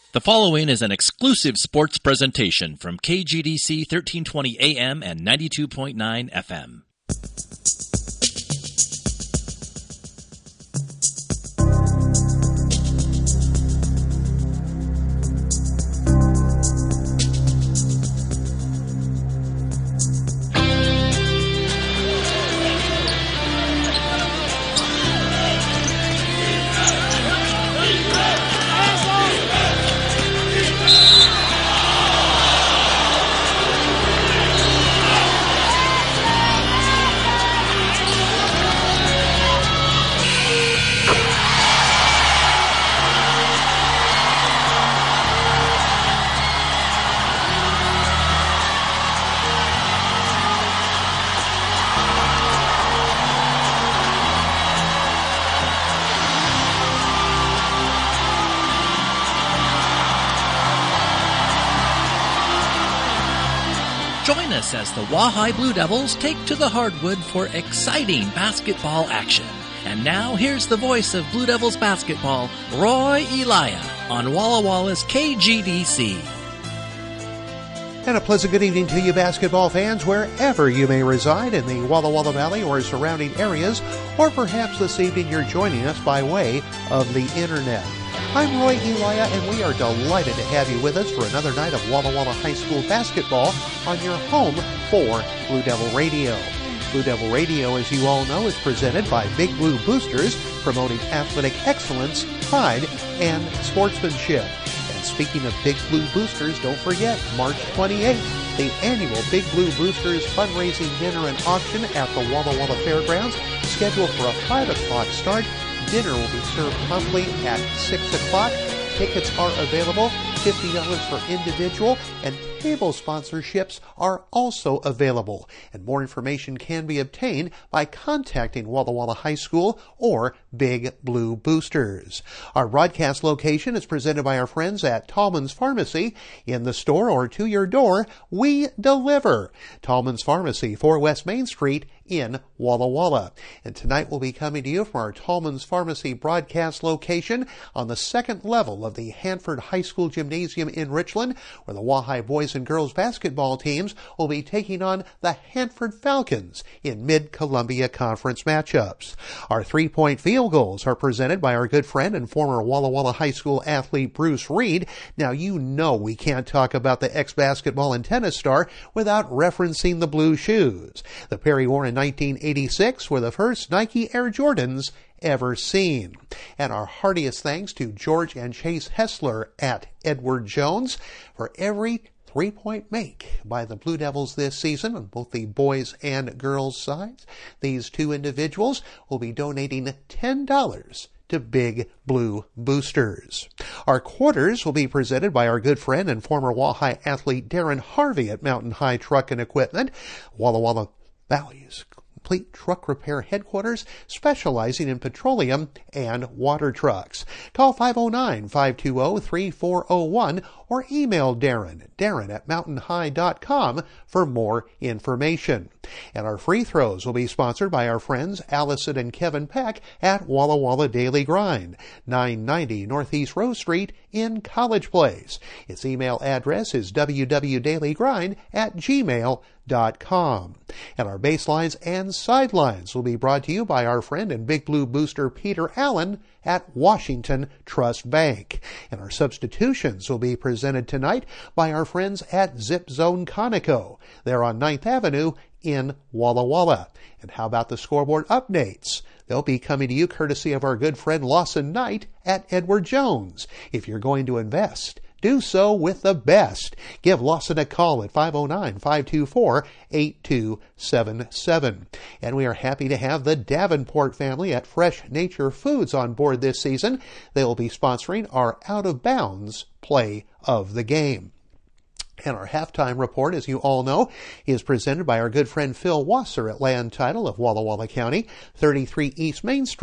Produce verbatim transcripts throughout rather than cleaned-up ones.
The following is an exclusive sports presentation from K G D C thirteen twenty A M and ninety-two point nine F M. Join us as the Wahai Blue Devils take to the hardwood for exciting basketball action. And now, here's the voice of Blue Devils basketball, Roy Elia, on Walla Walla's K G D C. And a pleasant good evening to you basketball fans, wherever you may reside in the Walla Walla Valley or surrounding areas, or perhaps this evening you're joining us by way of the internet. I'm Roy Elia, and we are delighted to have you with us for another night of Walla Walla High School basketball on your home for Blue Devil Radio. Blue Devil Radio, as you all know, is presented by Big Blue Boosters, promoting athletic excellence, pride, and sportsmanship. And speaking of Big Blue Boosters, don't forget, March twenty-eighth, the annual Big Blue Boosters fundraising dinner and auction at the Walla Walla Fairgrounds, scheduled for a five o'clock start. Dinner will be served promptly at six o'clock. Tickets are available, fifty dollars for individual, and table sponsorships are also available. And more information can be obtained by contacting Walla Walla High School or Big Blue Boosters. Our broadcast location is presented by our friends at Tallman's Pharmacy. In the store or to your door, we deliver. Tallman's Pharmacy, four West Main Street in Walla Walla. And tonight we'll be coming to you from our Tallman's Pharmacy broadcast location on the second level of the Hanford High School Gymnasium in Richland, where the Wahai boys and girls basketball teams will be taking on the Hanford Falcons in Mid-Columbia Conference matchups. Our three-point field goals are presented by our good friend and former Walla Walla High School athlete Bruce Reed. Now, you know we can't talk about the ex-basketball and tennis star without referencing the blue shoes. The pair he wore in nineteen eighty-six were the first Nike Air Jordans ever seen. And our heartiest thanks to George and Chase Hessler at Edward Jones for every three-point make by the Blue Devils this season on both the boys and girls sides. These two individuals will be donating ten dollars to Big Blue Boosters. Our quarters will be presented by our good friend and former Wahai athlete Darren Harvey at Mountain High Truck and Equipment, Walla Walla Valley's complete truck repair headquarters, specializing in petroleum and water trucks. Call five oh nine, five two zero, three four zero one or email Darren, Darren at mountain high dot com for more information. And our free throws will be sponsored by our friends Allison and Kevin Peck at Walla Walla Daily Grind, nine ninety Northeast Rose Street in College Place. Its email address is w w w dot daily grind at gmail dot com. And our baselines and sidelines will be brought to you by our friend and Big Blue Booster Peter Allen at Washington Trust Bank. And our substitutions will be presented tonight by our friends at Zip Zone Conoco. They're on ninth Avenue in Walla Walla. And how about the scoreboard updates? They'll be coming to you courtesy of our good friend Lawson Knight at Edward Jones. If you're going to invest, do so with the best. Give Lawson a call at five oh nine, five two four, eight two seven seven. And we are happy to have the Davenport family at Fresh Nature Foods on board this season. They will be sponsoring our Out of Bounds play of the game. And our halftime report, as you all know, is presented by our good friend Phil Wasser at Land Title of Walla Walla County, thirty-three East Main Street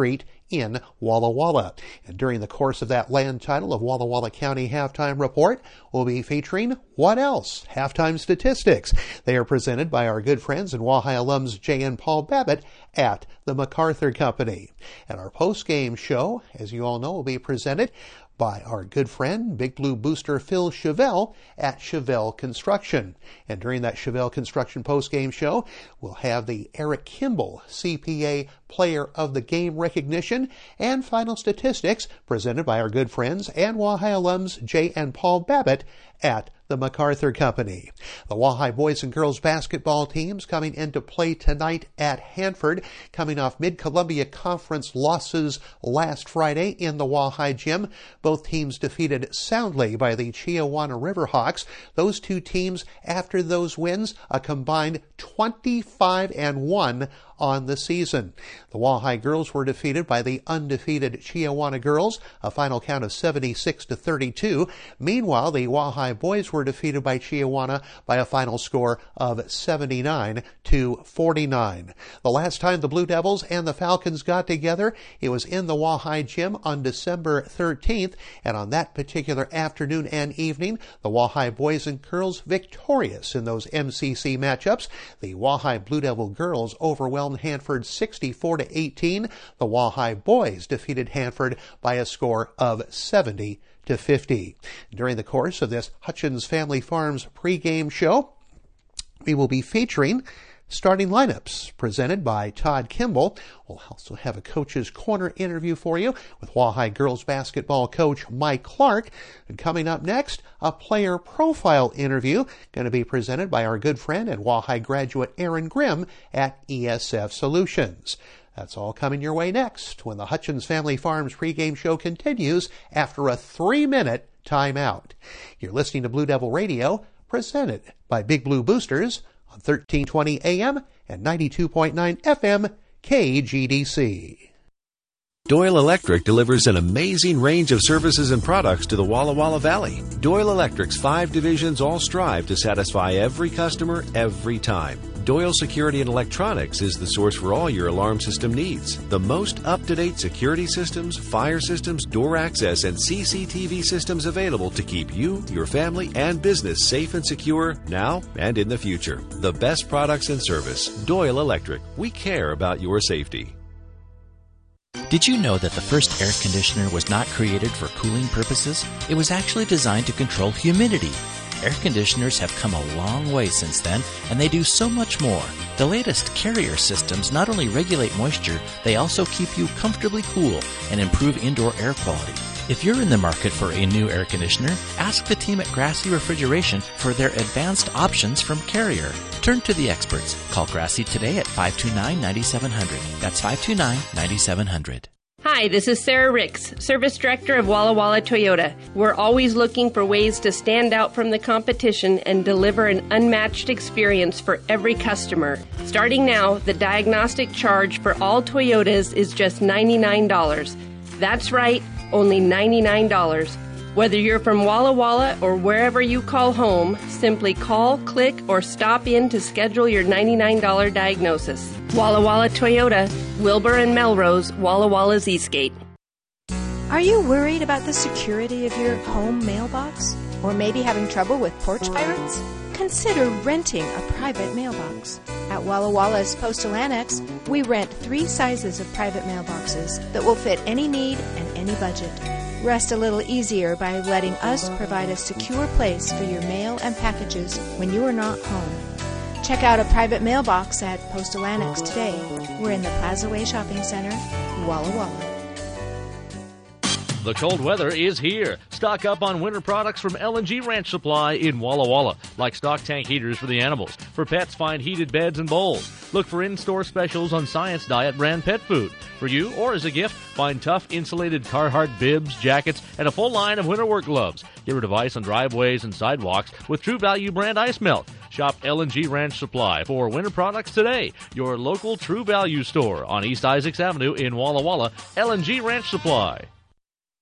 in Walla Walla. And during the course of that land title of Walla Walla County Halftime Report, we'll be featuring What Else? Halftime Statistics. They are presented by our good friends and Wahai alums Jay and Paul Babbitt at the MacArthur Company. And our post-game show, as you all know, will be presented by our good friend, Big Blue Booster Phil Chevelle at Chevelle Construction. And during that Chevelle Construction post-game show, we'll have the Eric Kimball C P A Player of the Game recognition and final statistics presented by our good friends and Wahai alums Jay and Paul Babbitt at the MacArthur Company. The Wahai boys and girls basketball teams coming into play tonight at Hanford, coming off Mid-Columbia Conference losses last Friday in the Wahai Gym. Both teams defeated soundly by the Chiawana Riverhawks. Those two teams, after those wins, a combined twenty-five and one on the season. The Wahai girls were defeated by the undefeated Chiawana girls, a final count of seventy-six to thirty-two. Meanwhile, the Wahai boys were defeated by Chiawana by a final score of seventy-nine to forty-nine. The last time the Blue Devils and the Falcons got together, it was in the Wahai Gym on December thirteenth, and on that particular afternoon and evening, the Wahai boys and girls victorious in those M C C matchups. The Wahai Blue Devil girls overwhelmed Hanford sixty-four to eighteen. The Wahai boys defeated Hanford by a score of seventy to fifty. During the course of this Hutchins Family Farms pregame show, we will be featuring starting lineups presented by Todd Kimball. We'll also have a Coach's Corner interview for you with Wahai girls basketball coach Mike Clark. And coming up next, a player profile interview going to be presented by our good friend and Wahai graduate Aaron Grimm at E S F Solutions. That's all coming your way next when the Hutchins Family Farms pregame show continues after a three-minute timeout. You're listening to Blue Devil Radio, presented by Big Blue Boosters on thirteen twenty A M and ninety-two point nine F M K G D C. Doyle Electric delivers an amazing range of services and products to the Walla Walla Valley. Doyle Electric's five divisions all strive to satisfy every customer every time. Doyle Security and Electronics is the source for all your alarm system needs. The most up-to-date security systems, fire systems, door access, and C C T V systems available to keep you, your family, and business safe and secure now and in the future. The best products and service. Doyle Electric. We care about your safety. Did you know that the first air conditioner was not created for cooling purposes? It was actually designed to control humidity. Air conditioners have come a long way since then, and they do so much more. The latest Carrier systems not only regulate moisture, they also keep you comfortably cool and improve indoor air quality. If you're in the market for a new air conditioner, ask the team at Grassy Refrigeration for their advanced options from Carrier. Turn to the experts. Call Grassy today at five two nine, nine seven zero zero. That's five two nine, nine seven zero zero. Hi, this is Sarah Ricks, Service Director of Walla Walla Toyota. We're always looking for ways to stand out from the competition and deliver an unmatched experience for every customer. Starting now, the diagnostic charge for all Toyotas is just ninety-nine dollars. That's right, only ninety-nine dollars. Whether you're from Walla Walla or wherever you call home, simply call, click, or stop in to schedule your ninety-nine dollars diagnosis. Walla Walla Toyota, Wilbur and Melrose, Walla Walla's Eastgate. Are you worried about the security of your home mailbox? Or maybe having trouble with porch pirates? Consider renting a private mailbox. At Walla Walla's Postal Annex, we rent three sizes of private mailboxes that will fit any need and any budget. Rest a little easier by letting us provide a secure place for your mail and packages when you are not home. Check out a private mailbox at Postal Annex today. We're in the Plaza Way Shopping Center, Walla Walla. The cold weather is here. Stock up on winter products from L and G Ranch Supply in Walla Walla, like stock tank heaters for the animals. For pets, find heated beds and bowls. Look for in-store specials on Science Diet brand pet food. For you or as a gift, find tough insulated Carhartt bibs, jackets, and a full line of winter work gloves. Get rid of ice on driveways and sidewalks with True Value brand ice melt. Shop L and G Ranch Supply for winter products today. Your local True Value store on East Isaacs Avenue in Walla Walla. L and G Ranch Supply.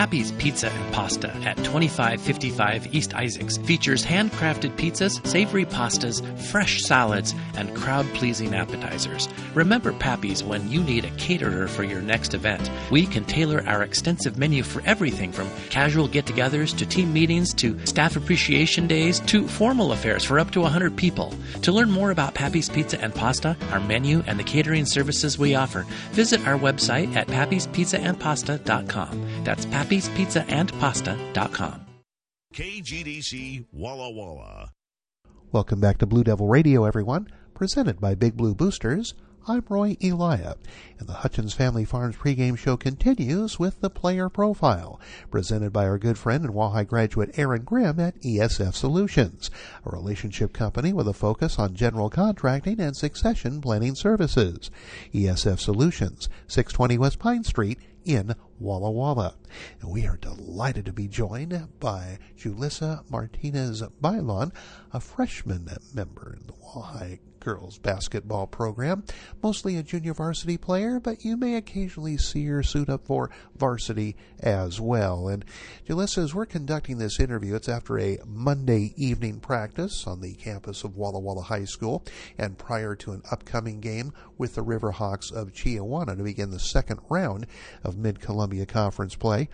Pappy's Pizza and Pasta at twenty-five fifty-five East Isaacs features handcrafted pizzas, savory pastas, fresh salads, and crowd-pleasing appetizers. Remember Pappy's when you need a caterer for your next event. We can tailor our extensive menu for everything from casual get-togethers to team meetings to staff appreciation days to formal affairs for up to one hundred people. To learn more about Pappy's Pizza and Pasta, our menu, and the catering services we offer, visit our website at pappys pizza and pasta dot com. That's pappys pizza and pasta dot com. K G D C Walla Walla. Welcome back to Blue Devil Radio, everyone. Presented by Big Blue Boosters. I'm Roy Elia, and the Hutchins Family Farms pregame show continues with the player profile, presented by our good friend and Walleye graduate Aaron Grimm at E S F Solutions, a relationship company with a focus on general contracting and succession planning services. E S F Solutions, six twenty West Pine Street in Walla Walla. And we are delighted to be joined by Julissa Martinez-Bailon, a freshman member in the Walleye girls basketball program, mostly a junior varsity player, but you may occasionally see her suit up for varsity as well. And Julissa, as we're conducting this interview, it's after a Monday evening practice on the campus of Walla Walla High School and prior to an upcoming game with the Riverhawks of Chiawana to begin the second round of Mid-Columbia Conference play.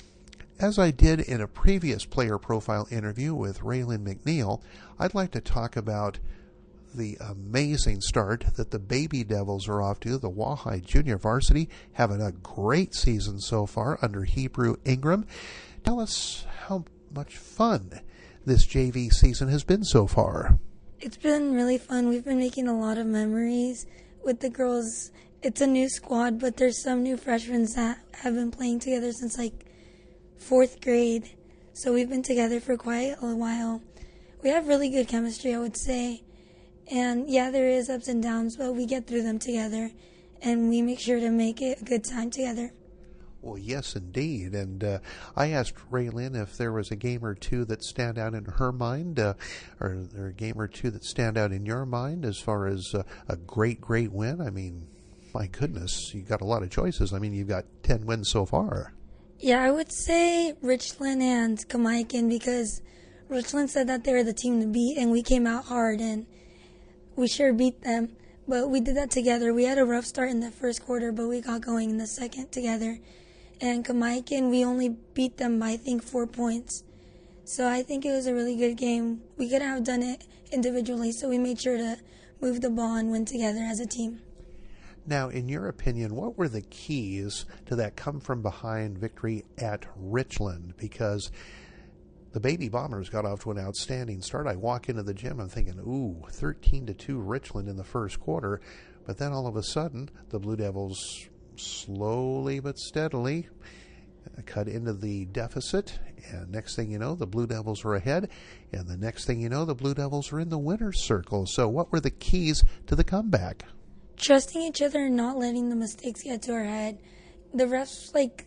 As I did in a previous player profile interview with Raylan McNeil, I'd like to talk about the amazing start that the Baby Devils are off to. The Walleye Junior Varsity having a great season so far under Hebrew Ingram. Tell us how much fun this J V season has been so far. It's been really fun. We've been making a lot of memories with the girls. It's a new squad, but there's some new freshmen that have been playing together since like fourth grade. So we've been together for quite a while. We have really good chemistry, I would say. And yeah, there is ups and downs, but we get through them together, and we make sure to make it a good time together. Well, yes, indeed. And uh, I asked Raylan if there was a game or two that stand out in her mind, uh, or there a game or two that stand out in your mind as far as uh, a great, great win. I mean, my goodness, you got a lot of choices. I mean, you've got ten wins so far. Yeah, I would say Richland and Kamaikan, because Richland said that they were the team to beat, and we came out hard, and we sure beat them, but we did that together. We had a rough start in the first quarter, but we got going in the second together. And Kamaikan, we only beat them by, I think, four points. So I think it was a really good game. We could have done it individually, so we made sure to move the ball and win together as a team. Now, in your opinion, what were the keys to that come-from-behind victory at Richland? Because the Baby Bombers got off to an outstanding start. I walk into the gym, I'm thinking, ooh, thirteen to two Richland in the first quarter. But then all of a sudden, the Blue Devils slowly but steadily cut into the deficit. And next thing you know, the Blue Devils are ahead. And the next thing you know, the Blue Devils are in the winner's circle. So what were the keys to the comeback? Trusting each other and not letting the mistakes get to our head. The refs, like,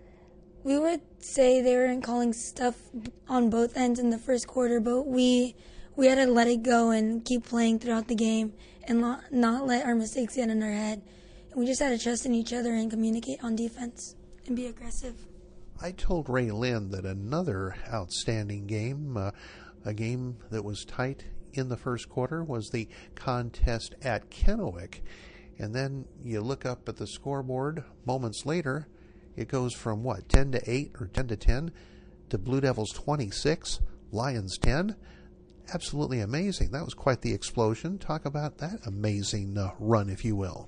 we would say they weren't calling stuff on both ends in the first quarter, but we we had to let it go and keep playing throughout the game and not, not let our mistakes get in our head. And we just had to trust in each other and communicate on defense and be aggressive. I told Ray Lynn that another outstanding game, uh, a game that was tight in the first quarter, was the contest at Kennewick. And then you look up at the scoreboard moments later, it goes from, what, ten to eight or ten to ten to Blue Devils twenty-six, Lions ten. Absolutely amazing. That was quite the explosion. Talk about that amazing uh, run, if you will.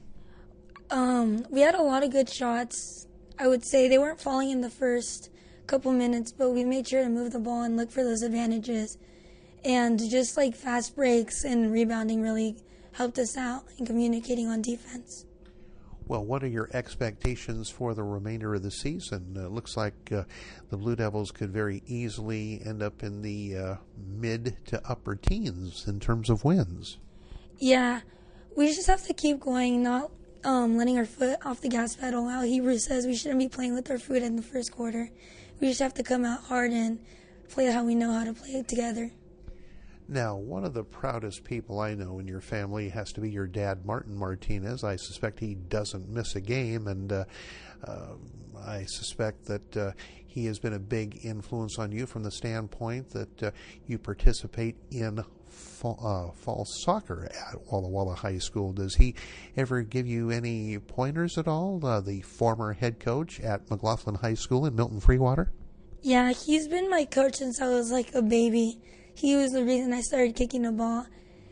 Um, we had a lot of good shots. I would say they weren't falling in the first couple minutes, but we made sure to move the ball and look for those advantages. And just like fast breaks and rebounding really helped us out in communicating on defense. Well, what are your expectations for the remainder of the season? It uh, looks like uh, the Blue Devils could very easily end up in the uh, mid to upper teens in terms of wins. Yeah, we just have to keep going, not um, letting our foot off the gas pedal. How Hebrew says we shouldn't be playing with our foot in the first quarter. We just have to come out hard and play how we know how to play it together. Now, one of the proudest people I know in your family has to be your dad, Martin Martinez. I suspect he doesn't miss a game, and uh, uh, I suspect that uh, he has been a big influence on you from the standpoint that uh, you participate in fall, uh, fall soccer at Walla Walla High School. Does he ever give you any pointers at all, uh, the former head coach at McLaughlin High School in Milton Freewater? Yeah, he's been my coach since I was like a baby. He was the reason I started kicking the ball.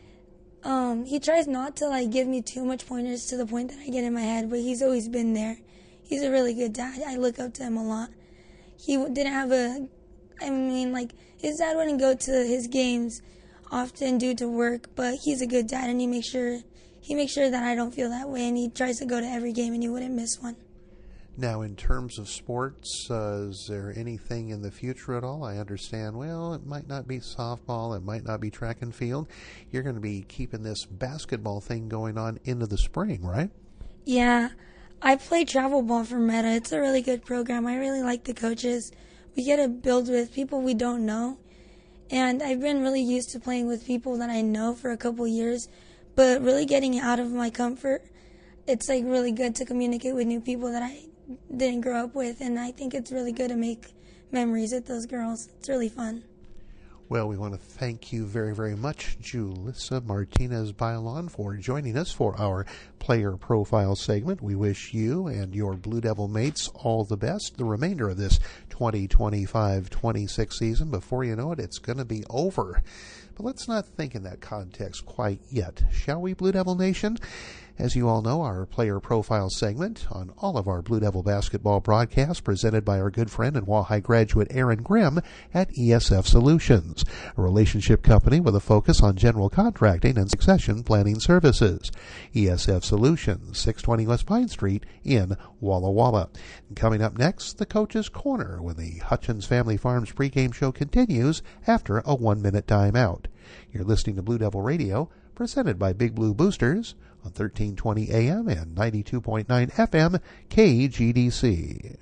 Um, he tries not to like give me too much pointers to the point that I get in my head, but he's always been there. He's a really good dad. I look up to him a lot. He didn't have a, I mean, like, his dad wouldn't go to his games often due to work, but he's a good dad, and he makes sure, he makes sure that I don't feel that way, and he tries to go to every game, and he wouldn't miss one. Now, in terms of sports, uh, is there anything in the future at all? I understand, well, it might not be softball, it might not be track and field. You're going to be keeping this basketball thing going on into the spring, right? Yeah, I play travel ball for Meta. It's a really good program. I really like the coaches. We get to build with people we don't know, and I've been really used to playing with people that I know for a couple years, but really getting out of my comfort. It's like really good to communicate with new people that I didn't grow up with, and I think it's really good to make memories with those girls. It's really fun. Well, we want to thank you very, very much, Julissa Martinez-Bailon, for joining us for our player profile segment. We wish you and your Blue Devil mates all the best the remainder of this twenty twenty-five twenty-six season. Before you know it, it's going to be over. But let's not think in that context quite yet, shall we, Blue Devil Nation? As you all know, our player profile segment on all of our Blue Devil basketball broadcasts presented by our good friend and Wahai graduate Aaron Grimm at E S F Solutions, a relationship company with a focus on general contracting and succession planning services. E S F Solutions, six twenty West Pine Street in Walla Walla. And coming up next, the Coach's Corner, when the Hutchins Family Farms pregame show continues after a one-minute timeout. You're listening to Blue Devil Radio, presented by Big Blue Boosters on thirteen twenty A M and ninety-two point nine F M K G D C.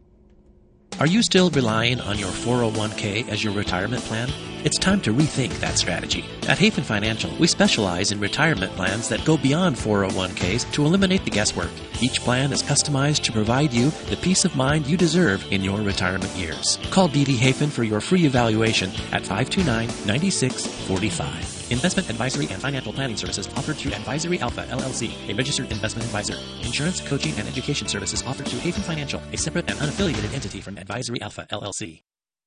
Are you still relying on your four oh one k as your retirement plan? It's time to rethink that strategy. At Hafen Financial, we specialize in retirement plans that go beyond four oh one k's to eliminate the guesswork. Each plan is customized to provide you the peace of mind you deserve in your retirement years. Call D D Hafen for your free evaluation at five two nine, nine six four five. Investment advisory and financial planning services offered through Advisory Alpha, L L C, a registered investment advisor. Insurance, coaching, and education services offered through Hafen Financial, a separate and unaffiliated entity from Advisory Alpha, L L C.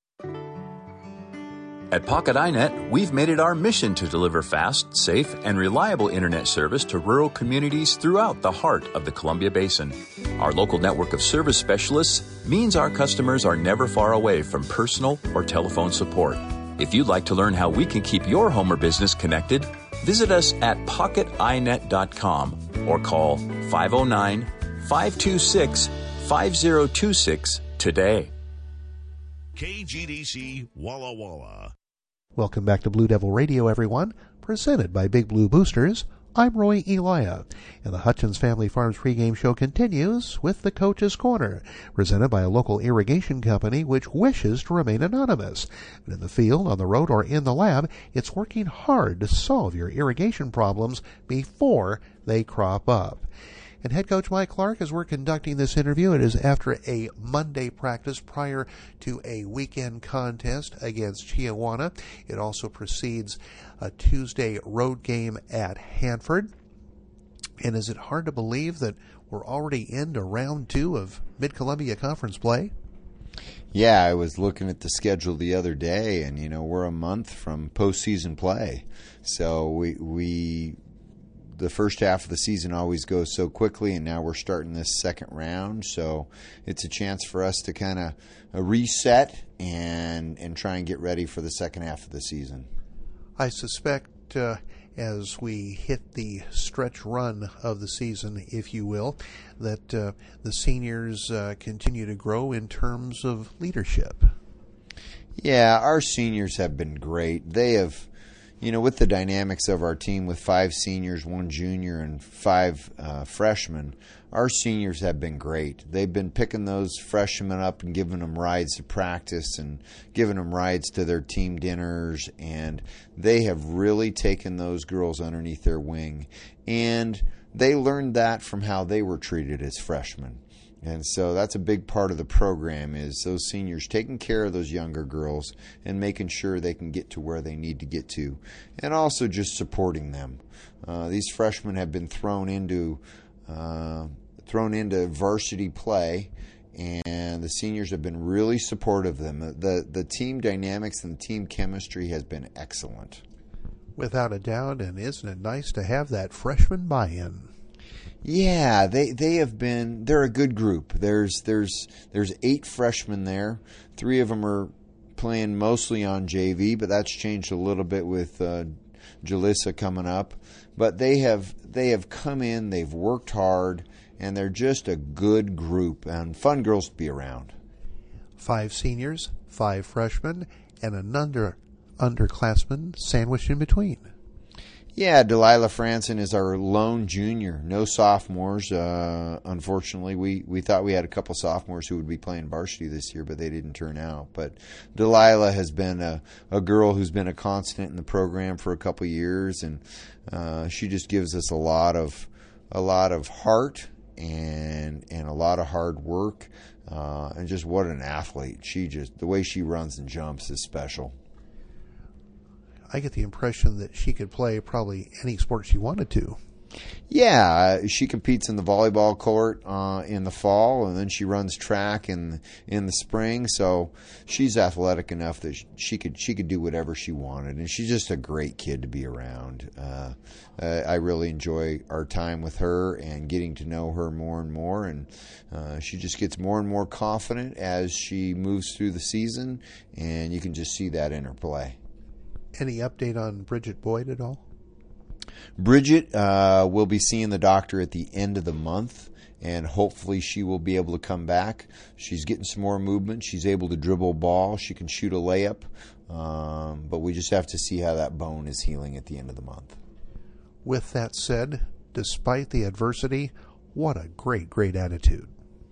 At Pocket iNet, we've made it our mission to deliver fast, safe, and reliable internet service to rural communities throughout the heart of the Columbia Basin. Our local network of service specialists means our customers are never far away from personal or telephone support. If you'd like to learn how we can keep your home or business connected, visit us at pocket i net dot com or call five oh nine, five two six, five oh two six today. K G D C Walla Walla. Welcome back to Blue Devil Radio, everyone, presented by Big Blue Boosters. I'm Roy Elia, and the Hutchins Family Farms pregame show continues with the Coach's Corner, presented by a local irrigation company which wishes to remain anonymous. But in the field, on the road, or in the lab, it's working hard to solve your irrigation problems before they crop up. And head coach Mike Clark, as we're conducting this interview, it is after a Monday practice prior to a weekend contest against Chiawana. It also precedes a Tuesday road game at Hanford. And is it hard to believe that we're already into round two of Mid-Columbia Conference play? Yeah, I was looking at the schedule the other day, and, you know, we're a month from postseason play. So we we... the first half of the season always goes so quickly, and now we're starting this second round. So it's a chance for us to kind of reset and and try and get ready for the second half of the season. I suspect uh, as we hit the stretch run of the season, if you will, that uh, the seniors uh, continue to grow in terms of leadership. Yeah, our seniors have been great. They have... you know, with the dynamics of our team with five seniors, one junior, and five uh, freshmen, our seniors have been great. They've been picking those freshmen up and giving them rides to practice and giving them rides to their team dinners, and they have really taken those girls underneath their wing. And they learned that from how they were treated as freshmen. And so that's a big part of the program, is those seniors taking care of those younger girls and making sure they can get to where they need to get to, and also just supporting them. Uh, these freshmen have been thrown into uh, thrown into varsity play, and the seniors have been really supportive of them. The, the team dynamics and the team chemistry has been excellent. Without a doubt, and isn't it nice to have that freshman buy-in? Yeah, they, they have been. They're a good group. There's there's there's eight freshmen there. Three of them are playing mostly on J V, but that's changed a little bit with uh, Jalissa coming up. But they have they have come in. They've worked hard, and they're just a good group and fun girls to be around. Five seniors, five freshmen, and an under underclassman sandwiched in between. Yeah, Delilah Franson is our lone junior. No sophomores. Uh, unfortunately, we, we thought we had a couple sophomores who would be playing varsity this year, but they didn't turn out. But Delilah has been a, a girl who's been a constant in the program for a couple years, and uh, she just gives us a lot of a lot of heart and and a lot of hard work, uh, and just what an athlete. She just the way she runs and jumps is special. I get the impression that she could play probably any sport she wanted to. Yeah, she competes in the volleyball court uh, in the fall, and then she runs track in in the spring. So she's athletic enough that she could she could do whatever she wanted, and she's just a great kid to be around. Uh, I really enjoy our time with her and getting to know her more and more, and uh, she just gets more and more confident as she moves through the season, and you can just see that in her play. Any update on Bridget Boyd at all? Bridget uh, will be seeing the doctor at the end of the month, and hopefully she will be able to come back. She's getting some more movement. She's able to dribble a ball. She can shoot a layup, um, but we just have to see how that bone is healing at the end of the month. With that said, despite the adversity, what a great, great attitude.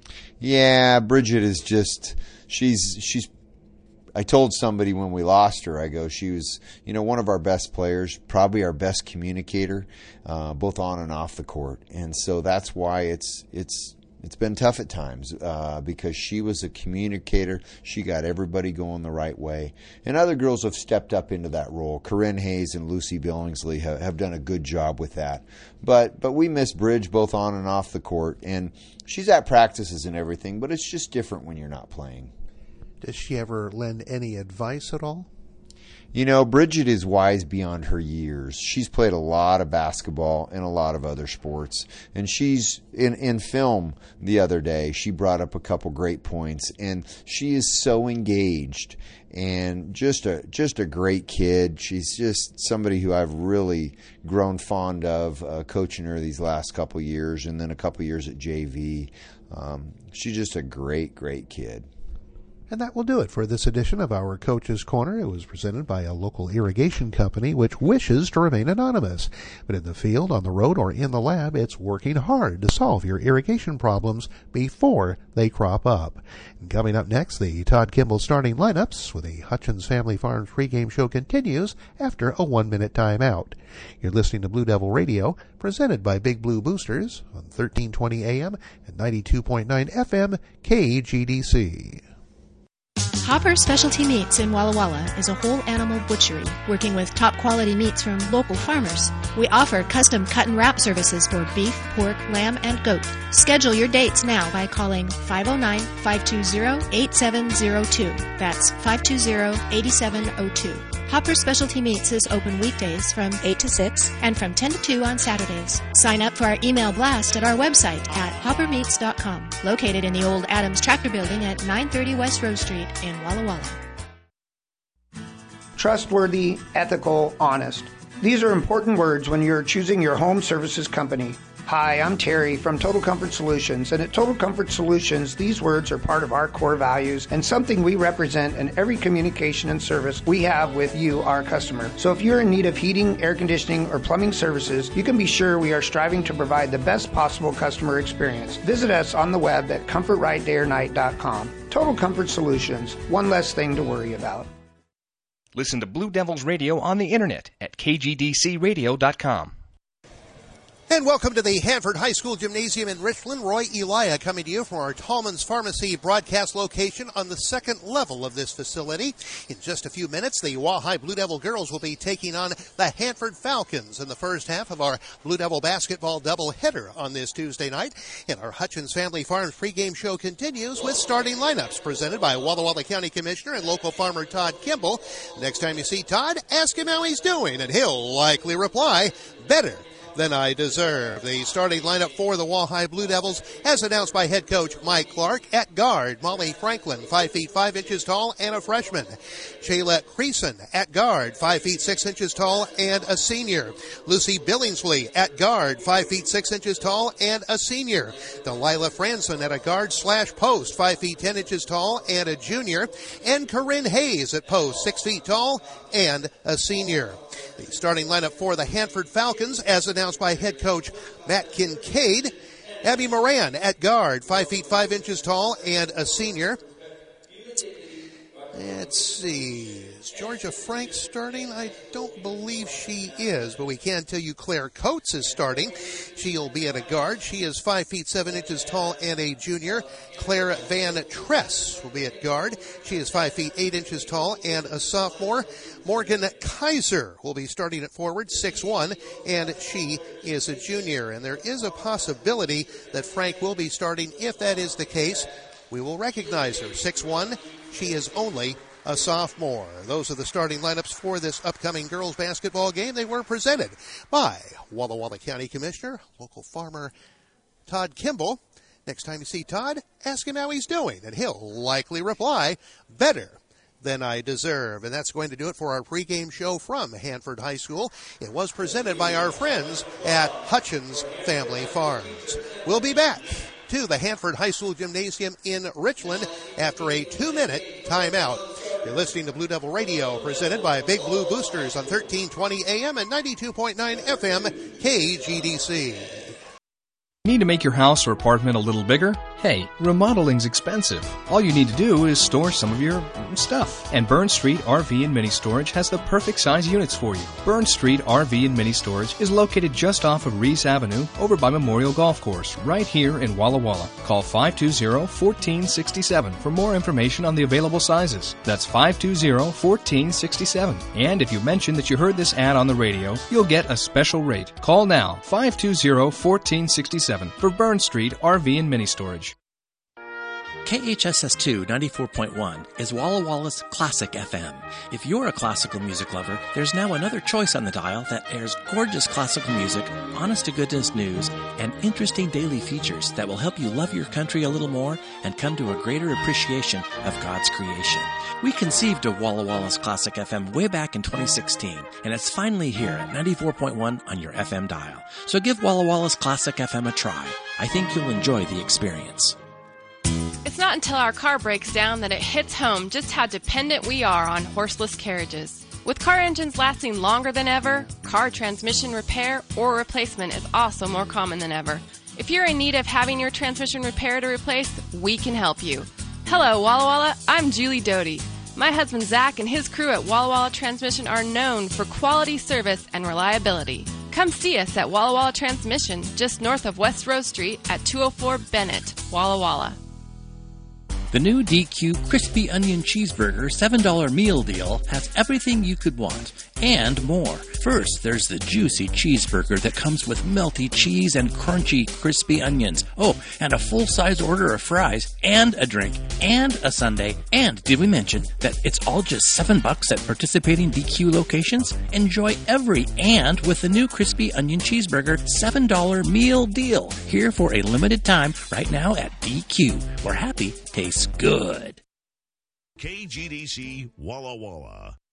Yeah, Bridget is just, she's she's I told somebody when we lost her, I go, she was, you know, one of our best players, probably our best communicator, uh, both on and off the court. And so that's why it's it's it's been tough at times, uh, because she was a communicator. She got everybody going the right way. And other girls have stepped up into that role. Corinne Hayes and Lucy Billingsley have, have done a good job with that. But but we miss Bridge both on and off the court. And she's at practices and everything, but it's just different when you're not playing. Does she ever lend any advice at all? You know, Bridget is wise beyond her years. She's played a lot of basketball and a lot of other sports. And she's, in, in film the other day, she brought up a couple great points. And she is so engaged and just a just a great kid. She's just somebody who I've really grown fond of, uh, coaching her these last couple years, and then a couple years at J V. Um, she's just a great, great kid. And that will do it for this edition of our Coach's Corner. It was presented by a local irrigation company which wishes to remain anonymous. But in the field, on the road, or in the lab, it's working hard to solve your irrigation problems before they crop up. And coming up next, the Todd Kimball starting lineups with the Hutchins Family Farms pregame show continues after a one-minute timeout. You're listening to Blue Devil Radio, presented by Big Blue Boosters on thirteen twenty A M and ninety-two point nine F M K G D C. Hopper Specialty Meats in Walla Walla is a whole animal butchery working with top quality meats from local farmers. We offer custom cut and wrap services for beef, pork, lamb, and goat. Schedule your dates now by calling five oh nine, five two zero, eight seven zero two. That's five two zero, eight seven zero two. Hopper Specialty Meats is open weekdays from eight to six and from ten to two on Saturdays. Sign up for our email blast at our website at hopper meats dot com, located in the old Adams Tractor Building at nine thirty West Rose Street in Walla Walla. Trustworthy, ethical, honest. These are important words when you're choosing your home services company. Hi, I'm Terry from Total Comfort Solutions, and at Total Comfort Solutions, these words are part of our core values and something we represent in every communication and service we have with you, our customer. So if you're in need of heating, air conditioning, or plumbing services, you can be sure we are striving to provide the best possible customer experience. Visit us on the web at comfort right day or night dot com. Total Comfort Solutions, one less thing to worry about. Listen to Blue Devils Radio on the internet at k g d c radio dot com. And welcome to the Hanford High School Gymnasium in Richland. Roy Elia coming to you from our Tallman's Pharmacy broadcast location on the second level of this facility. In just a few minutes, the Wahai Blue Devil girls will be taking on the Hanford Falcons in the first half of our Blue Devil basketball doubleheader on this Tuesday night. And our Hutchins Family Farms pregame show continues with starting lineups presented by Walla Walla County Commissioner and local farmer Todd Kimball. Next time you see Todd, ask him how he's doing, and he'll likely reply, better than I deserve. The starting lineup for the Wahai Blue Devils, as announced by head coach Mike Clark. At guard, Molly Franklin, five feet five inches tall and a freshman. Shayla Creason at guard, five feet six inches tall and a senior. Lucy Billingsley at guard, five feet six inches tall and a senior. Delilah Franson at a guard slash post, five feet ten inches tall and a junior. And Corinne Hayes at post, six feet tall and a senior. The starting lineup for the Hanford Falcons, as announced by head coach Matt Kincaid. Abby Moran at guard, five feet five inches tall and a senior. Let's see, is Georgia Frank starting? I don't believe she is, but we can tell you Claire Coates is starting. She'll be at a guard. She is five feet seven inches tall and a junior. Claire Van Tress will be at guard. She is five feet eight inches tall and a sophomore. Morgan Kaiser will be starting at forward, six one, and she is a junior. And there is a possibility that Frank will be starting. If that is the case, we will recognize her. six one, she is only a sophomore. Those are the starting lineups for this upcoming girls basketball game. They were presented by Walla Walla County Commissioner, local farmer Todd Kimball. Next time you see Todd, ask him how he's doing, and he'll likely reply, better than I deserve. And that's going to do it for our pregame show from Hanford High School. It was presented by our friends at Hutchins Family Farms. We'll be back to the Hanford High School Gymnasium in Richland after a two-minute timeout. You're listening to Blue Devil Radio, presented by Big Blue Boosters on thirteen twenty A M and ninety-two point nine F M K G D C. Need to make your house or apartment a little bigger? Hey, remodeling's expensive. All you need to do is store some of your stuff. And Burn Street R V and Mini Storage has the perfect size units for you. Burn Street R V and Mini Storage is located just off of Reese Avenue over by Memorial Golf Course, right here in Walla Walla. Call five two zero, one four six seven for more information on the available sizes. That's five two zero, one four six seven. And if you mention that you heard this ad on the radio, you'll get a special rate. Call now, five two zero, one four six seven for Burn Street R V and Mini Storage. K H S S two ninety-four point one is Walla Walla's Classic F M. If you're a classical music lover, there's now another choice on the dial that airs gorgeous classical music, honest-to-goodness news, and interesting daily features that will help you love your country a little more and come to a greater appreciation of God's creation. We conceived of Walla Walla's Classic F M way back in twenty sixteen, and it's finally here at ninety-four point one on your F M dial. So give Walla Walla's Classic F M a try. I think you'll enjoy the experience. It's not until our car breaks down that it hits home just how dependent we are on horseless carriages. With car engines lasting longer than ever, car transmission repair or replacement is also more common than ever. If you're in need of having your transmission repaired or replaced, we can help you. Hello, Walla Walla. I'm Julie Doty. My husband Zach and his crew at Walla Walla Transmission are known for quality service and reliability. Come see us at Walla Walla Transmission, just north of West Rose Street at two oh four Bennett, Walla Walla. The new D Q Crispy Onion Cheeseburger seven dollar meal deal has everything you could want and more. First, there's the juicy cheeseburger that comes with melty cheese and crunchy crispy onions. Oh, and a full-size order of fries and a drink and a sundae. And did we mention that it's all just seven bucks at participating D Q locations? Enjoy every and with the new Crispy Onion Cheeseburger seven dollar meal deal. Here for a limited time right now at D Q, where happy tastes good. K G D C Walla Walla.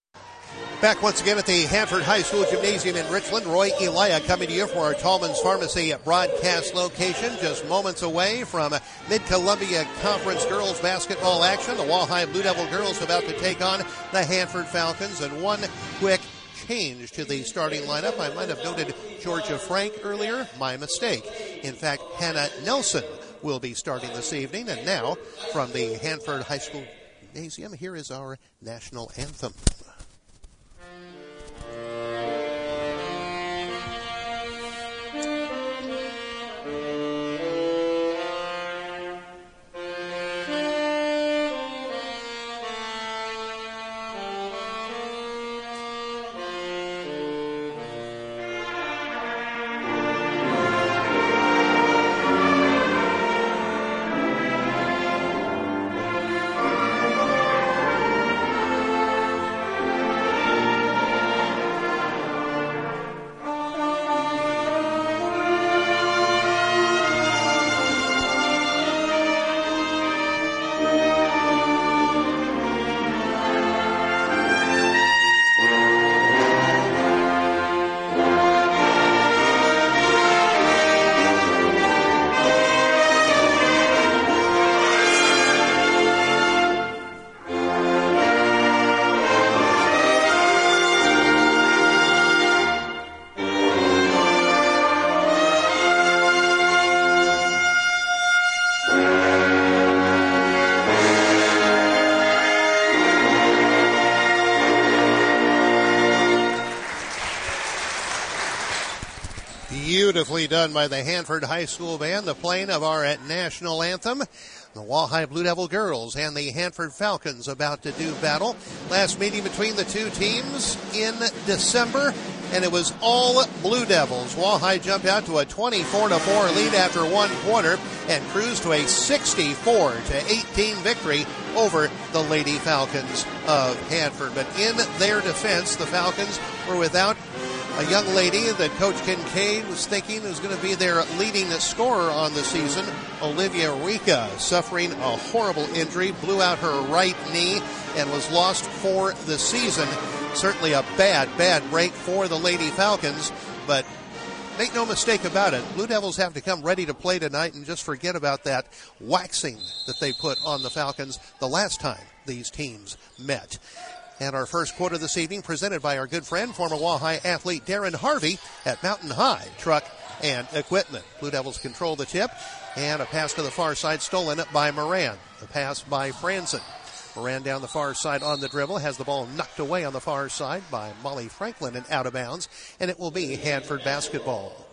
Back once again at the Hanford High School Gymnasium in Richland. Roy Elia coming to you from our Tallman's Pharmacy broadcast location, just moments away from Mid-Columbia Conference girls basketball action. The Walleye Blue Devil girls about to take on the Hanford Falcons. And one quick change to the starting lineup. I might have noted Georgia Frank earlier. My mistake. In fact, Hannah Nelson will be starting this evening. And now, from the Hanford High School Gymnasium, here is our national anthem. Beautifully done by the Hanford High School Band, the playing of our national anthem. The Walleye Blue Devil girls and the Hanford Falcons about to do battle. Last meeting between the two teams in December, and it was all Blue Devils. Walleye jumped out to a twenty-four to four lead after one quarter and cruised to a sixty-four to eighteen victory over the Lady Falcons of Hanford. But in their defense, the Falcons were without a young lady that Coach Kincaid was thinking was going to be their leading scorer on the season, Olivia Rica, suffering a horrible injury, blew out her right knee, and was lost for the season. Certainly a bad, bad break for the Lady Falcons, but make no mistake about it, Blue Devils have to come ready to play tonight and just forget about that waxing that they put on the Falcons the last time these teams met. And our first quarter this evening presented by our good friend, former Walleye athlete Darren Harvey at Mountain High Truck and Equipment. Blue Devils control the tip, and a pass to the far side stolen by Moran. The pass by Franzen. Moran down the far side on the dribble, has the ball knocked away on the far side by Molly Franklin and out of bounds, and it will be Hanford basketball.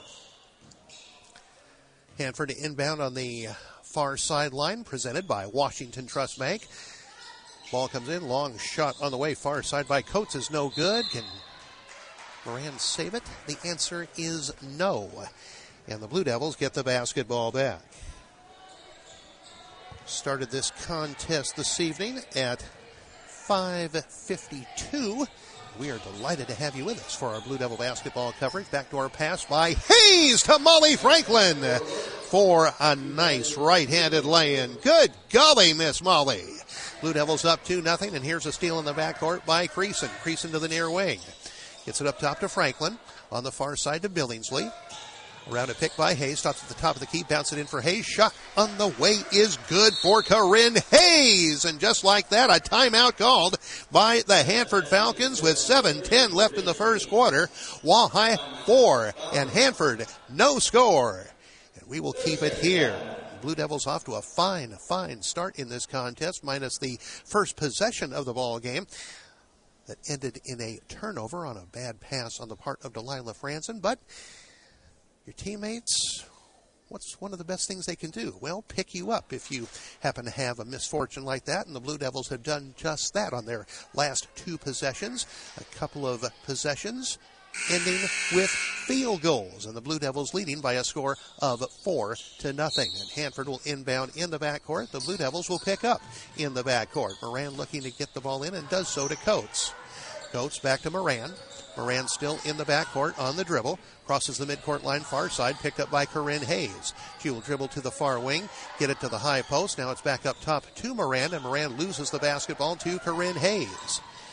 Hanford inbound on the far sideline, presented by Washington Trust Bank. Ball comes in, long shot on the way, far side by Coates is no good. Can Moran save it? The answer is no. And the Blue Devils get the basketball back. Started this contest this evening at five fifty-two. We are delighted to have you with us for our Blue Devil basketball coverage. Backdoor pass by Hayes to Molly Franklin for a nice right-handed lay-in. Good golly, Miss Molly. Blue Devils up two nothing, and here's a steal in the backcourt by Creason. Creason to the near wing. Gets it up top to Franklin. On the far side to Billingsley. Around a pick by Hayes. Stops at the top of the key. Bounce it in for Hayes. Shot on the way is good for Corinne Hayes. And just like that, a timeout called by the Hanford Falcons with seven ten left in the first quarter. Walleye four and Hanford no score. And we will keep it here. Blue Devils off to a fine, fine start in this contest, minus the first possession of the ball game that ended in a turnover on a bad pass on the part of Delilah Franzen. But your teammates, what's one of the best things they can do? Well, pick you up if you happen to have a misfortune like that, and the Blue Devils have done just that on their last two possessions. A couple of possessions ending with field goals, and the Blue Devils leading by a score of four to nothing. And Hanford will inbound in the backcourt. The Blue Devils will pick up in the backcourt. Moran looking to get the ball in and does so to Coates. Coates back to Moran. Moran still in the backcourt on the dribble. Crosses the midcourt line far side, picked up by Corinne Hayes. She will dribble to the far wing, get it to the high post. Now it's back up top to Moran, and Moran loses the basketball to Corinne Hayes.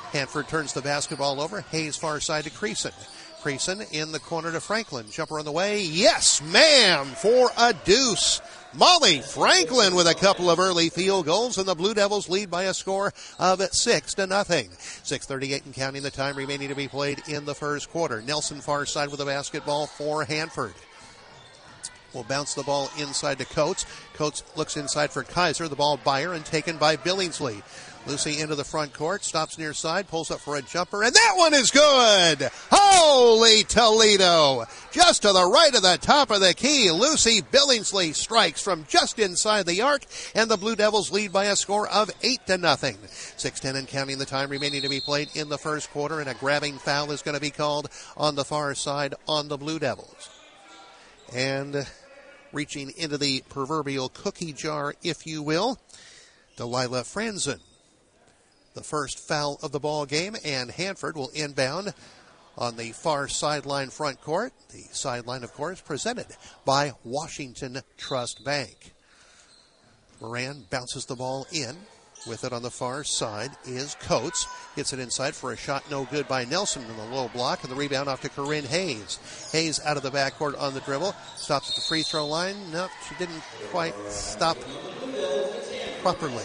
Hanford turns the basketball over. Hayes far side to Creason. Creason in the corner to Franklin. Jumper on the way. Yes, ma'am, for a deuce. Molly Franklin with a couple of early field goals, and the Blue Devils lead by a score of six to nothing. six thirty-eight and counting the time remaining to be played in the first quarter. Nelson far side with the basketball for Hanford. Will bounce the ball inside to Coates. Coates looks inside for Kaiser. The ball by her and taken by Billingsley. Lucy into the front court, stops near side, pulls up for a jumper, and that one is good! Holy Toledo! Just to the right of the top of the key, Lucy Billingsley strikes from just inside the arc, and the Blue Devils lead by a score of eight to nothing. six ten and counting the time remaining to be played in the first quarter, and a grabbing foul is going to be called on the far side on the Blue Devils. And reaching into the proverbial cookie jar, if you will, Delilah Franzen. The first foul of the ball game, and Hanford will inbound on the far sideline front court. The sideline, of course, presented by Washington Trust Bank. Moran bounces the ball in. With it on the far side is Coates. Gets it inside for a shot, no good by Nelson in the low block, and the rebound off to Corinne Hayes. Hayes out of the backcourt on the dribble. Stops at the free throw line. Nope, she didn't quite stop properly.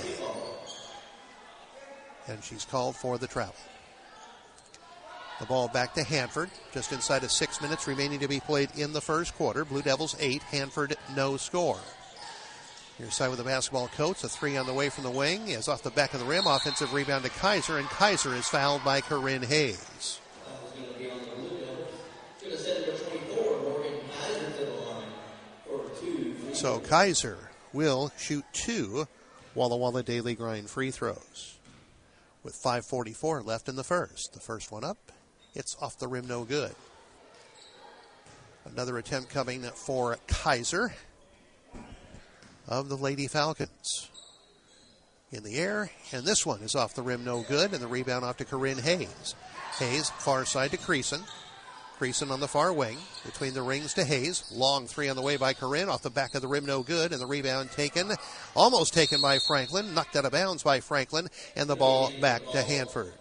And she's called for the travel. The ball back to Hanford. Just inside of six minutes remaining to be played in the first quarter. Blue Devils eight, Hanford no score. Near side with the basketball, Coates. A three on the way from the wing. Is off the back of the rim. Offensive rebound to Kaiser, and Kaiser is fouled by Corinne Hayes. So Kaiser will shoot two Walla Walla Daily Grind free throws. With five forty-four left in the first. The first one up. It's off the rim, no good. Another attempt coming for Kaiser of the Lady Falcons. In the air, and this one is off the rim, no good, and the rebound off to Corinne Hayes. Hayes, far side to Creason. Creason on the far wing, between the rings to Hayes. Long three on the way by Corinne, off the back of the rim, no good, and the rebound taken, almost taken by Franklin, knocked out of bounds by Franklin, and the ball back to Hanford.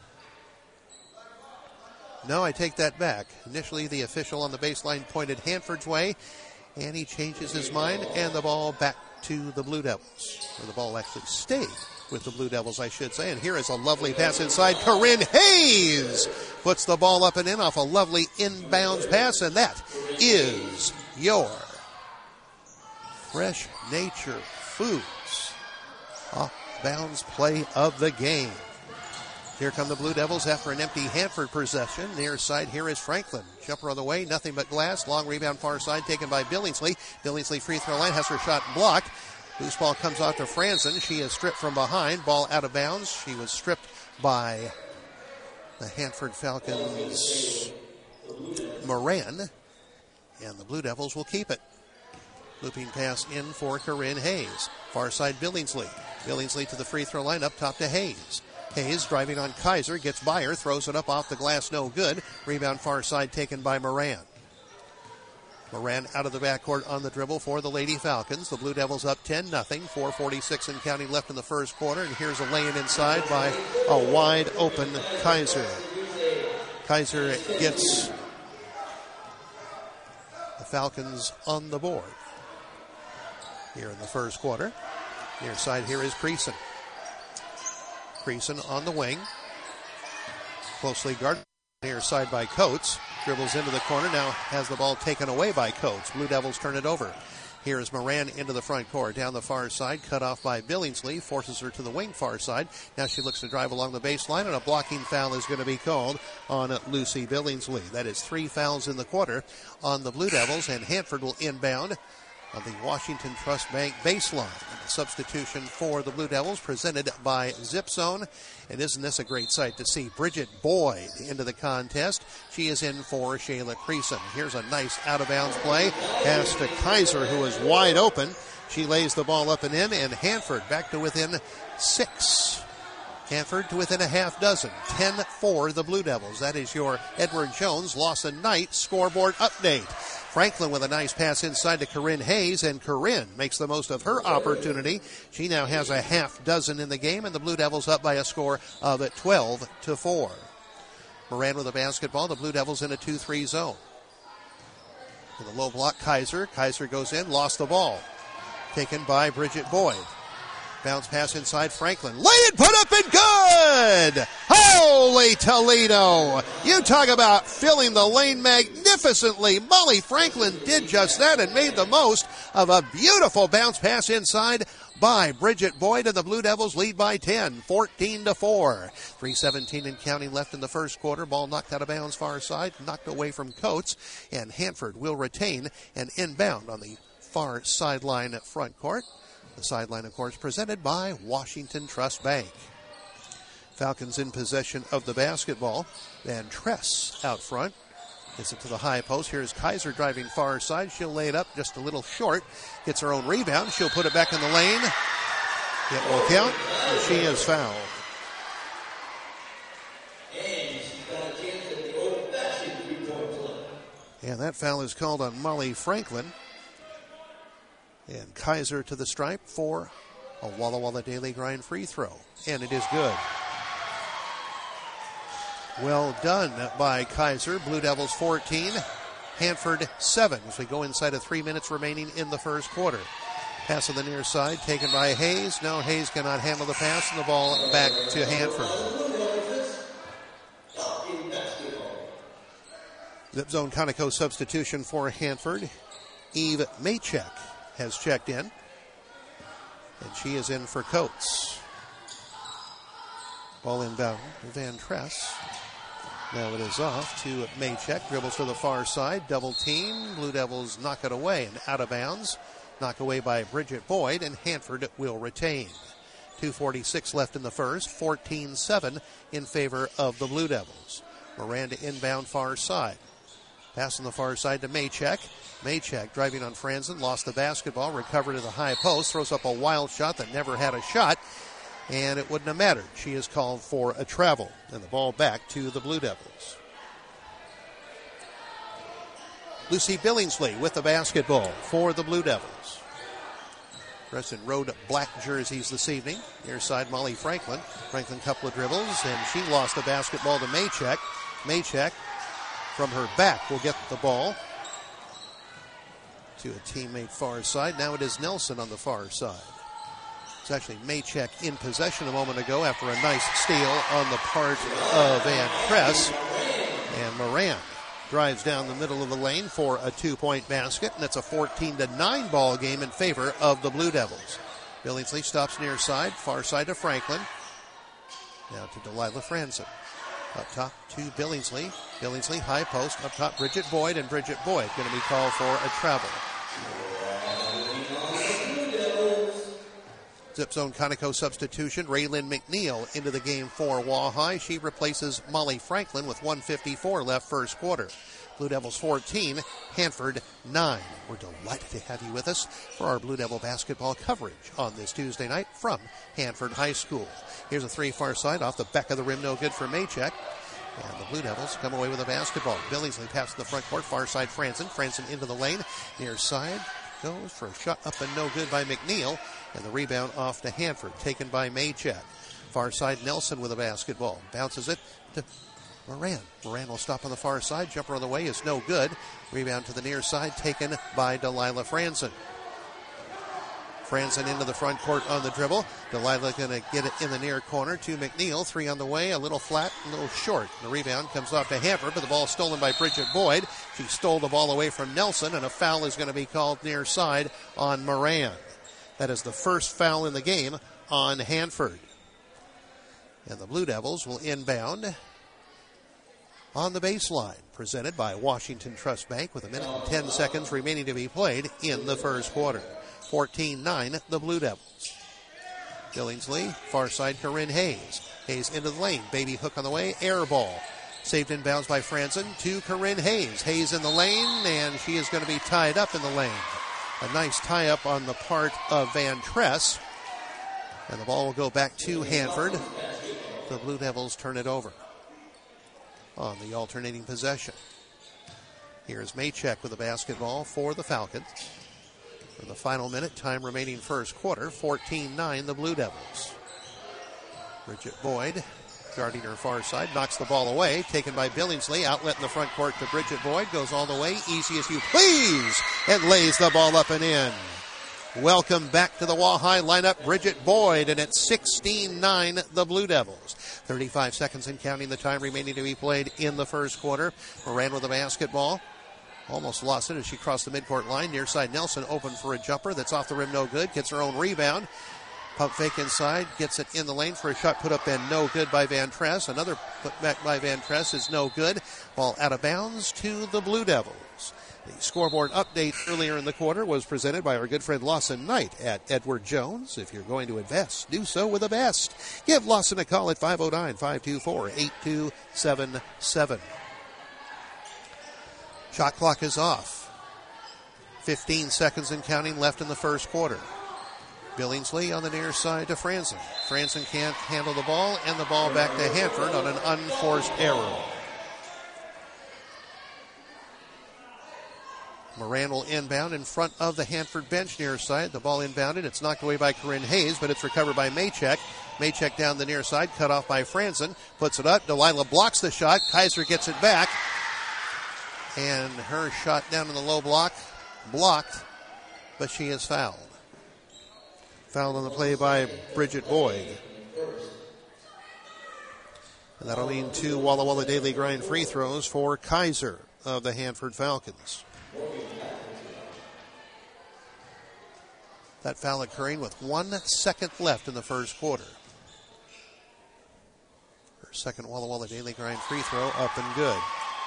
No, I take that back. Initially, the official on the baseline pointed Hanford's way, and he changes his mind, and the ball back to the Blue Devils. Or the ball actually stayed with the Blue Devils, I should say. And here is a lovely pass inside. Corinne Hayes puts the ball up and in off a lovely inbounds pass, and that is your Fresh Nature Foods off-bounds play of the game. Here come the Blue Devils after an empty Hanford possession. Near side, here is Franklin. Jumper on the way, nothing but glass. Long rebound far side taken by Billingsley. Billingsley free throw line, has her shot blocked. Loose ball comes out to Franzen. She is stripped from behind. Ball out of bounds. She was stripped by the Hanford Falcons' Moran. And the Blue Devils will keep it. Looping pass in for Corinne Hayes. Far side Billingsley. Billingsley to the free throw line, up top to Hayes. Hayes driving on Kaiser, gets by her, throws it up off the glass, no good. Rebound far side taken by Moran. Moran out of the backcourt on the dribble for the Lady Falcons. The Blue Devils up ten nothing. four forty-six and counting left in the first quarter. And here's a lay-in inside by a wide open Kaiser. Kaiser gets the Falcons on the board here in the first quarter. Near side here is Creason. Creason on the wing. Closely guarded near side by Coates. Dribbles into the corner, now has the ball taken away by Coates. Blue Devils turn it over. Here is Moran into the front court. Down the far side, cut off by Billingsley. Forces her to the wing far side. Now she looks to drive along the baseline, and a blocking foul is going to be called on Lucy Billingsley. That is three fouls in the quarter on the Blue Devils, and Hanford will inbound on the Washington Trust Bank baseline. A substitution for the Blue Devils presented by Zip Zone. And isn't this a great sight to see Bridget Boyd into the contest? She is in for Shayla Creason. Here's a nice out-of-bounds play. Pass to Kaiser, who is wide open. She lays the ball up and in, and Hanford back to within six. Hanford to within a half dozen. ten four the Blue Devils. That is your Edward Jones Lawson Knight scoreboard update. Franklin with a nice pass inside to Corinne Hayes, and Corinne makes the most of her opportunity. She now has a half dozen in the game, and the Blue Devils up by a score of twelve to four. Moran with a basketball. The Blue Devils in a two three zone. In the low block, Kaiser. Kaiser goes in, lost the ball. Taken by Bridget Boyd. Bounce pass inside Franklin. Laid, put up, and good! Holy Toledo! You talk about filling the lane magnificently. Molly Franklin did just that and made the most of a beautiful bounce pass inside by Bridget Boyd, and the Blue Devils lead by ten, fourteen to four. three seventeen and counting left in the first quarter. Ball knocked out of bounds far side, knocked away from Coates, and Hanford will retain an inbound on the far sideline at front court. The sideline, of course, presented by Washington Trust Bank. Falcons in possession of the basketball. Van Tress out front. Gets it to the high post. Here's Kaiser driving far side. She'll lay it up just a little short. Gets her own rebound. She'll put it back in the lane. It will count. And she is fouled. And that foul is called on Molly Franklin. And Kaiser to the stripe for a Walla Walla Daily Grind free throw. And it is good. Well done by Kaiser. Blue Devils fourteen, Hanford seven as we go inside of three minutes remaining in the first quarter. Pass on the near side taken by Hayes. No, Hayes cannot handle the pass, and the ball back to Hanford. Zip zone Conoco substitution for Hanford. Eve Maychek has checked in, and she is in for Coates. Ball inbound to Van Tress. Now it is off to Maychek. Dribbles to the far side. Double team. Blue Devils knock it away and out of bounds. Knocked away by Bridget Boyd, and Hanford will retain. two forty-six left in the first. fourteen seven in favor of the Blue Devils. Miranda inbound far side. Pass on the far side to Maychek. Maychek driving on Franzen, lost the basketball, recovered to the high post, throws up a wild shot that never had a shot, and it wouldn't have mattered. She is called for a travel, and the ball back to the Blue Devils. Lucy Billingsley with the basketball for the Blue Devils. Dressed in road black jerseys this evening. Near side, Molly Franklin. Franklin, couple of dribbles, and she lost the basketball to Maychek. Maychek, from her back, will get the ball to a teammate far side. Now it is Nelson on the far side. It's actually Maychek in possession a moment ago after a nice steal on the part of Van Tress. And Moran drives down the middle of the lane for a two-point basket, and it's a fourteen to nine ball game in favor of the Blue Devils. Billingsley stops near side, far side to Franklin. Now to Delilah Franzen. Up top to Billingsley. Billingsley, high post. Up top, Bridget Boyd, and Bridget Boyd going to be called for a travel. Zip zone Conoco substitution. Raylyn McNeil into the game for Wahai. She replaces Molly Franklin with one fifty-four left first quarter. Blue Devils fourteen, Hanford nine. We're delighted to have you with us for our Blue Devil basketball coverage on this Tuesday night from Hanford High School. Here's a three far side off the back of the rim, no good for Maychek. And the Blue Devils come away with a basketball. Billingsley passes the front court, far side Franzen. Franzen into the lane, near side. Goes for a shot up and no good by McNeil. And the rebound off to Hanford, taken by Maychek. Far side Nelson with a basketball. Bounces it to Moran. Moran will stop on the far side. Jumper on the way is no good. Rebound to the near side, taken by Delilah Franzen. Franzen into the front court on the dribble. Delilah going to get it in the near corner to McNeil. Three on the way, a little flat, a little short. The rebound comes off to Hanford, but the ball stolen by Bridget Boyd. She stole the ball away from Nelson, and a foul is going to be called near side on Moran. That is the first foul in the game on Hanford. And the Blue Devils will inbound on the baseline, presented by Washington Trust Bank with a minute and ten seconds remaining to be played in the first quarter. fourteen nine, the Blue Devils. Billingsley, far side Corinne Hayes. Hayes into the lane, baby hook on the way, air ball. Saved in bounds by Franzen to Corinne Hayes. Hayes in the lane, and she is going to be tied up in the lane. A nice tie-up on the part of Van Tress. And the ball will go back to Hanford. the Blue Devils turn it over on the alternating possession. Here's Maychek with the basketball for the Falcons. For the final minute, time remaining first quarter, fourteen nine the Blue Devils. Bridget Boyd, guarding her far side, knocks the ball away, taken by Billingsley, outlet in the front court to Bridget Boyd, goes all the way, easy as you please, and lays the ball up and in. Welcome back to the Wahai lineup, Bridget Boyd, and it's sixteen nine the Blue Devils. thirty-five seconds and counting the time remaining to be played in the first quarter. Moran with the basketball. Almost lost it as she crossed the midcourt line. Near side Nelson open for a jumper that's off the rim, no good. Gets her own rebound. Pump fake inside, gets it in the lane for a shot put up and no good by Van Tress. Another put back by Van Tress is no good. Ball out of bounds to the Blue Devils. The scoreboard update earlier in the quarter was presented by our good friend Lawson Knight at Edward Jones. If you're going to invest, do so with the best. Give Lawson a call at five oh nine, five two four, eight two seven seven. Shot clock is off. fifteen seconds and counting left in the first quarter. Billingsley on the near side to Franzen. Franzen can't handle the ball, and the ball back to Hanford on an unforced error. Moran will inbound in front of the Hanford bench near side. The ball inbounded. It's knocked away by Corinne Hayes, but it's recovered by Maychek. Maychek down the near side, cut off by Franzen. Puts it up. Delilah blocks the shot. Kaiser gets it back. And her shot down in the low block, blocked, but she is fouled. Fouled on the play by Bridget Boyd. And that'll mean two Walla Walla Daily Grind free throws for Kaiser of the Hanford Falcons. That foul occurring with one second left in the first quarter. Her second Walla Walla Daily Grind free throw up and good.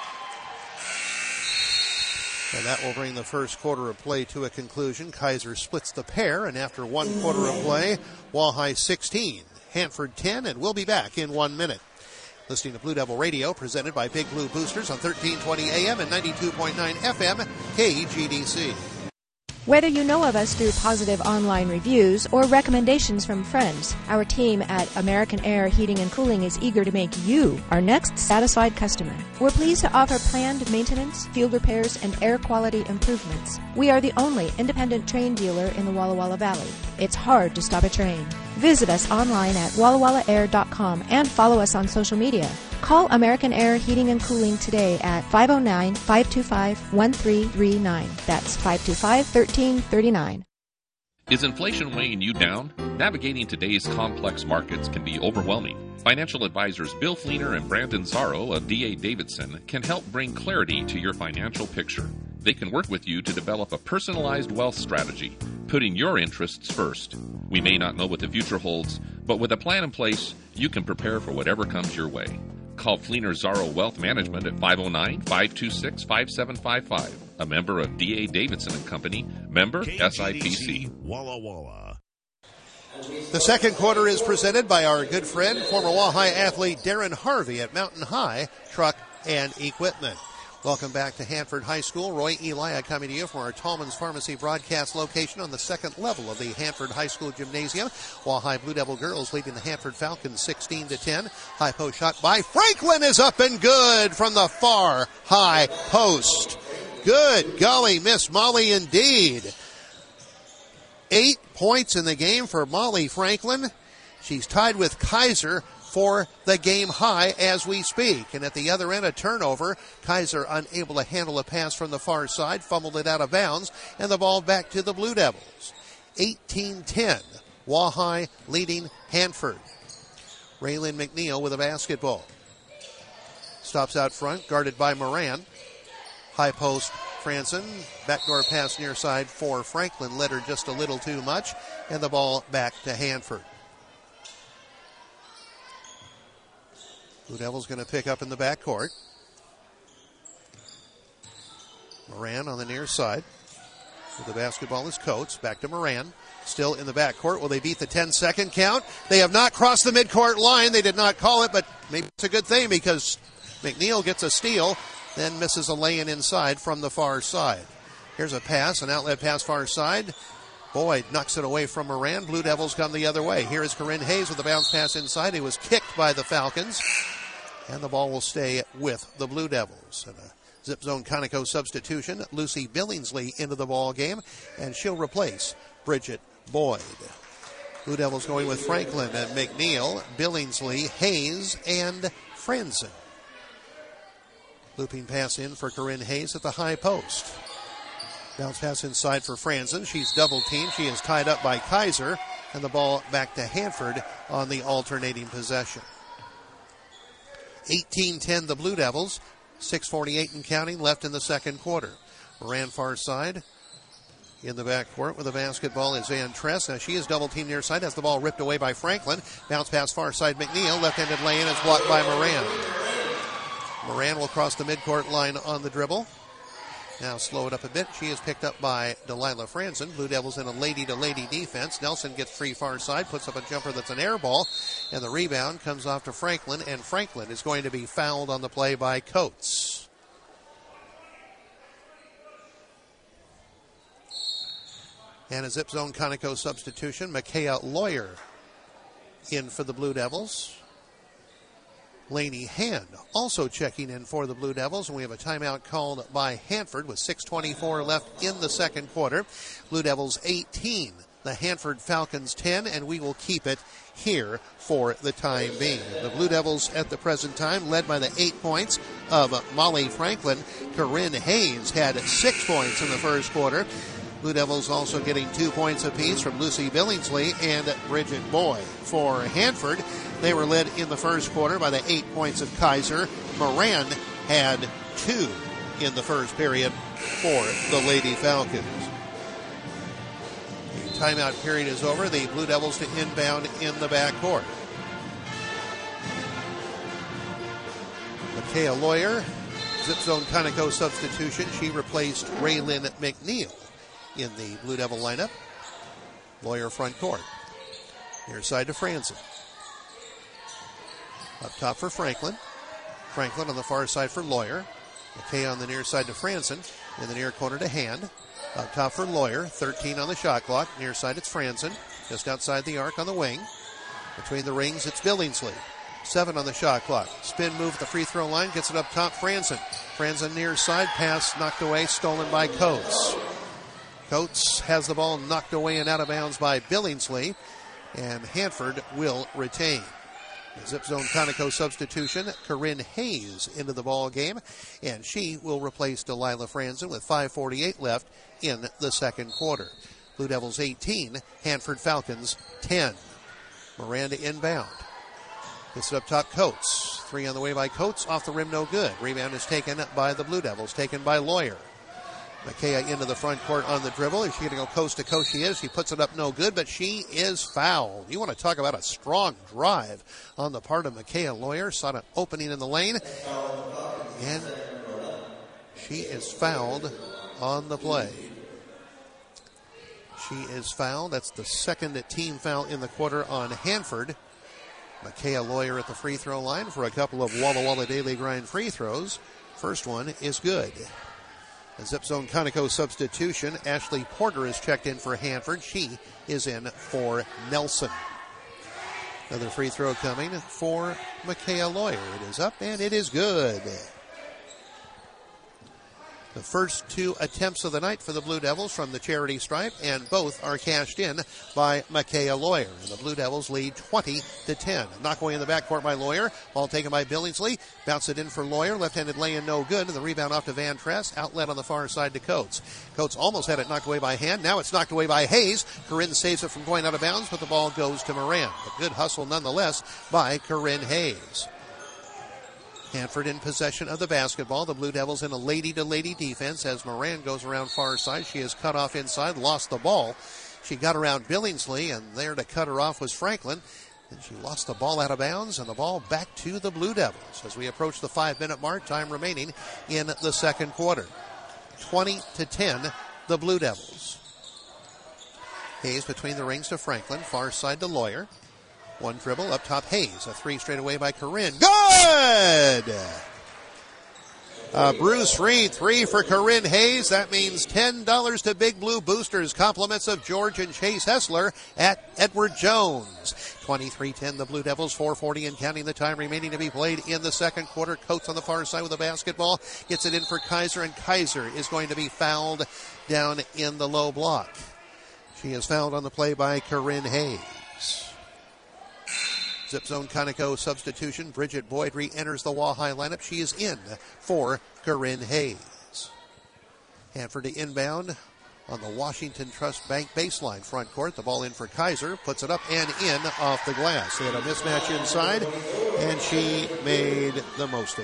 And that will bring the first quarter of play to a conclusion. Kaiser splits the pair, and after one quarter of play, Wahai sixteen, Hanford ten, and we'll be back in one minute. Listening to Blue Devil Radio, presented by Big Blue Boosters on thirteen twenty A M and ninety-two point nine F M, K G D C. Whether you know of us through positive online reviews or recommendations from friends, our team at American Air Heating and Cooling is eager to make you our next satisfied customer. We're pleased to offer planned maintenance, field repairs, and air quality improvements. We are the only independent train dealer in the Walla Walla Valley. It's hard to stop a train. Visit us online at walla walla air dot com and follow us on social media. Call American Air Heating and Cooling today at five oh nine, five two five, one three three nine. That's five two five, one three three nine. Is inflation weighing you down? Navigating today's complex markets can be overwhelming. Financial advisors Bill Fleener and Brandon Zaro of D A Davidson can help bring clarity to your financial picture. They can work with you to develop a personalized wealth strategy, putting your interests first. We may not know what the future holds, but with a plan in place, you can prepare for whatever comes your way. Call Fleener Zaro Wealth Management at five oh nine, five two six, five seven five five. A member of D A Davidson and Company, member S I P C. Walla Walla. The second quarter is presented by our good friend, former Wahai athlete Darren Harvey at Mountain High Truck and Equipment. Welcome back to Hanford High School. Roy Elia coming to you from our Tallman's Pharmacy broadcast location on the second level of the Hanford High School Gymnasium. Wahai Blue Devil girls leading the Hanford Falcons sixteen to ten. High post shot by Franklin is up and good from the far high post. Good golly, Miss Molly indeed. Eight points in the game for Molly Franklin. She's tied with Kaiser for the game high as we speak. And at the other end, a turnover. Kaiser unable to handle a pass from the far side, fumbled it out of bounds, and the ball back to the Blue Devils. eighteen ten, Wahai leading Hanford. Raylyn McNeil with a basketball. Stops out front, guarded by Moran. High post, Franzen. Backdoor pass near side for Franklin. Led her just a little too much, and the ball back to Hanford. Blue Devils going to pick up in the backcourt. Moran on the near side. With the basketball is Coates. Back to Moran. Still in the backcourt. Will they beat the ten-second count? They have not crossed the midcourt line. They did not call it, but maybe it's a good thing because McNeil gets a steal, then misses a lay-in inside from the far side. Here's a pass, an outlet pass far side. Boyd knocks it away from Moran. Blue Devils come the other way. Here is Corinne Hayes with a bounce pass inside. He was kicked by the Falcons. And the ball will stay with the Blue Devils. And a zip zone Conoco substitution. Lucy Billingsley into the ball game. And she'll replace Bridget Boyd. Blue Devils going with Franklin and McNeil, Billingsley, Hayes, and Franzen. Looping pass in for Corinne Hayes at the high post. Bounce pass inside for Franzen. She's double teamed. She is tied up by Kaiser. And the ball back to Hanford on the alternating possession. eighteen ten the Blue Devils. six forty-eight and counting left in the second quarter. Moran far side. In the backcourt with the basketball is Van Tress. Now she is double teamed near side. Has the ball ripped away by Franklin. Bounce pass far side McNeil. Left-handed lay-in is blocked by Moran. Moran will cross the midcourt line on the dribble. Now slow it up a bit. She is picked up by Delilah Franzen. Blue Devils in a lady-to-lady defense. Nelson gets free far side, puts up a jumper that's an air ball, and the rebound comes off to Franklin, and Franklin is going to be fouled on the play by Coates. And a zip zone Conoco substitution. Micaiah Lawyer in for the Blue Devils. Lainey Hand also checking in for the Blue Devils, and we have a timeout called by Hanford with six twenty-four left in the second quarter. Blue Devils eighteen, the Hanford Falcons ten, and we will keep it here for the time being. The Blue Devils at the present time led by the eight points of Molly Franklin. Corinne Hayes had six points in the first quarter. Blue Devils also getting two points apiece from Lucy Billingsley and Bridget Boyd. For Hanford, they were led in the first quarter by the eight points of Kaiser. Moran had two in the first period for the Lady Falcons. The timeout period is over. The Blue Devils to inbound in the backcourt. Micaiah Lawyer, zip zone Conoco substitution. She replaced Raylyn McNeil in the Blue Devil lineup. Lawyer front court. Near side to Franzen. Up top for Franklin. Franklin on the far side for Lawyer. McKay on the near side to Franzen. In the near corner to Hand. Up top for Lawyer. thirteen on the shot clock. Near side it's Franzen. Just outside the arc on the wing. Between the rings it's Billingsley. Seven on the shot clock. Spin move at the free throw line. Gets it up top. Franzen. Franzen near side. Pass knocked away. Stolen by Coates. Coates has the ball knocked away and out of bounds by Billingsley, and Hanford will retain. The zip zone Conoco substitution, Corinne Hayes into the ball game, and she will replace Delilah Franzen with five forty-eight left in the second quarter. Blue Devils eighteen, Hanford Falcons ten. Miranda inbound. Gets it up top, Coates. Three on the way by Coates, off the rim, no good. Rebound is taken by the Blue Devils, taken by Lawyer. Micaiah into the front court on the dribble. Is she going to go coast to coast? She is. She puts it up no good, but she is fouled. You want to talk about a strong drive on the part of Micaiah Lawyer. Saw an opening in the lane, and she is fouled on the play. She is fouled. That's the second team foul in the quarter on Hanford. Micaiah Lawyer at the free throw line for a couple of Walla Walla Daily Grind free throws. First one is good. A zip zone Conoco substitution. Ashley Porter is checked in for Hanford. She is in for Nelson. Another free throw coming for Micaiah Lawyer. It is up and it is good. The first two attempts of the night for the Blue Devils from the charity stripe, and both are cashed in by Micaiah Lawyer. And the Blue Devils lead twenty to ten. Knock away in the backcourt by Lawyer. Ball taken by Billingsley. Bounce it in for Lawyer. Left-handed lay-in, no good. And the rebound off to Van Tress. Outlet on the far side to Coates. Coates almost had it knocked away by Hand. Now it's knocked away by Hayes. Corinne saves it from going out of bounds, but the ball goes to Moran. But good hustle nonetheless by Corinne Hayes. Hanford in possession of the basketball. The Blue Devils in a lady-to-lady defense as Moran goes around far side. She is cut off inside, lost the ball. She got around Billingsley, and there to cut her off was Franklin. And she lost the ball out of bounds, and the ball back to the Blue Devils as we approach the five-minute mark, time remaining in the second quarter. twenty to ten, the Blue Devils. Hayes between the rings to Franklin, far side to Lawyer. One dribble, up top Hayes. A three straight away by Corinne. Good! Uh, Bruce Reed, three for Corinne Hayes. That means ten dollars to Big Blue Boosters. Compliments of George and Chase Hessler at Edward Jones. twenty-three ten, the Blue Devils, four forty and counting the time remaining to be played in the second quarter. Coates on the far side with the basketball. Gets it in for Kaiser, and Kaiser is going to be fouled down in the low block. She is fouled on the play by Corinne Hayes. Zip Zone Conoco substitution. Bridget Boyd re-enters the Wahai lineup. She is in for Corinne Hayes. Hanford to inbound on the Washington Trust Bank baseline front court. The ball in for Kaiser. Puts it up and in off the glass. They had a mismatch inside, and she made the most of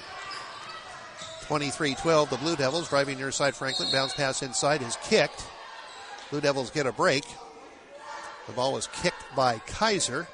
it. twenty-three twelve, the Blue Devils driving near side. Franklin. Bounce pass inside is kicked. Blue Devils get a break. The ball was kicked by Kaiser.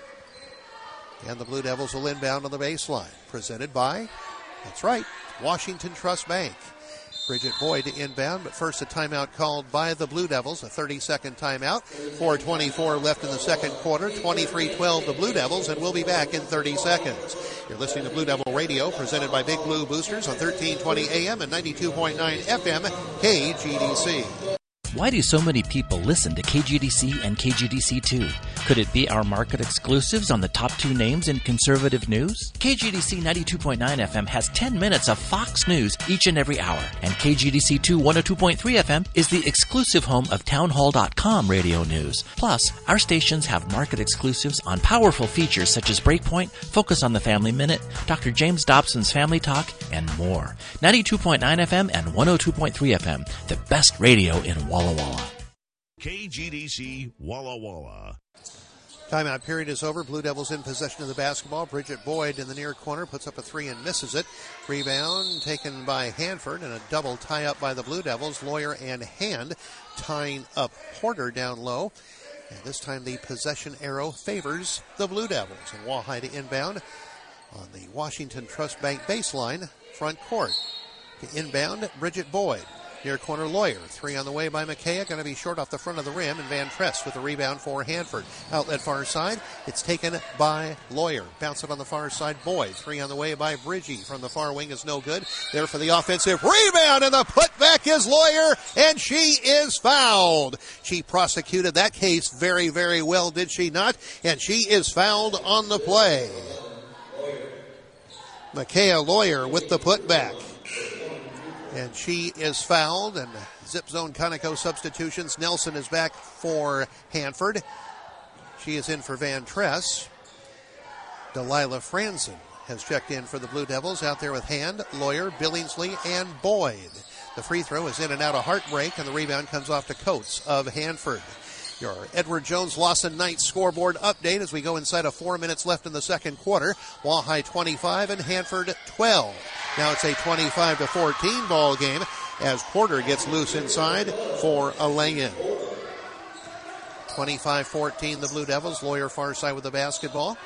And the Blue Devils will inbound on the baseline. Presented by, that's right, Washington Trust Bank. Bridget Boyd to inbound, but first a timeout called by the Blue Devils, a thirty-second timeout. four twenty-four left in the second quarter, twenty-three twelve the Blue Devils, and we'll be back in thirty seconds. You're listening to Blue Devil Radio, presented by Big Blue Boosters on thirteen twenty A M and ninety-two point nine F M, K G D C. Why do so many people listen to K G D C and K G D C two? Could it be our market exclusives on the top two names in conservative news? K G D C ninety-two point nine F M has ten minutes of Fox News each and every hour. And K G D C two one oh two point three F M is the exclusive home of townhall dot com radio news. Plus, our stations have market exclusives on powerful features such as Breakpoint, Focus on the Family Minute, Doctor James Dobson's Family Talk, and more. ninety-two point nine F M and one oh two point three F M, the best radio in Walla Walla. K G D C Walla Walla. Timeout period is over. Blue Devils in possession of the basketball. Bridget Boyd in the near corner puts up a three and misses it. Rebound taken by Hanford, and a double tie-up by the Blue Devils. Lawyer and Hand tying up Porter down low. And this time the possession arrow favors the Blue Devils. And Wahai to inbound on the Washington Trust Bank baseline front court. To inbound, Bridget Boyd. Near corner, Lawyer. Three on the way by McKay. Going to be short off the front of the rim. And Van Tress with the rebound for Hanford. Outlet far side. It's taken by Lawyer. Bounce it on the far side. Boyd. Three on the way by Bridgie. From the far wing is no good. There for the offensive rebound. And the putback is Lawyer. And she is fouled. She prosecuted that case very, very well, did she not? And she is fouled on the play. McKay Lawyer with the putback. And she is fouled, and Zip Zone Conoco substitutions. Nelson is back for Hanford. She is in for Van Tress. Delilah Franzen has checked in for the Blue Devils. Out there with Hand, Lawyer, Billingsley, and Boyd. The free throw is in and out of Heartbreak, and the rebound comes off to Coates of Hanford. Your Edward Jones Lawson Knight scoreboard update as we go inside of four minutes left in the second quarter. Wahai twenty-five and Hanford twelve. Now it's a twenty-five to fourteen ball game as Porter gets loose inside for a lay-in. twenty-five fourteen the Blue Devils. Lawyer far side with the basketball.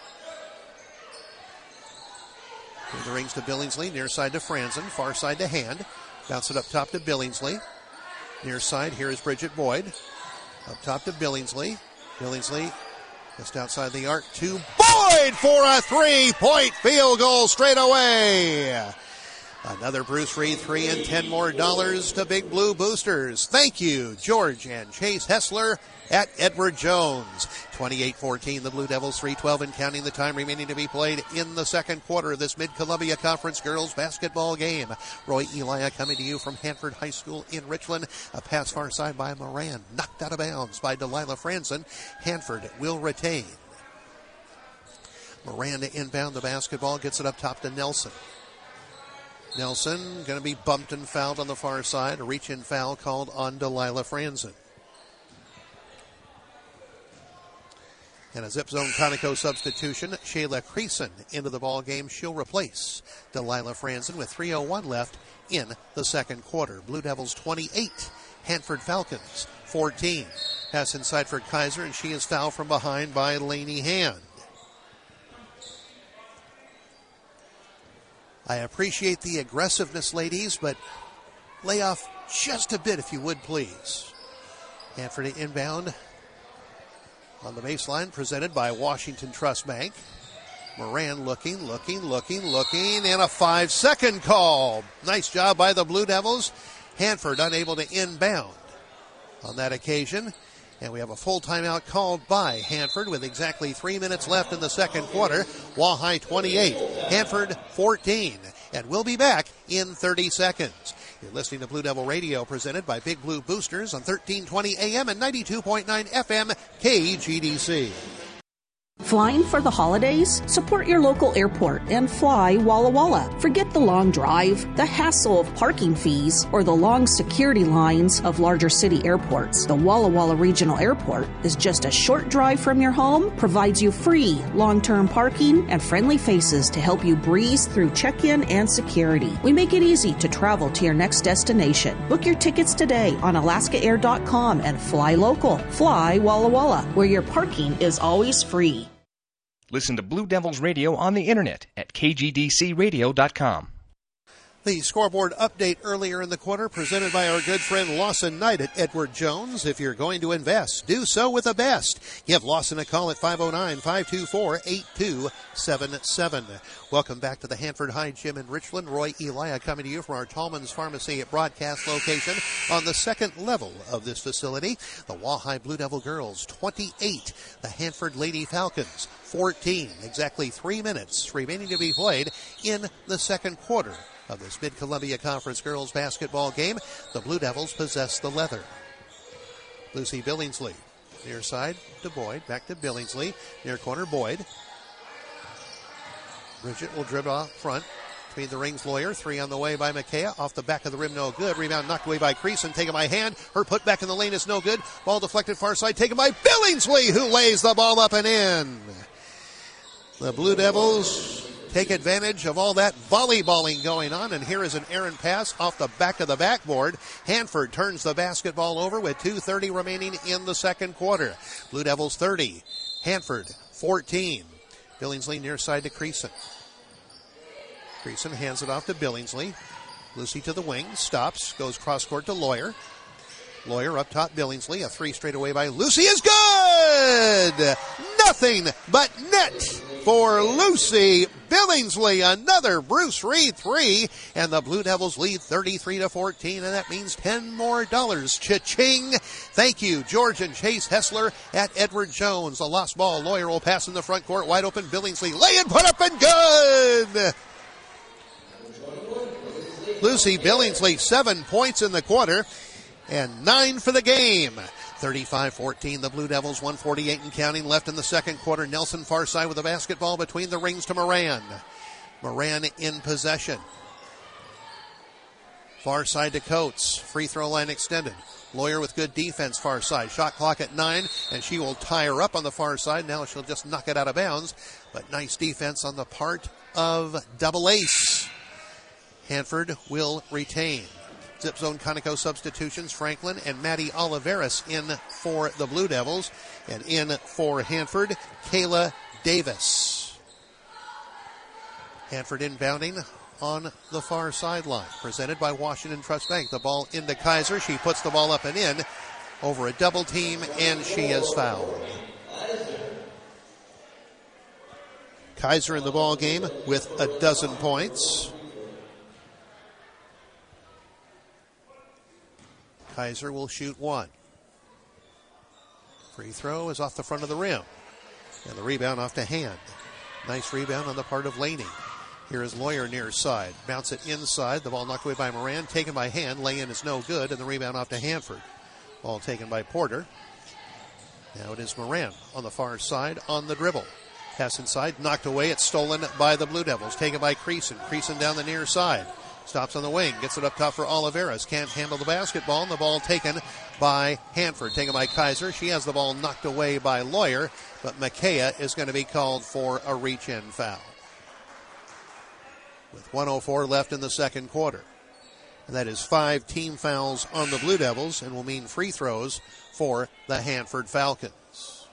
Through the rings to Billingsley. Near side to Franzen. Far side to Hand. Bounce it up top to Billingsley. Near side, here is Bridget Boyd. Up top to Billingsley. Billingsley just outside the arc to Boyd for a three-point field goal straight away. Another Bruce Reed three and ten more dollars to Big Blue Boosters. Thank you, George and Chase Hessler at Edward Jones. twenty-eight fourteen, the Blue Devils, three twelve and counting the time remaining to be played in the second quarter of this Mid-Columbia Conference girls basketball game. Roy Elia coming to you from Hanford High School in Richland. A pass far side by Moran, knocked out of bounds by Delilah Franzen. Hanford will retain. Moran to inbound the basketball, gets it up top to Nelson. Nelson going to be bumped and fouled on the far side. A reach-in foul called on Delilah Franzen. And a Zip Zone Conoco substitution. Shayla Creason into the ball game. She'll replace Delilah Franzen with three oh one left in the second quarter. Blue Devils twenty-eight. Hanford Falcons fourteen. Pass inside for Kaiser, and she is fouled from behind by Lainey Hand. I appreciate the aggressiveness, ladies, but lay off just a bit if you would, please. Hanford inbound on the baseline, presented by Washington Trust Bank. Moran looking, looking, looking, looking, and a five-second call. Nice job by the Blue Devils. Hanford unable to inbound on that occasion. And we have a full timeout called by Hanford with exactly three minutes left in the second quarter. Wahai twenty-eight, Hanford fourteen. And we'll be back in thirty seconds. You're listening to Blue Devil Radio, presented by Big Blue Boosters on thirteen twenty A M and ninety-two point nine F M K G D C. Flying for the holidays? Support your local airport and fly Walla Walla. Forget the long drive, the hassle of parking fees, or the long security lines of larger city airports. The Walla Walla Regional Airport is just a short drive from your home, provides you free long-term parking and friendly faces to help you breeze through check-in and security. We make it easy to travel to your next destination. Book your tickets today on Alaska Air dot com and fly local. Fly Walla Walla, where your parking is always free. Listen to Blue Devils Radio on the internet at K G D C radio dot com. The scoreboard update earlier in the quarter presented by our good friend Lawson Knight at Edward Jones. If you're going to invest, do so with the best. Give Lawson a call at five oh nine, five two four, eight two seven seven. Welcome back to the Hanford High Gym in Richland. Roy Elia coming to you from our Tallman's Pharmacy at broadcast location on the second level of this facility. The Wahai Blue Devil girls twenty-eight. The Hanford Lady Falcons fourteen. Exactly three minutes remaining to be played in the second quarter of this Mid-Columbia Conference girls basketball game. The Blue Devils possess the leather. Lucy Billingsley, near side to Boyd, back to Billingsley, near corner Boyd. Bridget will dribble out front between the rings. Lawyer, three on the way by McKay, off the back of the rim, no good. Rebound knocked away by Creason, taken by Hand. Her put back in the lane is no good. Ball deflected far side, taken by Billingsley, who lays the ball up and in. The Blue Devils take advantage of all that volleyballing going on, and here is an errant pass off the back of the backboard. Hanford turns the basketball over with two thirty remaining in the second quarter. Blue Devils thirty, Hanford fourteen. Billingsley near side to Creason. Creason hands it off to Billingsley. Lucy to the wing, stops, goes cross court to Lawyer. Lawyer up top, Billingsley. A three straight away by Lucy is good! Nothing but net for Lucy Billingsley. Another Bruce Reed three, and the Blue Devils lead thirty-three to fourteen, and that means ten more dollars. Cha-ching! Thank you, George and Chase Hessler at Edward Jones. A lost ball. Lawyer will pass in the front court, wide open. Billingsley lay and put up and good! Lucy Billingsley, seven points in the quarter and nine for the game. thirty-five fourteen, the Blue Devils, one forty-eight and counting left in the second quarter. Nelson far side with the basketball between the rings to Moran. Moran in possession. Far side to Coates. Free throw line extended. Lawyer with good defense far side. Shot clock at nine, and she will tie her up on the far side. Now she'll just knock it out of bounds. But nice defense on the part of Double Ace. Hanford will retain. Zip zone Conoco substitutions. Franklin and Maddie Oliveras in for the Blue Devils. And in for Hanford, Kayla Davis. Hanford inbounding on the far sideline. Presented by Washington Trust Bank. The ball into Kaiser. She puts the ball up and in over a double team, and she is fouled. Kaiser in the ball game with a dozen points. Kaiser will shoot one. Free throw is off the front of the rim. And the rebound off to Hand. Nice rebound on the part of Laney. Here is Lawyer near side. Bounce it inside. The ball knocked away by Moran. Taken by Hand. Lay-in is no good. And the rebound off to Hanford. Ball taken by Porter. Now it is Moran on the far side on the dribble. Pass inside. Knocked away. It's stolen by the Blue Devils. Taken by Creason. Creason down the near side. Stops on the wing, gets it up top for Oliveras. Can't handle the basketball, and the ball taken by Hanford. Taken by Kaiser. She has the ball knocked away by Lawyer, but McKay is going to be called for a reach-in foul. With one oh four left in the second quarter. And that is five team fouls on the Blue Devils and will mean free throws for the Hanford Falcons.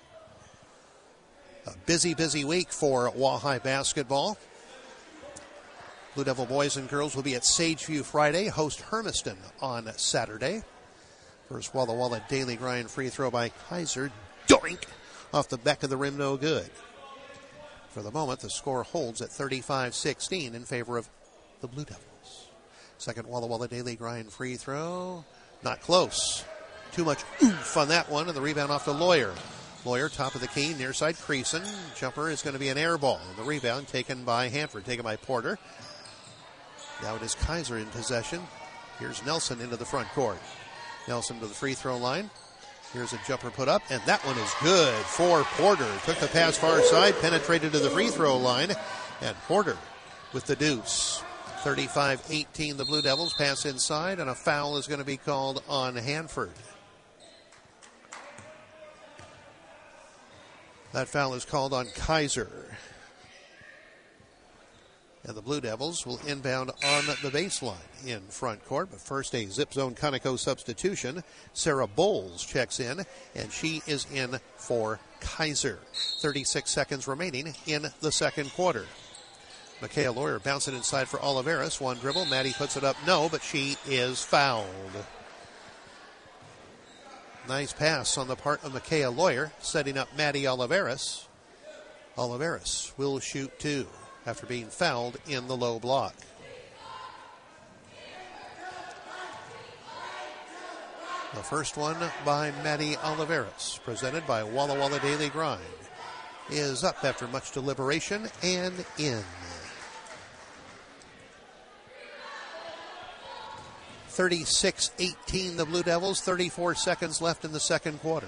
A busy, busy week for Wahai basketball. Blue Devil boys and girls will be at Sageview Friday, host Hermiston on Saturday. First Walla Walla daily grind free throw by Kaiser. Doink! Off the back of the rim, no good. For the moment, the score holds at thirty-five sixteen in favor of the Blue Devils. Second Walla Walla Daily Grind free throw. Not close. Too much oomph on that one, and the rebound off to Lawyer. Lawyer, top of the key, near side Creason. Jumper is going to be an air ball. And the rebound taken by Hanford, taken by Porter. Now it is Kaiser in possession. Here's Nelson into the front court. Nelson to the free throw line. Here's a jumper put up, and that one is good for Porter. Took the pass far side, penetrated to the free throw line, and Porter with the deuce. thirty-five eighteen, the Blue Devils pass inside, and a foul is going to be called on Hanford. That foul is called on Kaiser. And the Blue Devils will inbound on the baseline in front court. But first, a zip zone Conoco substitution. Sarah Bowles checks in, and she is in for Kaiser. thirty-six seconds remaining in the second quarter. Micaiah Lawyer bouncing inside for Oliveras. One dribble. Maddie puts it up. No, but she is fouled. Nice pass on the part of Micaiah Lawyer, setting up Maddie Oliveras. Oliveras will shoot two after being fouled in the low block. The first one by Maddie Oliveras, presented by Walla Walla Daily Grind, is up after much deliberation and in. thirty-six eighteen, the Blue Devils, thirty-four seconds left in the second quarter.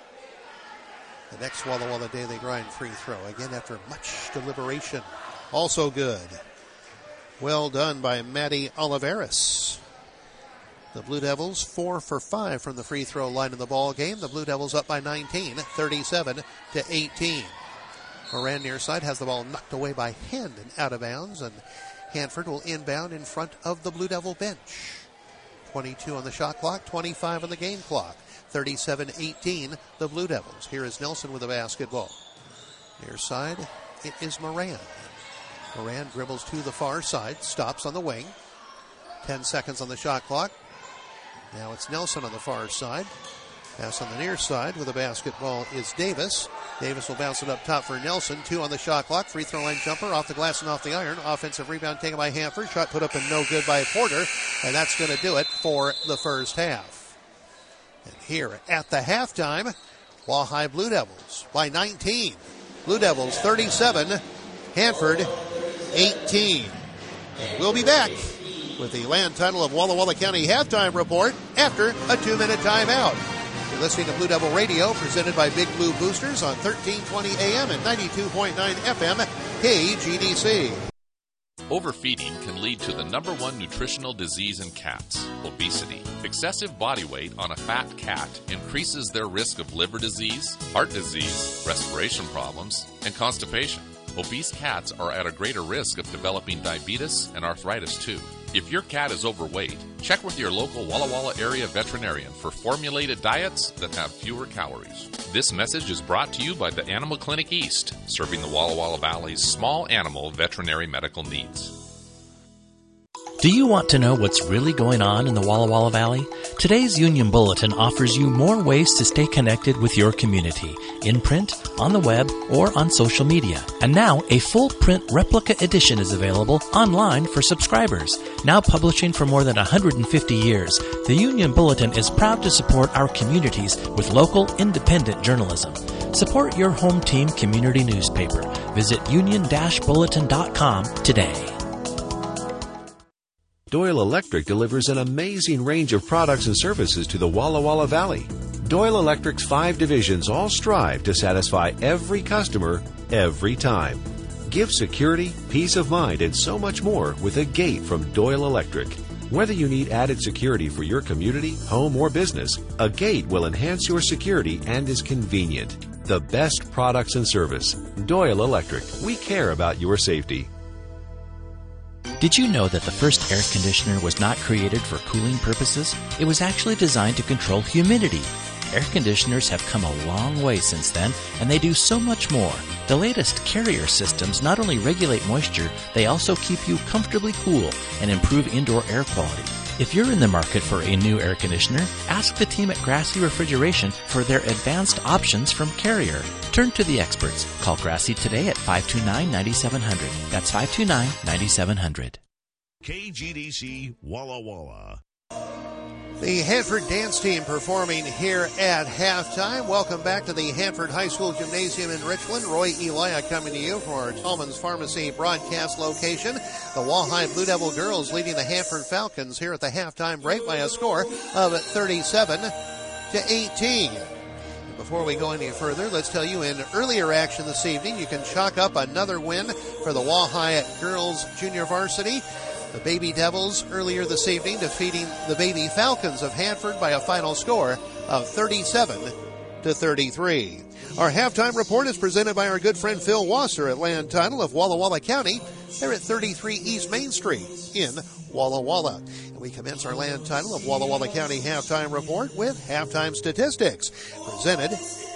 The next Walla Walla Daily Grind free throw, again after much deliberation. Also good. Well done by Maddie Oliveras. The Blue Devils four for five from the free throw line in the ball game. The Blue Devils up by nineteen, thirty-seven to eighteen. Moran near side has the ball knocked away by Hendon out of bounds, and Hanford will inbound in front of the Blue Devil bench. twenty-two on the shot clock, twenty-five on the game clock. thirty-seven eighteen, the Blue Devils. Here is Nelson with the basketball. Near side, it is Moran. Moran dribbles to the far side, stops on the wing. Ten seconds on the shot clock. Now it's Nelson on the far side. Pass on the near side with the basketball is Davis. Davis will bounce it up top for Nelson. Two on the shot clock. Free throw line jumper off the glass and off the iron. Offensive rebound taken by Hanford. Shot put up and no good by Porter. And that's going to do it for the first half. And here at the halftime, Wahai Blue Devils by nineteen. Blue Devils thirty-seven. Hanford eighteen. And we'll be back with the land title of Walla Walla County halftime report after a two-minute timeout. You're listening to Blue Devil Radio, presented by Big Blue Boosters on thirteen twenty A M and ninety-two point nine F M K G D C. Overfeeding can lead to the number one nutritional disease in cats, obesity. Excessive body weight on a fat cat increases their risk of liver disease, heart disease, respiration problems, and constipation. Obese cats are at a greater risk of developing diabetes and arthritis too. If your cat is overweight, check with your local Walla Walla area veterinarian for formulated diets that have fewer calories. This message is brought to you by the Animal Clinic East, serving the Walla Walla Valley's small animal veterinary medical needs. Do you want to know what's really going on in the Walla Walla Valley? Today's Union Bulletin offers you more ways to stay connected with your community, in print, on the web, or on social media. And now, a full print replica edition is available online for subscribers. Now publishing for more than one hundred fifty years, the Union Bulletin is proud to support our communities with local, independent journalism. Support your home team community newspaper. Visit union dash bulletin dot com today. Doyle Electric delivers an amazing range of products and services to the Walla Walla Valley. Doyle Electric's five divisions all strive to satisfy every customer, every time. Give security, peace of mind, and so much more with a gate from Doyle Electric. Whether you need added security for your community, home, or business, a gate will enhance your security and is convenient. The best products and service. Doyle Electric. We care about your safety. Did you know that the first air conditioner was not created for cooling purposes? It was actually designed to control humidity. Air conditioners have come a long way since then, and they do so much more. The latest Carrier systems not only regulate moisture, they also keep you comfortably cool and improve indoor air quality. If you're in the market for a new air conditioner, ask the team at Grassy Refrigeration for their advanced options from Carrier. Turn to the experts. Call Grassy today at five two nine, nine seven zero zero. That's five two nine, nine seven zero zero. K G D C Walla Walla. The Hanford dance team performing here at halftime. Welcome back to the Hanford High School Gymnasium in Richland. Roy Elia coming to you from our Tallman's Pharmacy broadcast location. The Walleye Blue Devil girls leading the Hanford Falcons here at the halftime break by a score of thirty-seven to eighteen. Before we go any further, let's tell you in earlier action this evening, you can chalk up another win for the Walleye girls junior varsity. The Baby Devils earlier this evening defeating the Baby Falcons of Hanford by a final score of thirty-seven to thirty-three. Our halftime report is presented by our good friend Phil Wasser at Land Title of Walla Walla County. They're at thirty-three East Main Street in Walla Walla. And we commence our Land Title of Walla Walla County halftime report with halftime statistics presented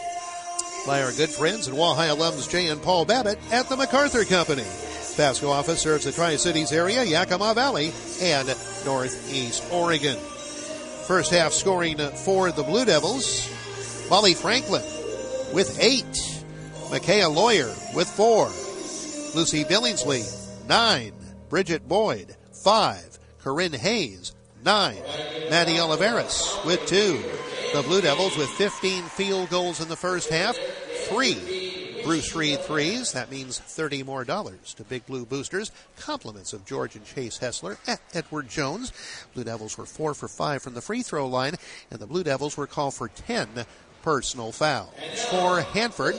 by our good friends and Walleye alums Jay and Paul Babbitt at the MacArthur Company. Pasco office serves the Tri-Cities area, Yakima Valley, and Northeast Oregon. First half scoring for the Blue Devils, Molly Franklin with eight, Micaiah Lawyer with four, Lucy Billingsley, nine, Bridget Boyd, five, Corinne Hayes, nine, Maddie Oliveras with two. The Blue Devils with fifteen field goals in the first half, three Bruce Reed threes. That means thirty more dollars to Big Blue Boosters. Compliments of George and Chase Hessler at Edward Jones. Blue Devils were four for five from the free throw line, and the Blue Devils were called for ten personal fouls. For Hanford,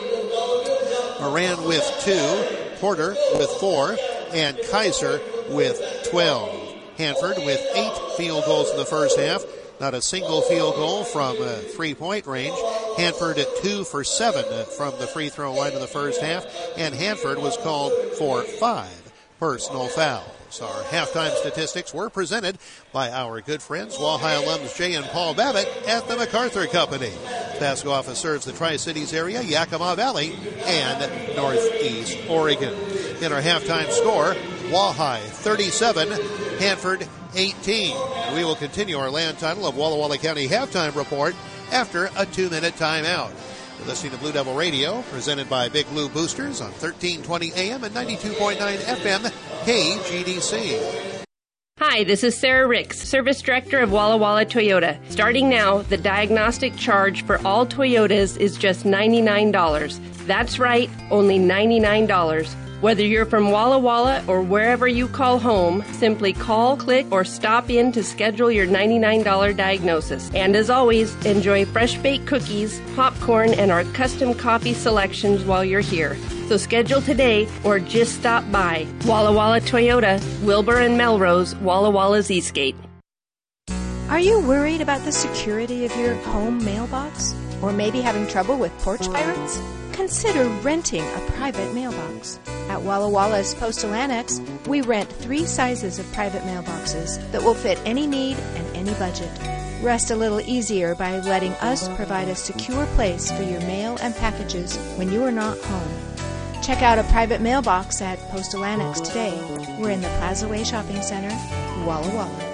Moran with two, Porter with four, and Kaiser with twelve. Hanford with eight field goals in the first half. Not a single field goal from uh, three-point range. Hanford at two for seven uh, from the free throw line in the first half. And Hanford was called for five personal fouls. Our halftime statistics were presented by our good friends, Walleye alums Jay and Paul Babbitt at the MacArthur Company. Pasco office serves the Tri-Cities area, Yakima Valley, and Northeast Oregon. In our halftime score, Walleye thirty-seven, Hanford eighteen. We will continue our Land Title of Walla Walla County halftime report after a two-minute timeout. You're listening to Blue Devil Radio, presented by Big Blue Boosters on thirteen twenty A M and ninety-two point nine F M K G D C. Hi, this is Sarah Ricks, Service Director of Walla Walla Toyota. Starting now, the diagnostic charge for all Toyotas is just ninety-nine dollars. That's right, only ninety-nine dollars. Whether you're from Walla Walla or wherever you call home, simply call, click, or stop in to schedule your ninety-nine dollars diagnosis. And as always, enjoy fresh baked cookies, popcorn, and our custom coffee selections while you're here. So schedule today or just stop by. Walla Walla Toyota, Wilbur and Melrose, Walla Walla's Eastgate. Are you worried about the security of your home mailbox? Or maybe having trouble with porch pirates? Consider renting a private mailbox. At Walla Walla's Postal Annex, we rent three sizes of private mailboxes that will fit any need and any budget. Rest a little easier by letting us provide a secure place for your mail and packages when you are not home. Check out a private mailbox at Postal Annex today. We're in the Plaza Way Shopping Center, Walla Walla.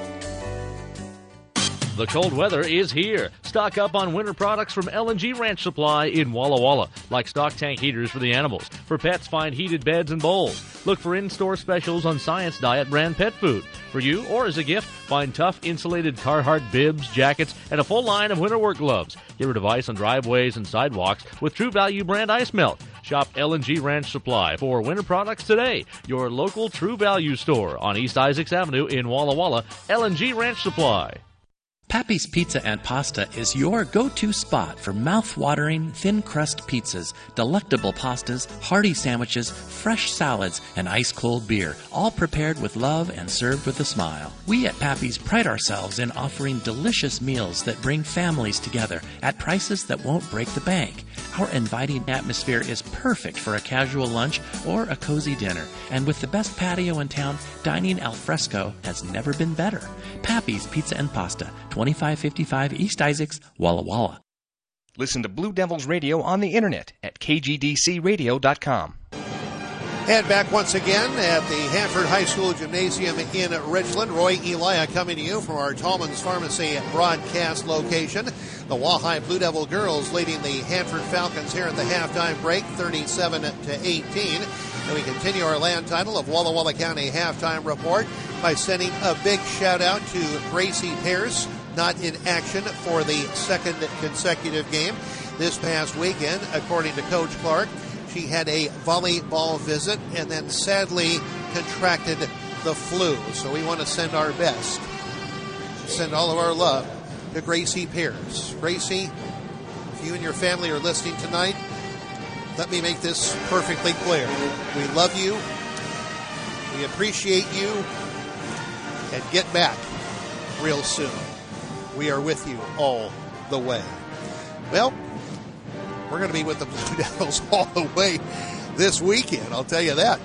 The cold weather is here. Stock up on winter products from L and G Ranch Supply in Walla Walla, like stock tank heaters for the animals. For pets, find heated beds and bowls. Look for in-store specials on Science Diet brand pet food. For you or as a gift, find tough insulated Carhartt bibs, jackets, and a full line of winter work gloves. Get rid of ice on driveways and sidewalks with True Value brand ice melt. Shop L and G Ranch Supply for winter products today. Your local True Value store on East Isaacs Avenue in Walla Walla. L and G Ranch Supply. Pappy's Pizza and Pasta is your go-to spot for mouth-watering, thin-crust pizzas, delectable pastas, hearty sandwiches, fresh salads, and ice-cold beer, all prepared with love and served with a smile. We at Pappy's pride ourselves in offering delicious meals that bring families together at prices that won't break the bank. Our inviting atmosphere is perfect for a casual lunch or a cozy dinner, and with the best patio in town, dining al fresco has never been better. Pappy's Pizza and Pasta, twenty-five fifty-five East Isaacs, Walla Walla. Listen to Blue Devils Radio on the internet at K G D C radio dot com. And back once again at the Hanford High School Gymnasium in Richland. Roy Elia coming to you from our Tallman's Pharmacy broadcast location. The Wahai Blue Devil girls leading the Hanford Falcons here at the halftime break, thirty-seven to eighteen. And we continue our land title of Walla Walla County halftime report by sending a big shout out to Gracie Pierce, not in action for the second consecutive game this past weekend, according to Coach Clark. She had a volleyball visit and then sadly contracted the flu. So we want to send our best, send all of our love to Gracie Pierce. Gracie, if you and your family are listening tonight, let me make this perfectly clear. We love you. We appreciate you. And get back real soon. We are with you all the way. Well, we're going to be with the Blue Devils all the way this weekend, I'll tell you that.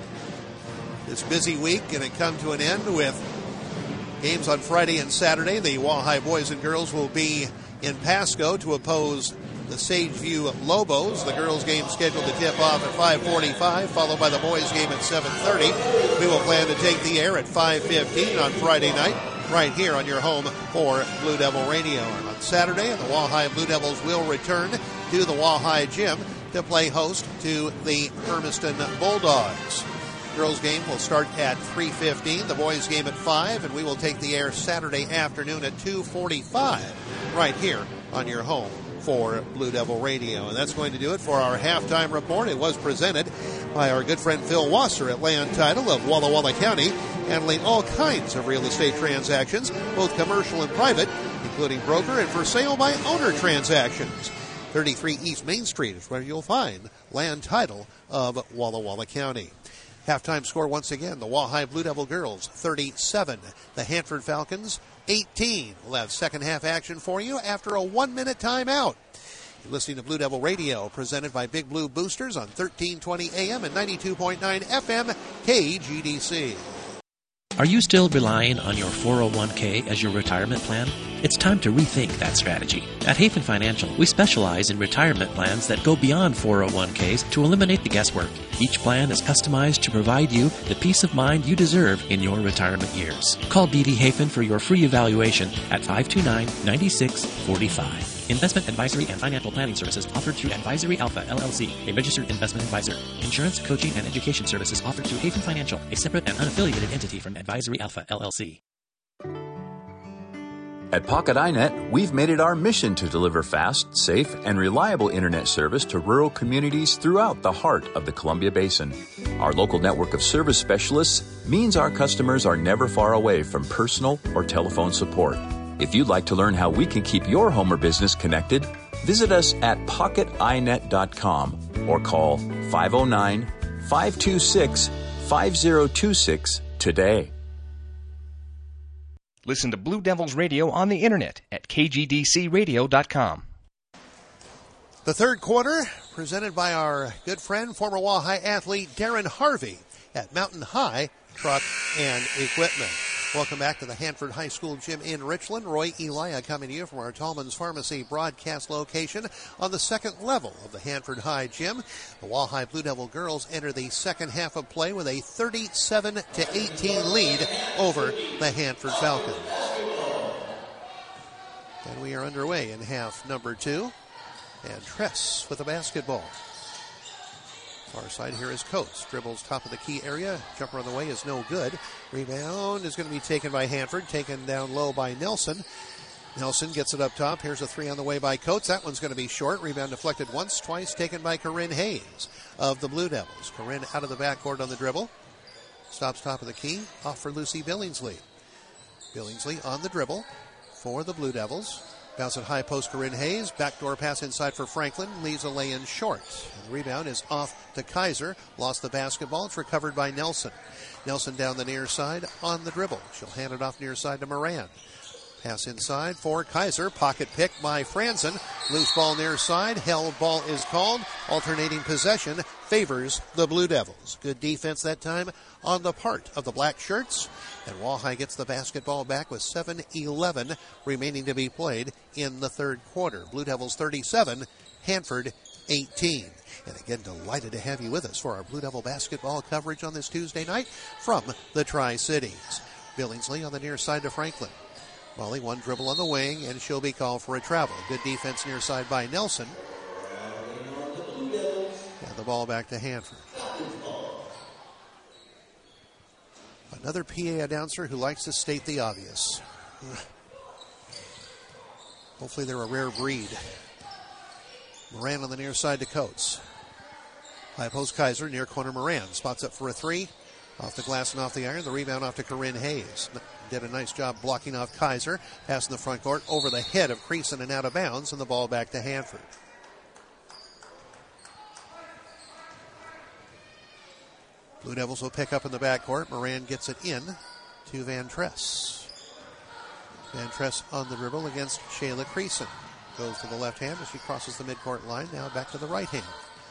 This busy week going to come to an end with games on Friday and Saturday. The Wahai boys and girls will be in Pasco to oppose the Sageview Lobos. The girls' game scheduled to tip off at five forty-five, followed by the boys' game at seven thirty. We will plan to take the air at five fifteen on Friday night, right here on your home for Blue Devil Radio. And on Saturday, the Wahai Blue Devils will return to the Wahai Gym to play host to the Hermiston Bulldogs. Girls game will start at three fifteen, the boys game at five, and we will take the air Saturday afternoon at two forty-five right here on your home for Blue Devil Radio. And that's going to do it for our halftime report. It was presented by our good friend Phil Wasser at Land Title of Walla Walla County, handling all kinds of real estate transactions, both commercial and private, including broker and for sale by owner transactions. thirty-three East Main Street is where you'll find Land Title of Walla Walla County. Halftime score once again, the Wahai Blue Devil girls thirty-seven, the Hanford Falcons eighteen. We'll have second half action for you after a one minute timeout. You're listening to Blue Devil Radio, presented by Big Blue Boosters on thirteen twenty A M and ninety-two point nine F M K G D C. Are you still relying on your four oh one k as your retirement plan? It's time to rethink that strategy. At Hafen Financial, we specialize in retirement plans that go beyond four oh one k's to eliminate the guesswork. Each plan is customized to provide you the peace of mind you deserve in your retirement years. Call B D Hafen for your free evaluation at five two nine, nine six four five. Investment advisory and financial planning services offered through Advisory Alpha, L L C, a registered investment advisor. Insurance, coaching, and education services offered through Hafen Financial, a separate and unaffiliated entity from Advisory Alpha, L L C. At Pocket iNet, we've made it our mission to deliver fast, safe, and reliable internet service to rural communities throughout the heart of the Columbia Basin. Our local network of service specialists means our customers are never far away from personal or telephone support. If you'd like to learn how we can keep your home or business connected, visit us at pocket i net dot com or call five oh nine, five two six, five oh two six today. Listen to Blue Devils Radio on the internet at k g d c radio dot com. The third quarter presented by our good friend, former Wahai athlete Darren Harvey at Mountain High Truck and Equipment. Welcome back to the Hanford High School Gym in Richland. Roy Elia coming to you from our Tallman's Pharmacy broadcast location on the second level of the Hanford High Gym. The Wahai Blue Devil girls enter the second half of play with a thirty-seven to eighteen lead over the Hanford Falcons. And we are underway in half number two. And Tress with the basketball. Far side here is Coates. Dribbles top of the key area. Jumper on the way is no good. Rebound is going to be taken by Hanford. Taken down low by Nelson. Nelson gets it up top. Here's a three on the way by Coates. That one's going to be short. Rebound deflected once, twice. Taken by Corinne Hayes of the Blue Devils. Corinne out of the backcourt on the dribble. Stops top of the key. Off for Lucy Billingsley. Billingsley on the dribble for the Blue Devils. Bounce at high post, Corinne Hayes. Backdoor pass inside for Franklin. Leaves a lay-in short. And the rebound is off to Kaiser. Lost the basketball. It's recovered by Nelson. Nelson down the near side on the dribble. She'll hand it off near side to Moran. Pass inside for Kaiser. Pocket pick by Franzen. Loose ball near side. Held ball is called. Alternating possession favors the Blue Devils. Good defense that time on the part of the black shirts. And Wahai gets the basketball back with seven eleven remaining to be played in the third quarter. Blue Devils thirty-seven, Hanford eighteen. And again, delighted to have you with us for our Blue Devil basketball coverage on this Tuesday night from the Tri-Cities. Billingsley on the near side to Franklin. Molly, one dribble on the wing, and she'll be called for a travel. Good defense near side by Nelson. And the ball back to Hanford. Another P A announcer who likes to state the obvious. Hopefully they're a rare breed. Moran on the near side to Coates. High post Kaiser, near corner Moran. Spots up for a three. Off the glass and off the iron. The rebound off to Corinne Hayes. Did a nice job blocking off Kaiser. Pass in the front court over the head of Creason and out of bounds. And the ball back to Hanford. Blue Devils will pick up in the backcourt. Moran gets it in to Van Tress. Van Tress on the dribble against Shayla Creason. Goes to the left hand as she crosses the midcourt line. Now back to the right hand.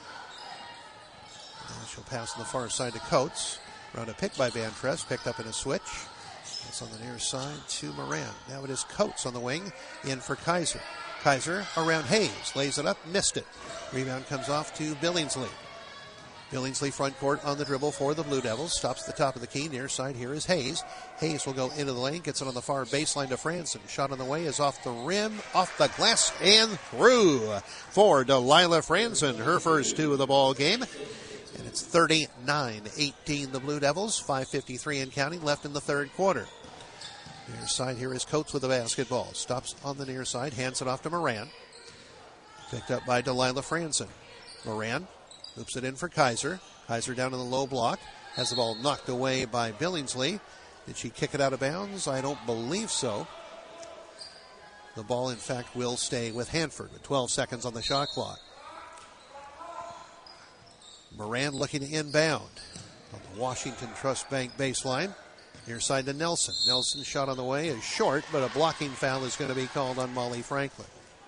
Now she'll pass on the far side to Coates. Around a pick by Van Tress. Picked up in a switch. That's on the near side to Moran. Now it is Coates on the wing. In for Kaiser. Kaiser around Hayes. Lays it up. Missed it. Rebound comes off to Billingsley. Billingsley front court on the dribble for the Blue Devils. Stops at the top of the key. Near side here is Hayes. Hayes will go into the lane. Gets it on the far baseline to Franson. Shot on the way is off the rim, off the glass, and through for Delilah Franson. Her first two of the ball game. And it's thirty-nine eighteen the Blue Devils. five fifty-three and counting left in the third quarter. Near side here is Coates with the basketball. Stops on the near side. Hands it off to Moran. Picked up by Delilah Franson. Moran loops it in for Kaiser. Kaiser down in the low block. Has the ball knocked away by Billingsley. Did she kick it out of bounds? I don't believe so. The ball, in fact, will stay with Hanford with twelve seconds on the shot clock. Moran looking to inbound on the Washington Trust Bank baseline. Near side to Nelson. Nelson's shot on the way is short, but a blocking foul is going to be called on Molly Franklin.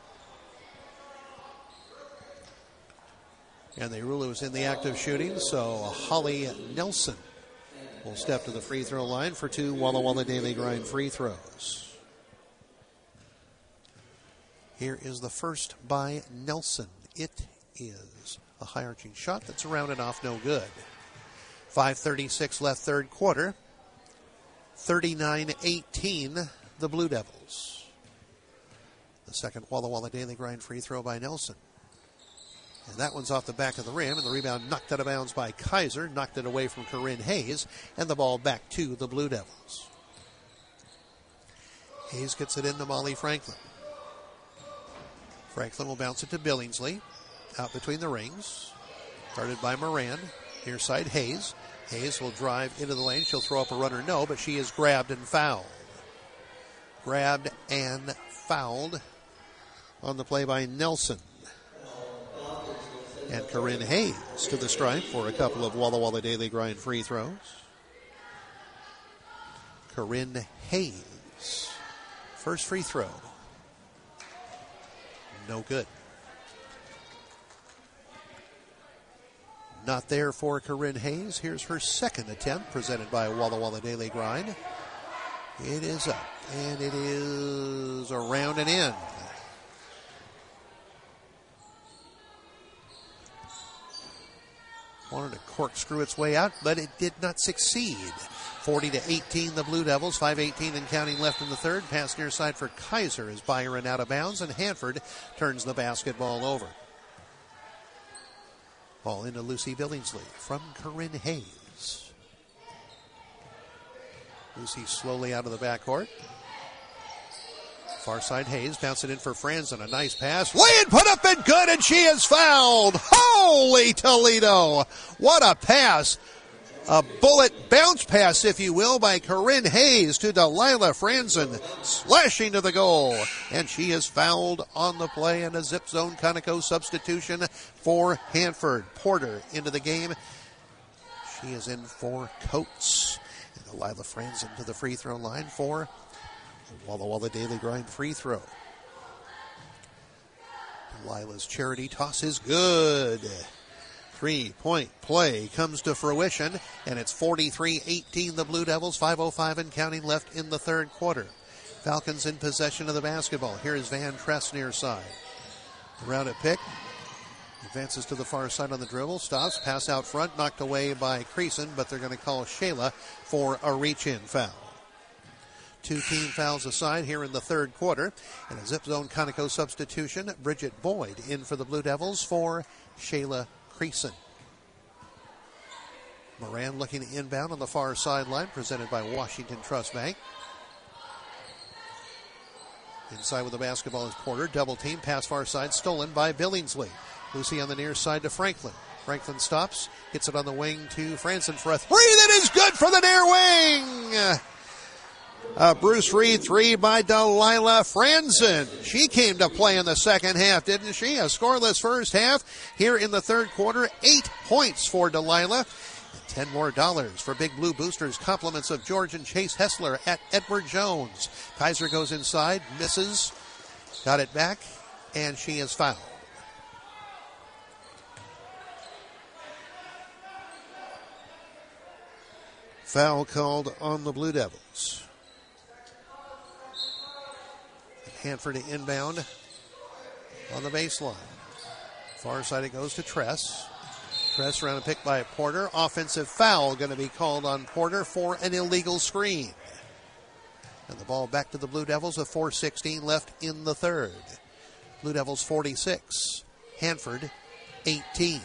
And they rule it was in the act of shooting, so Holly Nelson will step to the free throw line for two Walla Walla Daily Grind free throws. Here is the first by Nelson. It is a high arching shot that's around and off, no good. five thirty-six left third quarter. thirty-nine eighteen the Blue Devils. The second Walla Walla Daily Grind free throw by Nelson. And that one's off the back of the rim, and the rebound knocked out of bounds by Kaiser, knocked it away from Corinne Hayes, and the ball back to the Blue Devils. Hayes gets it into Molly Franklin. Franklin will bounce it to Billingsley, out between the rings, guarded by Moran. Near side Hayes. Hayes will drive into the lane. She'll throw up a runner, no, but she is grabbed and fouled. Grabbed and fouled on the play by Nelson. And Corinne Hayes to the strike for a couple of Walla Walla Daily Grind free throws. Corinne Hayes. First free throw. No good. Not there for Corinne Hayes. Here's her second attempt presented by Walla Walla Daily Grind. It is up, and it is around and in. Wanted to corkscrew its way out, but it did not succeed. forty to eighteen the Blue Devils. five eighteen and counting left in the third. Pass near side for Kaiser is Byron out of bounds, and Hanford turns the basketball over. Ball into Lucy Billingsley from Corinne Hayes. Lucy slowly out of the backcourt. Far side Hayes, bounce it in for Franzen. A nice pass. Lay it, put up and good, and she is fouled. Holy Toledo. What a pass. A bullet bounce pass, if you will, by Corinne Hayes to Delilah Franzen, slashing to the goal. And she is fouled on the play, and a zip zone Conoco substitution for Hanford. Porter into the game. She is in for Coates. And Delilah Franzen to the free throw line for Walla Walla Daily Grind free throw. Delilah's charity toss is good. Three-point play comes to fruition, and it's forty-three eighteen the Blue Devils, five oh five and counting left in the third quarter. Falcons in possession of the basketball. Here is Van Tress near side. Around it pick. Advances to the far side on the dribble. Stops. Pass out front. Knocked away by Creason, but they're going to call Shayla for a reach-in foul. Two team fouls aside here in the third quarter. And a zip zone Conoco substitution. Bridget Boyd in for the Blue Devils for Shayla Creason. Moran looking inbound on the far sideline, presented by Washington Trust Bank. Inside with the basketball is Porter. Double team. Pass far side. Stolen by Billingsley. Lucy on the near side to Franklin. Franklin stops. Hits it on the wing to Franson for a three that is good for the near wing. Uh, Bruce Reed three by Delilah Franson. She came to play in the second half, didn't she? A scoreless first half. Here in the third quarter, eight points for Delilah. Ten more dollars for Big Blue Boosters. Compliments of George and Chase Hessler at Edward Jones. Kaiser goes inside, misses, got it back, and she is fouled. Foul called on the Blue Devils. Hanford to inbound on the baseline. Far side it goes to Tress. Tress around and picked by Porter. Offensive foul going to be called on Porter for an illegal screen. And the ball back to the Blue Devils with four sixteen left in the third. Blue Devils forty-six. Hanford eighteen.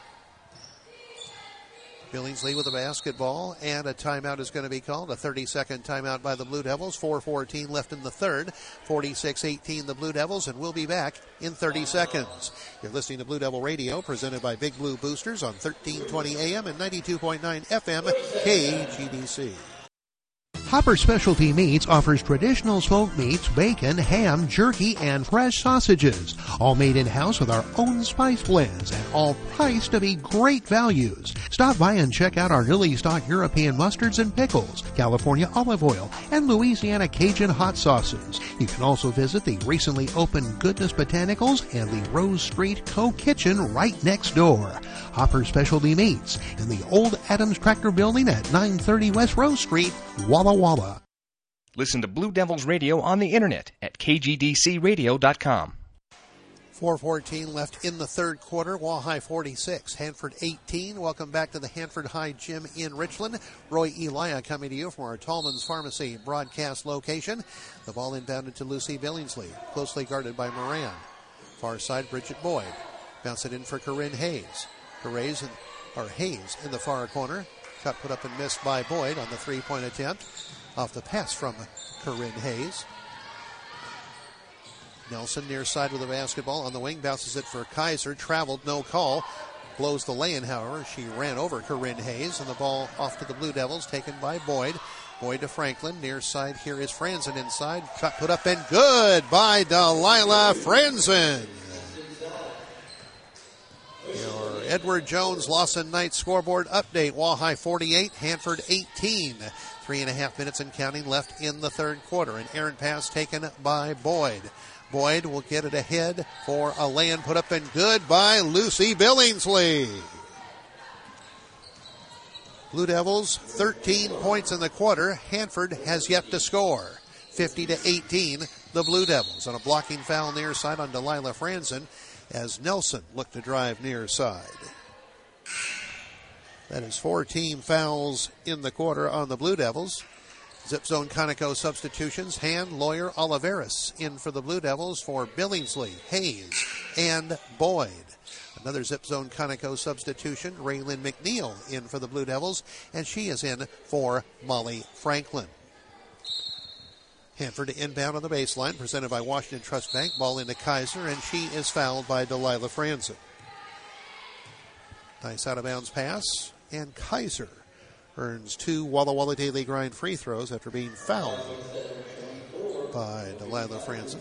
Billingsley with the basketball, and a timeout is going to be called. A thirty-second timeout by the Blue Devils. four fourteen left in the third. forty-six eighteen the Blue Devils, and we'll be back in thirty seconds. You're listening to Blue Devil Radio, presented by Big Blue Boosters on thirteen twenty A M and ninety-two point nine F M K G D C. Hopper Specialty Meats offers traditional smoked meats, bacon, ham, jerky, and fresh sausages. All made in-house with our own spice blends and all priced to be great values. Stop by and check out our newly stocked European mustards and pickles, California olive oil, and Louisiana Cajun hot sauces. You can also visit the recently opened Goodness Botanicals and the Rose Street Co-Kitchen right next door. Hopper Specialty Meats in the old Adams Tractor Building at nine thirty West Rose Street, Walla Walla. Listen to Blue Devils Radio on the internet at K G D C radio dot com. four fourteen left in the third quarter. Wall High forty-six, Hanford eighteen. Welcome back to the Hanford High Gym in Richland. Roy Elia coming to you from our Tallman's Pharmacy broadcast location. The ball inbounded to Lucy Billingsley, closely guarded by Moran. Far side, Bridget Boyd. Bounce it in for Corinne Hayes. Hayes in, or Hayes in the far corner. Shot put up and missed by Boyd on the three-point attempt. Off the pass from Corinne Hayes. Nelson near side with the basketball on the wing. Bounces it for Kaiser. Traveled, no call. Blows the lay-in, however. She ran over Corinne Hayes, and the ball off to the Blue Devils, taken by Boyd. Boyd to Franklin. Near side here is Franzen inside. Shot put up and good by Delilah Franzen. Your Edward Jones Lawson Knight scoreboard update. Wall High forty-eight, Hanford eighteen. Three and a half minutes and counting left in the third quarter. An errant pass taken by Boyd. Boyd will get it ahead for a lay-in put up and good by Lucy Billingsley. Blue Devils, thirteen points in the quarter. Hanford has yet to score. fifty to eighteen, the Blue Devils. On a blocking foul near side on Delilah Franzen as Nelson looked to drive near side. That is four team fouls in the quarter on the Blue Devils. Zip zone Conoco substitutions. Hand, Lawyer, Oliveris in for the Blue Devils for Billingsley, Hayes, and Boyd. Another zip zone Conoco substitution. Raylyn McNeil in for the Blue Devils, and she is in for Molly Franklin. Hanford to inbound on the baseline, presented by Washington Trust Bank. Ball into Kaiser, and she is fouled by Delilah Franzen. Nice out-of-bounds pass, and Kaiser earns two Walla Walla Daily Grind free throws after being fouled by Delilah Franzen.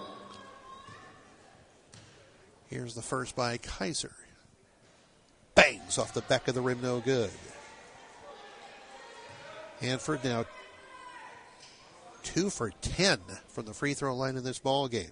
Here's the first by Kaiser. Bangs off the back of the rim, no good. Hanford now two for ten from the free throw line in this ball game.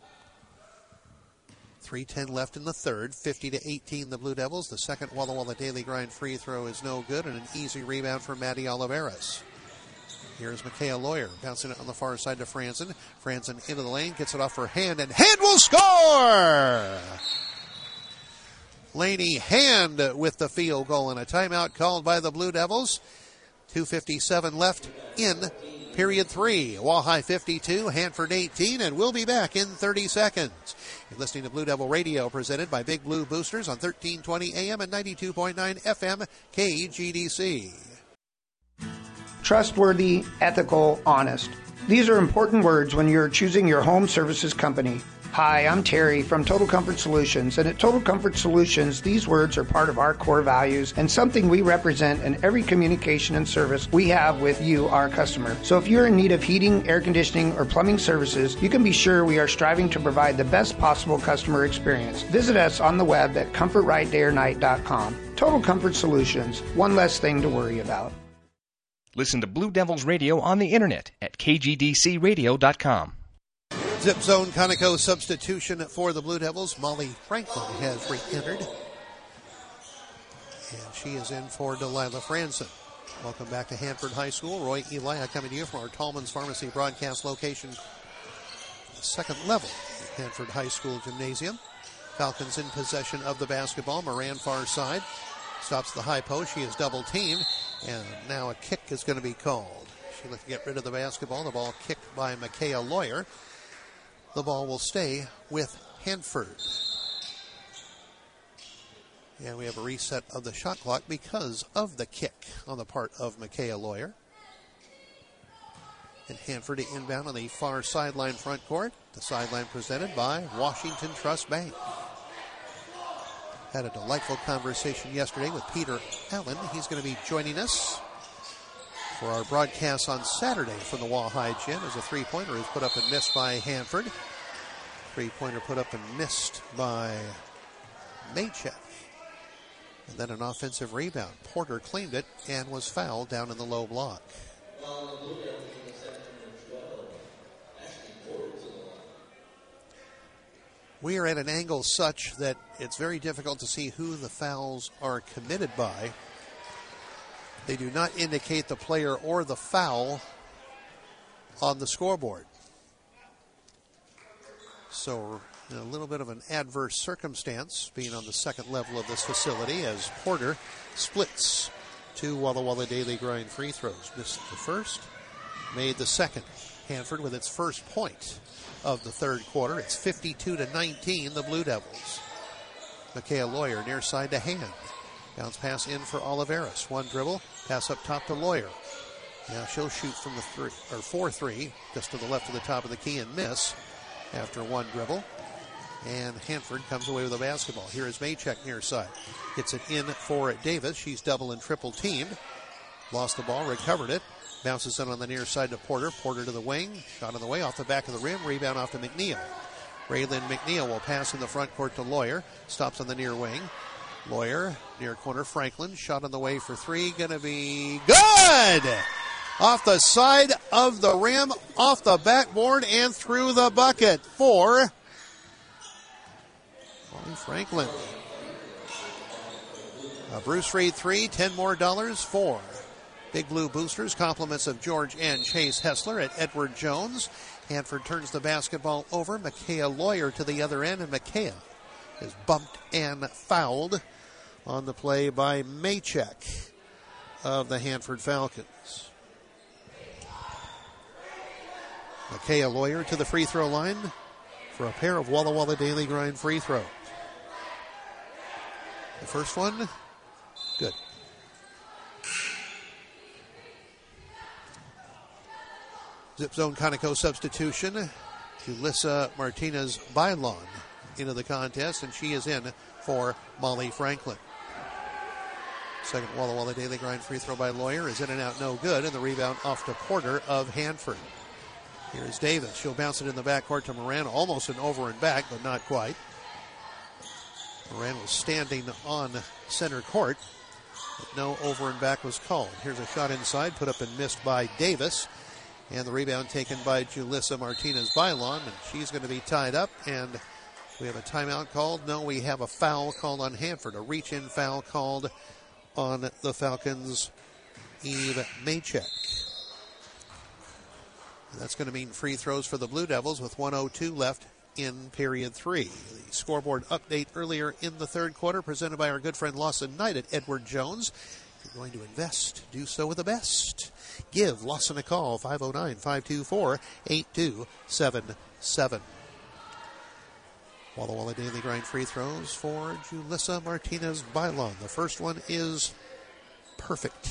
three ten left in the third. fifty to eighteen the Blue Devils. The second Walla Walla Daily Grind free throw is no good, and an easy rebound for Maddie Oliveris. Here's Mikhail Lawyer bouncing it on the far side to Franzen. Franzen into the lane, gets it off her hand, and Hand will score! Laney Hand with the field goal, and a timeout called by the Blue Devils. two fifty-seven left in period three. Wahai fifty-two, Hanford eighteen, and we'll be back in thirty seconds. You're listening to Blue Devil Radio, presented by Big Blue Boosters on thirteen twenty A M and ninety-two point nine F M K G D C. Trustworthy, ethical, honest. These are important words when you're choosing your home services company. Hi, I'm Terry from Total Comfort Solutions, and at Total Comfort Solutions, these words are part of our core values and something we represent in every communication and service we have with you, our customer. So if you're in need of heating, air conditioning, or plumbing services, you can be sure we are striving to provide the best possible customer experience. Visit us on the web at comfort right day or night dot com. Total Comfort Solutions, one less thing to worry about. Listen to Blue Devils Radio on the internet at K G D C radio dot com. Zip zone Conoco substitution for the Blue Devils. Molly Franklin has re-entered. And she is in for Delilah Franson. Welcome back to Hanford High School. Roy Elia coming to you from our Tallman's Pharmacy broadcast location. Second level at Hanford High School Gymnasium. Falcons in possession of the basketball. Moran far side. Stops the high post. She is double teamed. And now a kick is going to be called. She looks to get rid of the basketball. The ball kicked by Micaiah Lawyer. The ball will stay with Hanford. And we have a reset of the shot clock because of the kick on the part of Micaiah Lawyer. And Hanford inbound on the far sideline front court. The sideline presented by Washington Trust Bank. Had a delightful conversation yesterday with Peter Allen. He's going to be joining us for our broadcast on Saturday from the Wahai Gym, as a three-pointer is put up and missed by Hanford. Three-pointer put up and missed by Maychek. And then an offensive rebound. Porter claimed it and was fouled down in the low block. We are at an angle such that it's very difficult to see who the fouls are committed by. They do not indicate the player or the foul on the scoreboard. So in a little bit of an adverse circumstance being on the second level of this facility as Porter splits two Walla Walla Daily Grind free throws. Missed the first, made the second. Hanford with its first point of the third quarter. It's fifty-two to nineteen, the Blue Devils. Micaiah Lawyer near side to Hand. Bounce pass in for Oliveras. One dribble, pass up top to Lawyer. Now she'll shoot from the three, or four three, just to the left of the top of the key and miss after one dribble. And Hanford comes away with a basketball. Here is Maychek near side. Gets it in for Davis. She's double and triple teamed. Lost the ball, recovered it. Bounces in on the near side to Porter. Porter to the wing. Shot on the way off the back of the rim. Rebound off to McNeil. Raylyn McNeil will pass in the front court to Lawyer. Stops on the near wing. Lawyer, near corner, Franklin. Shot on the way for three. Gonna be good! Off the side of the rim, off the backboard, and through the bucket for Molly Franklin. A Bruce Reed three, ten more dollars for Big Blue Boosters. Compliments of George and Chase Hessler at Edward Jones. Hanford turns the basketball over. Micaiah Lawyer to the other end, and Micaiah is bumped and fouled on the play by Maychek of the Hanford Falcons. Micaiah Lawyer to the free throw line for a pair of Walla Walla Daily Grind free throws. The first one, good. Zip zone Conoco substitution. Julissa Martinez Bailon into the contest, and she is in for Molly Franklin. Second Walla Walla Daily Grind free throw by Lawyer is in and out, no good, and the rebound off to Porter of Hanford. Here's Davis. She'll bounce it in the backcourt to Moran. Almost an over and back, but not quite. Moran was standing on center court, but no over and back was called. Here's a shot inside, put up and missed by Davis. And the rebound taken by Julissa Martinez Bailon, and she's going to be tied up. And we have a timeout called. No, we have a foul called on Hanford. A reach-in foul called on the Falcons' Eve Maychek. And that's going to mean free throws for the Blue Devils with one oh two left in period three. The scoreboard update earlier in the third quarter presented by our good friend Lawson Knight at Edward Jones. If you're going to invest, do so with the best. Give Lawson a call, five oh nine, five two four, eight two seven seven. Walla Walla Daily Grind free throws for Julissa Martinez-Bailon. The first one is perfect.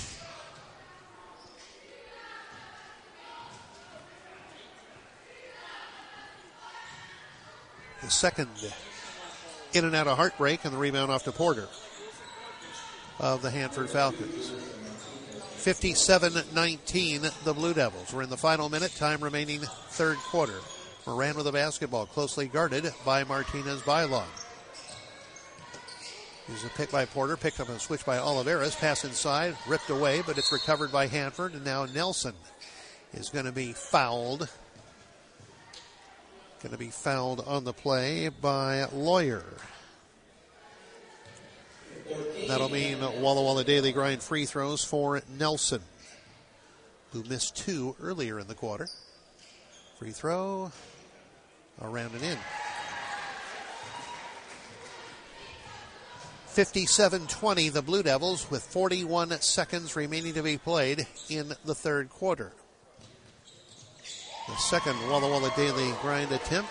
The second in and out of Heartbreak, and the rebound off to Porter of the Hanford Falcons. fifty-seven nineteen, the Blue Devils. We're in the final minute, time remaining third quarter. Moran with the basketball, closely guarded by Martinez-Bailon. Here's a pick by Porter, picked up a switch by Oliveras, pass inside, ripped away, but it's recovered by Hanford, and now Nelson is going to be fouled. Going to be fouled on the play by Lawyer. That'll mean Walla Walla Daily Grind free throws for Nelson, who missed two earlier in the quarter. Free throw, around and in. fifty-seven twenty, the Blue Devils, with forty-one seconds remaining to be played in the third quarter. The second Walla Walla Daily Grind attempt.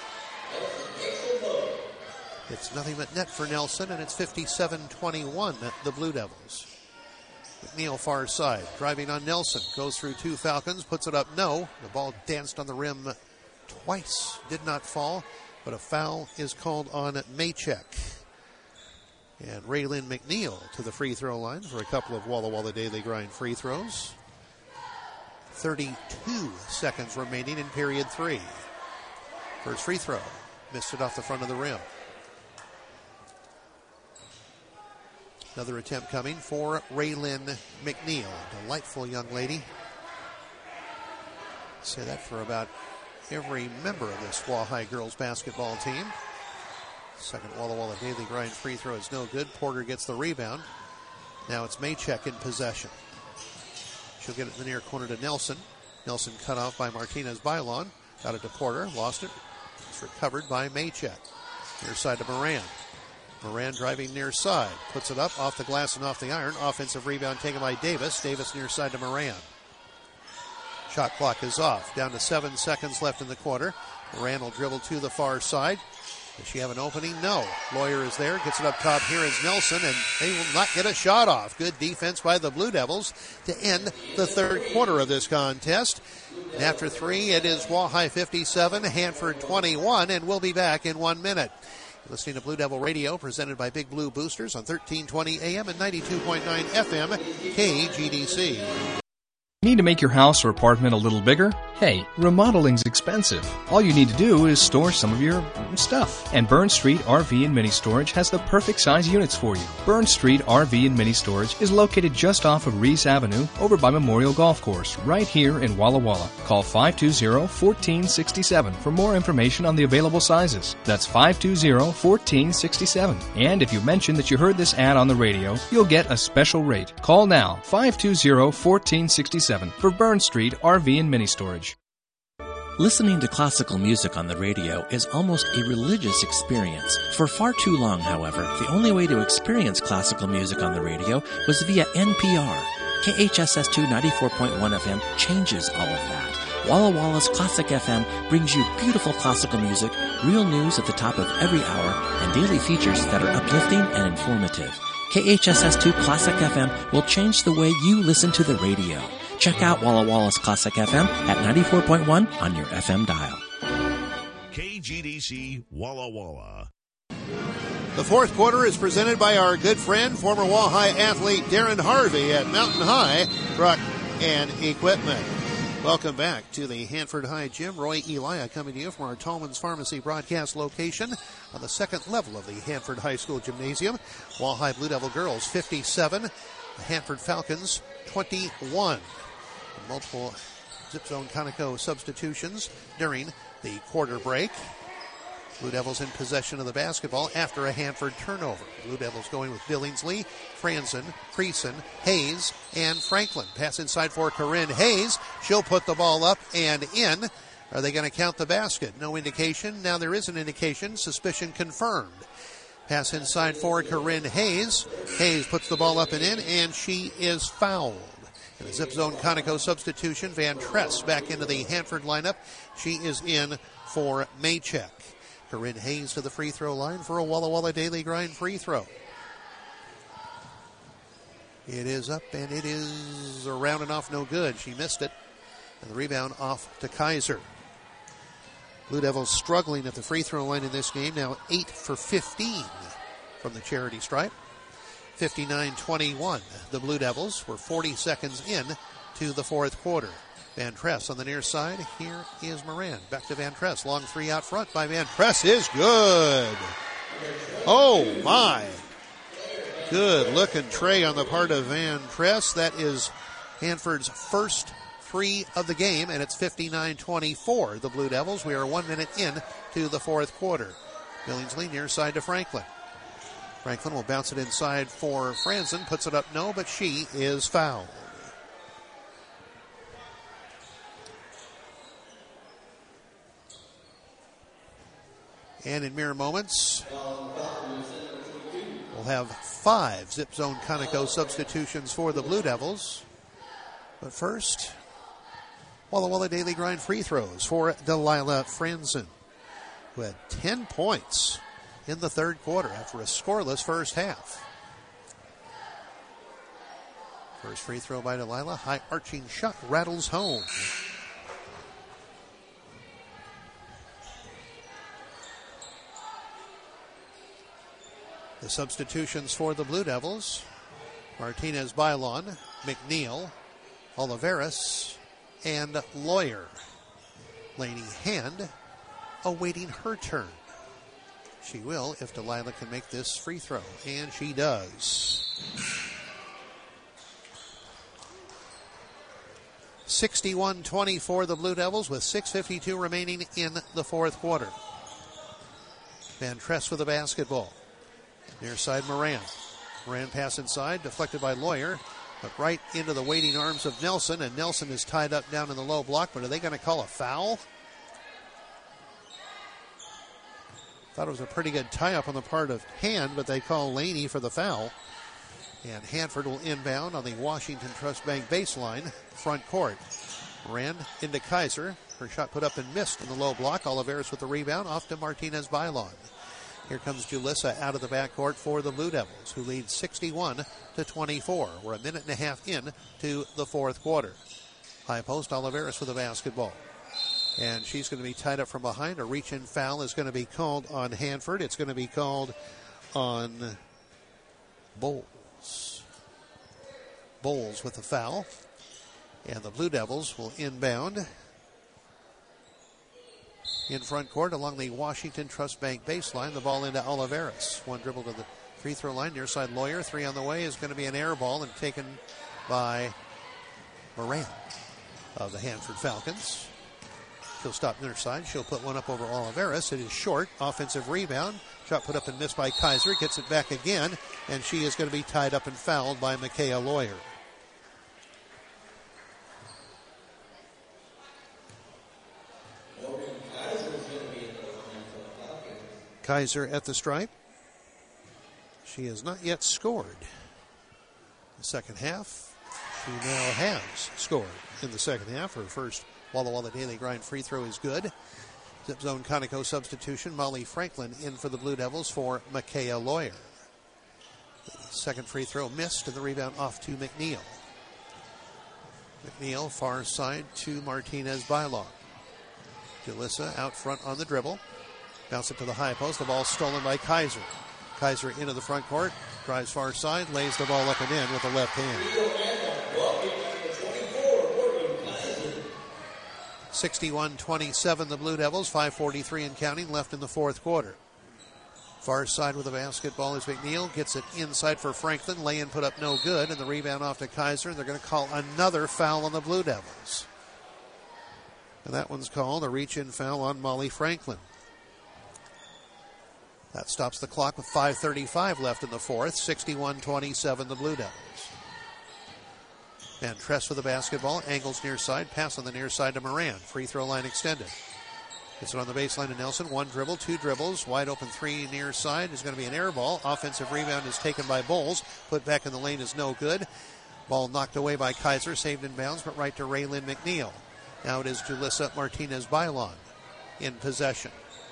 It's nothing but net for Nelson, and it's fifty-seven twenty-one, the Blue Devils. McNeil far side, driving on Nelson, goes through two Falcons, puts it up, no. The ball danced on the rim twice, did not fall, but a foul is called on Maychek. And Raylyn McNeil to the free throw line for a couple of Walla Walla Daily Grind free throws. thirty-two seconds remaining in period three. First free throw, missed it off the front of the rim. Another attempt coming for Raylyn McNeil, a delightful young lady. Say that for about every member of this Wahai girls basketball team. Second Walla Walla Daily Grind free throw is no good. Porter gets the rebound. Now it's Maychek in possession. She'll get it in the near corner to Nelson. Nelson cut off by Martinez-Bailon. Got it to Porter, lost it. It's recovered by Maychek. Near side to Moran. Moran driving near side. Puts it up, off the glass and off the iron. Offensive rebound taken by Davis. Davis near side to Moran. Shot clock is off. Down to seven seconds left in the quarter. Moran will dribble to the far side. Does she have an opening? No. Lawyer is there. Gets it up top. Here is Nelson, and they will not get a shot off. Good defense by the Blue Devils to end the third quarter of this contest. And after three, it is Wahai fifty-seven, Hanford twenty-one, and we'll be back in one minute. You're listening to Blue Devil Radio, presented by Big Blue Boosters on thirteen twenty A M and ninety-two point nine F M, K G D C. Need to make your house or apartment a little bigger? Hey, remodeling's expensive. All you need to do is store some of your stuff. And Burn Street R V and Mini Storage has the perfect size units for you. Burn Street R V and Mini Storage is located just off of Reese Avenue over by Memorial Golf Course, right here in Walla Walla. Call five two zero, one four six seven for more information on the available sizes. That's five two zero, one four six seven. And if you mention that you heard this ad on the radio, you'll get a special rate. Call now, five two zero, one four six seven for Burn Street R V and Mini Storage. Listening to classical music on the radio is almost a religious experience. For far too long, however, the only way to experience classical music on the radio was via N P R. K H S S two ninety-four point one F M changes all of that. Walla Walla's Classic F M brings you beautiful classical music, real news at the top of every hour, and daily features that are uplifting and informative. K H S S two Classic F M will change the way you listen to the radio. Check out Walla Walla's Classic F M at ninety-four point one on your F M dial. K G D C Walla Walla. The fourth quarter is presented by our good friend, former Wahai athlete Darren Harvey at Mountain High Truck and Equipment. Welcome back to the Hanford High Gym. Roy Elia coming to you from our Tallman's Pharmacy broadcast location on the second level of the Hanford High School Gymnasium. Wahai Blue Devil girls fifty-seven, the Hanford Falcons twenty-one. Multiple zip zone Conoco substitutions during the quarter break. Blue Devils in possession of the basketball after a Hanford turnover. Blue Devils going with Billingsley, Franzen, Creason, Hayes, and Franklin. Pass inside for Corinne Hayes. She'll put the ball up and in. Are they going to count the basket? No indication. Now there is an indication. Suspicion confirmed. Pass inside for Corinne Hayes. Hayes puts the ball up and in, and she is fouled. In a zip zone Conoco substitution, Van Tress back into the Hanford lineup. She is in for Maycheck. Corinne Hayes to the free throw line for a Walla Walla Daily Grind free throw. It is up, and it is around and off, no good. She missed it. And the rebound off to Kaiser. Blue Devils struggling at the free throw line in this game. Now eight for fifteen from the charity stripe. fifty-nine twenty-one. The Blue Devils were forty seconds in to the fourth quarter. Van Tress on the near side. Here is Moran. Back to Van Tress. Long three out front by Van Tress is good. Oh, my. Good looking tray on the part of Van Tress. That is Hanford's first three of the game, and it's fifty-nine twenty-four. The Blue Devils. We are one minute in to the fourth quarter. Billingsley near side to Franklin. Franklin will bounce it inside for Franzen. Puts it up, no, but she is fouled. And in mere moments, we'll have five zip zone Conoco substitutions for the Blue Devils. But first, Walla Walla Daily Grind free throws for Delilah Franzen, who had ten points in the third quarter after a scoreless first half. First free throw by Delilah. High arching shot rattles home. The substitutions for the Blue Devils: Martinez Bailon, McNeil, Oliveris, and Lawyer. Laney Hand awaiting her turn. She will if Delilah can make this free throw, and she does. sixty-one twenty-four the Blue Devils with six fifty-two remaining in the fourth quarter. Van Tress with the basketball. Near side Moran. Moran pass inside, deflected by Lawyer, but right into the waiting arms of Nelson, and Nelson is tied up down in the low block, but are they going to call a foul? Thought it was a pretty good tie-up on the part of Hand, but they call Laney for the foul. And Hanford will inbound on the Washington Trust Bank baseline, front court. Moran into Kaiser. Her shot put up and missed in the low block. Oliveris with the rebound, off to Martinez Bailon. Here comes Julissa out of the backcourt for the Blue Devils, who lead sixty-one to twenty-four. We're a minute and a half in to the fourth quarter. High post, Oliveris with the basketball. And she's going to be tied up from behind. A reach-in foul is going to be called on Hanford. It's going to be called on Bowles. Bowles with the foul. And the Blue Devils will inbound in front court along the Washington Trust Bank baseline. The ball into Oliveris. One dribble to the free throw line. Near side Lawyer. Three on the way is going to be an air ball and taken by Moran of the Hanford Falcons. She'll stop near side. She'll put one up over Oliveris. It is short. Offensive rebound. Shot put up and missed by Kaiser. Gets it back again. And she is going to be tied up and fouled by Micaiah Lawyer. Kaiser at the stripe. She has not yet scored. The second half, she now has scored in the second half. Her first Walla Walla Daily Grind free throw is good. Zip zone Conoco substitution. Molly Franklin in for the Blue Devils for Micaiah Lawyer. The second free throw missed, and the rebound off to McNeil. McNeil far side to Martinez Bailon. Julissa out front on the dribble. Bounce it to the high post. The ball stolen by Kaiser. Kaiser into the front court. Drives far side. Lays the ball up and in with the left hand. sixty-one twenty-seven the Blue Devils. five forty-three and counting left in the fourth quarter. Far side with the basketball is McNeil. Gets it inside for Franklin. Lay-in put up no good. And the rebound off to Kaiser. They're going to call another foul on the Blue Devils. And that one's called a reach-in foul on Molly Franklin. That stops the clock with five thirty-five left in the fourth. sixty-one twenty-seven the Blue Devils. Van Tress with the basketball, angles near side, pass on the near side to Moran. Free throw line extended. Gets it on the baseline to Nelson. One dribble, two dribbles, wide open three near side is going to be an air ball. Offensive rebound is taken by Bowles. Put back in the lane is no good. Ball knocked away by Kaiser, saved in bounds, but right to Raylyn McNeil. Now it is Julissa Martinez-Bailon in possession.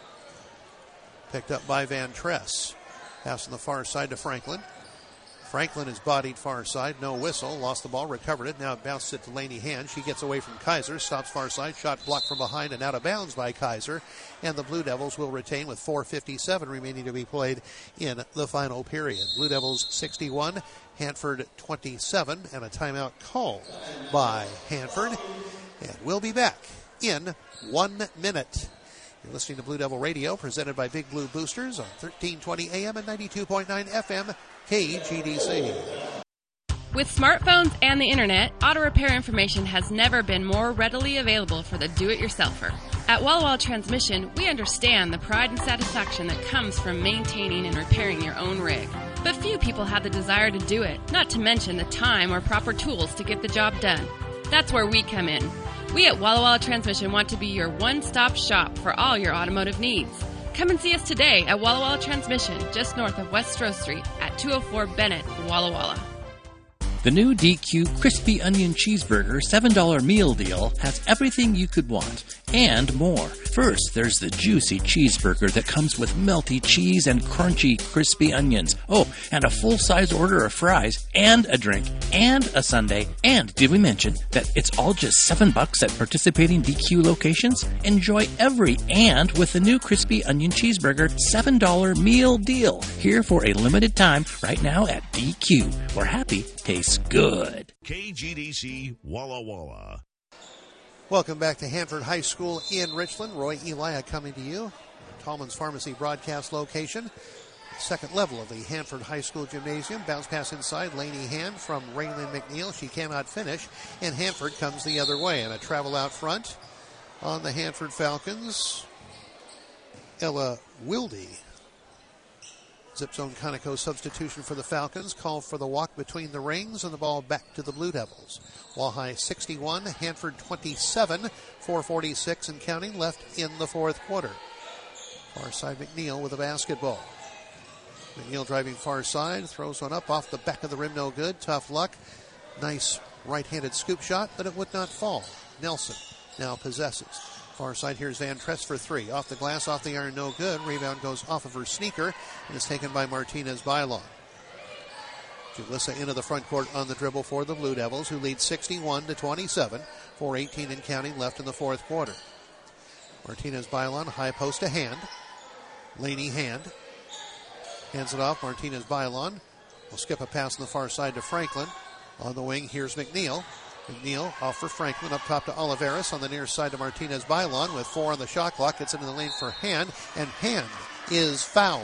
Picked up by Van Tress. Pass on the far side to Franklin. Franklin is bodied far side, no whistle, lost the ball, recovered it, now it bounces it to Lainey Hand. She gets away from Kaiser, stops far side, shot blocked from behind and out of bounds by Kaiser, and the Blue Devils will retain with four fifty-seven remaining to be played in the final period. Blue Devils sixty-one, Hanford twenty-seven, and a timeout called by Hanford, and we'll be back in one minute. You're listening to Blue Devil Radio, presented by Big Blue Boosters on thirteen twenty A M and ninety-two point nine F M, K G D C. With smartphones and the internet, auto repair information has never been more readily available for the do-it-yourselfer. At Walla Walla Transmission, we understand the pride and satisfaction that comes from maintaining and repairing your own rig. But few people have the desire to do it, not to mention the time or proper tools to get the job done. That's where we come in. We at Walla Walla Transmission want to be your one-stop shop for all your automotive needs. Come and see us today at Walla Walla Transmission, just north of West Stroh Street at two oh four Bennett, Walla Walla. The new D Q Crispy Onion Cheeseburger seven dollar meal deal has everything you could want and more. First, there's the juicy cheeseburger that comes with melty cheese and crunchy crispy onions. Oh, and a full-size order of fries and a drink and a sundae. And did we mention that it's all just seven bucks at participating D Q locations? Enjoy every and with the new Crispy Onion Cheeseburger seven dollar meal deal. Here for a limited time right now at D Q, where happy tastes good. K G D C Walla Walla. Welcome back to Hanford High School in Richland. Roy Elia coming to you. Tallman's Pharmacy broadcast location. Second level of the Hanford High School Gymnasium. Bounce pass inside. Lainey Hand from Raylyn McNeil. She cannot finish. And Hanford comes the other way. And a travel out front on the Hanford Falcons. Ella Wilde. Zip zone Conoco substitution for the Falcons. Call for the walk between the rings and the ball back to the Blue Devils. Walleye sixty-one, Hanford twenty-seven, four forty-six and counting left in the fourth quarter. Far side McNeil with the basketball. McNeil driving far side, throws one up off the back of the rim, no good. Tough luck. Nice right-handed scoop shot, but it would not fall. Nelson now possesses. Far side, here's Van Tress for three. Off the glass, off the iron, no good. Rebound goes off of her sneaker and is taken by Martinez-Bailon. Julissa into the front court on the dribble for the Blue Devils, who lead sixty-one to twenty-seven. four eighteen and counting left in the fourth quarter. Martinez-Bailon, high post to Hand. Laney Hand. Hands it off. Martinez-Bailon will skip a pass on the far side to Franklin. On the wing, here's McNeil. McNeil off for Franklin, up top to Oliveris on the near side to Martinez-Bailon with four on the shot clock. Gets into the lane for Hand, and Hand is fouled.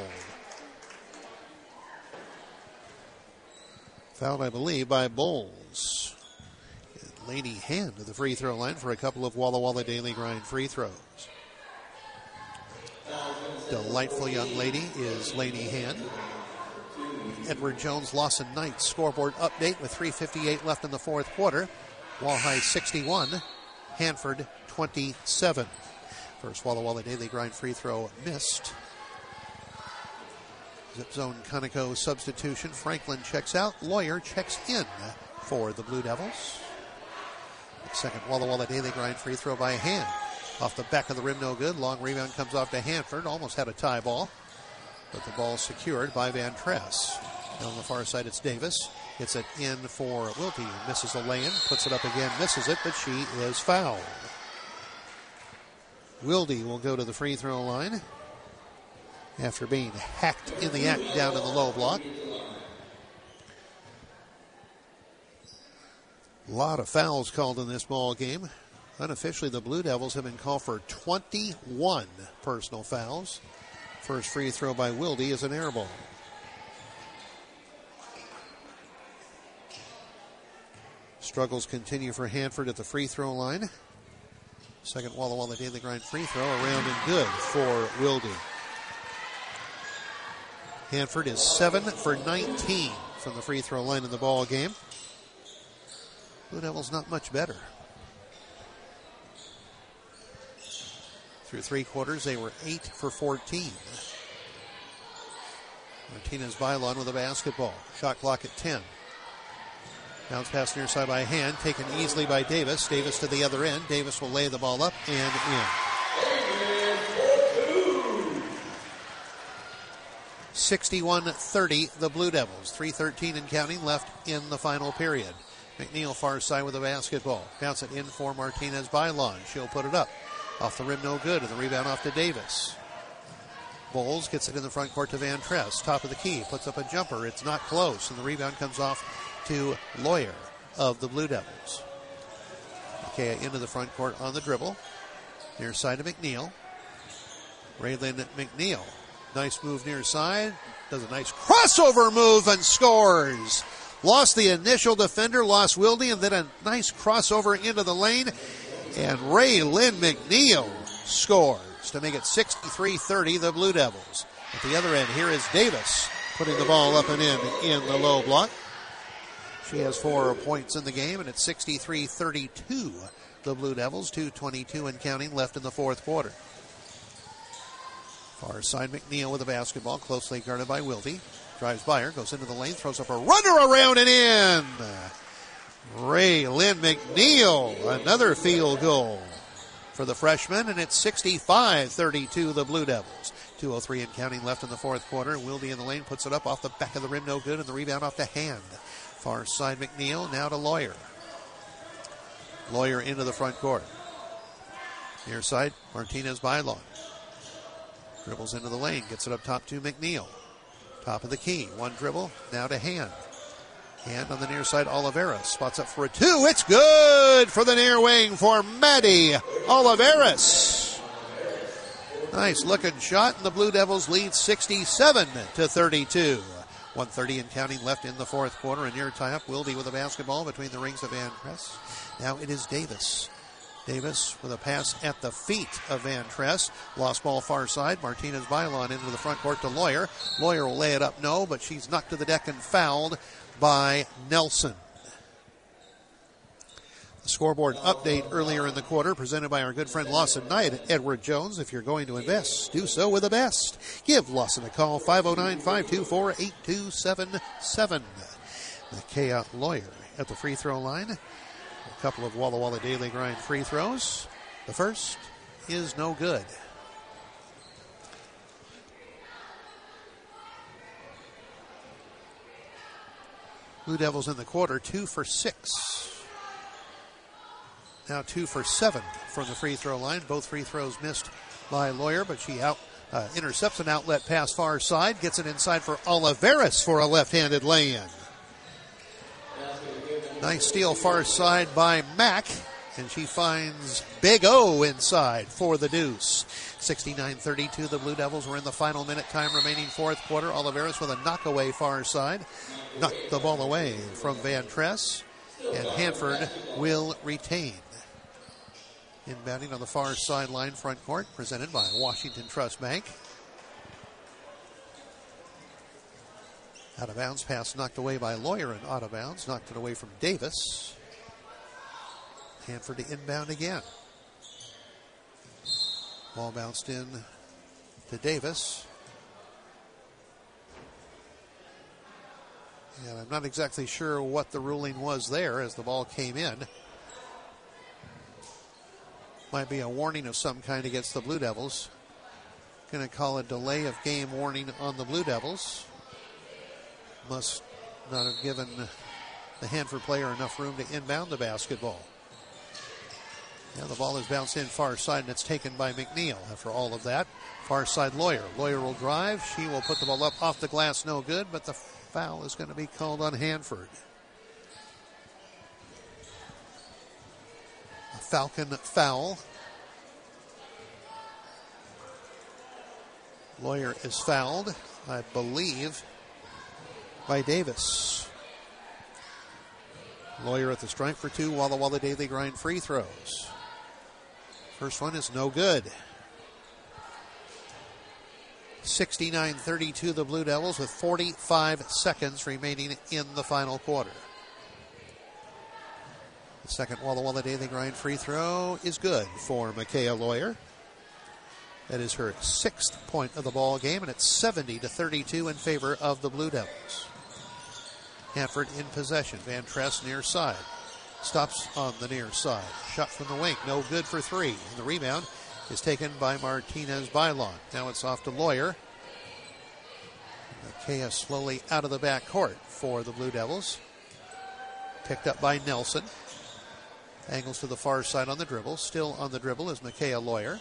Fouled, I believe, by Bowles. And Laney Hand to the free throw line for a couple of Walla Walla Daily Grind free throws. Delightful young lady is Laney Hand. Edward Jones, Lawson Knights scoreboard update with three fifty-eight left in the fourth quarter. Wall High sixty-one, Hanford twenty-seven. First Walla Walla Daily Grind free throw missed. Zip zone Conoco substitution. Franklin checks out. Lawyer checks in for the Blue Devils. The second Walla Walla Daily Grind free throw by Hand. Off the back of the rim, no good. Long rebound comes off to Hanford. Almost had a tie ball, but the ball secured by Van Tress. And on the far side, it's Davis. Gets it in for Wilkie. Misses a lay-in. Puts it up again. Misses it, but she is fouled. Wilde will go to the free throw line after being hacked in the act down in the low block. A lot of fouls called in this ball game. Unofficially, the Blue Devils have been called for twenty-one personal fouls. First free throw by Wilde is an air ball. Struggles continue for Hanford at the free throw line. Second Walla Walla Daily Grind free throw, around and good for Wilde. Hanford is seven for nineteen from the free throw line in the ball game. Blue Devils not much better. Through three quarters, they were eight for fourteen. Martinez Bailon with a basketball. Shot clock at ten. Bounce pass near side by hand, taken easily by Davis. Davis to the other end. Davis will lay the ball up and in. sixty-one thirty, the Blue Devils. three thirteen and counting left in the final period. McNeil far side with the basketball. Bounce it in for Martinez Bailon. She'll put it up. Off the rim, no good, and the rebound off to Davis. Bowles gets it in the front court to Van Tress. Top of the key, puts up a jumper. It's not close, and the rebound comes off to Lawyer of the Blue Devils. Ikea into the front court on the dribble. Near side to McNeil. Raylan McNeil. Nice move near side. Does a nice crossover move and scores. Lost the initial defender, lost Wilde, and then a nice crossover into the lane. And Raylan McNeil scores to make it sixty-three thirty, the Blue Devils. At the other end, here is Davis putting the ball up and in in the low block. She has four points in the game, and it's sixty-three thirty-two, the Blue Devils. two twenty-two and counting left in the fourth quarter. Far side, McNeil with the basketball, closely guarded by Wilde. Drives by her, goes into the lane, throws up a runner around and in. Raylan McNeil, another field goal for the freshman, and it's sixty-five thirty-two, the Blue Devils. two oh three and counting left in the fourth quarter. Wilde in the lane, puts it up off the back of the rim, no good, and the rebound off the hand. Far side, McNeil, now to Lawyer. Lawyer into the front court. Near side, Martinez Bailon. Dribbles into the lane, gets it up top to McNeil. Top of the key, one dribble, now to Hand. Hand on the near side, Oliveras. Spots up for a two. It's good for the near wing for Maddie Oliveras. Nice looking shot, and the Blue Devils lead sixty-seven to thirty-two. one thirty and counting left in the fourth quarter. A near tie-up. Wilde with a basketball between the rings of Van Tress. Now it is Davis. Davis with a pass at the feet of Van Tress. Lost ball far side. Martinez Bailon into the front court to Lawyer. Lawyer will lay it up, no, but she's knocked to the deck and fouled by Nelson. The scoreboard update earlier in the quarter presented by our good friend Lawson Knight at Edward Jones. If you're going to invest, do so with the best. Give Lawson a call, five oh nine, five two four, eight two seven seven. Ikea Lawyer at the free throw line. A couple of Walla Walla Daily Grind free throws. The first is no good. Blue Devils in the quarter, two for six. Now two for seven from the free throw line. Both free throws missed by Lawyer, but she out uh, intercepts an outlet pass far side, gets it inside for Oliveras for a left-handed lay-in. Nice steal far side by Mack, and she finds Big O inside for the deuce. sixty-nine thirty-two, the Blue Devils were in the final minute, time remaining fourth quarter. Oliveras with a knockaway far side. Knocked the ball away from Van Tress, and Hanford will retain. Inbounding on the far sideline front court, presented by Washington Trust Bank. Out of bounds, pass knocked away by Lawyer, and out of bounds, knocked it away from Davis. Hanford to inbound again. Ball bounced in to Davis. And I'm not exactly sure what the ruling was there as the ball came in. Might be a warning of some kind against the Blue Devils. Going to call a delay of game warning on the Blue Devils. Must not have given the Hanford player enough room to inbound the basketball. Now the ball is bounced in far side, and it's taken by McNeil. After all of that, far side Lawyer. Lawyer will drive. She will put the ball up off the glass, no good, but the foul is going to be called on Hanford. A Falcon foul. Lawyer is fouled, I believe, by Davis. Lawyer at the strike for two. Walla Walla Daily Grind free throws. First one is no good. sixty-nine thirty-two, the Blue Devils with forty-five seconds remaining in the final quarter. The second Walla Walla Daily Grind free throw is good for Micaiah Lawyer. That is her sixth point of the ball game, and it's seventy to thirty-two in favor of the Blue Devils. Hanford in possession. Van Tress near side. Stops on the near side. Shot from the wing. No good for three. And the rebound is taken by Martinez Bailon. Now it's off to Lawyer. Micaiah slowly out of the backcourt for the Blue Devils. Picked up by Nelson. Angles to the far side on the dribble. Still on the dribble is Micaiah Lawyer.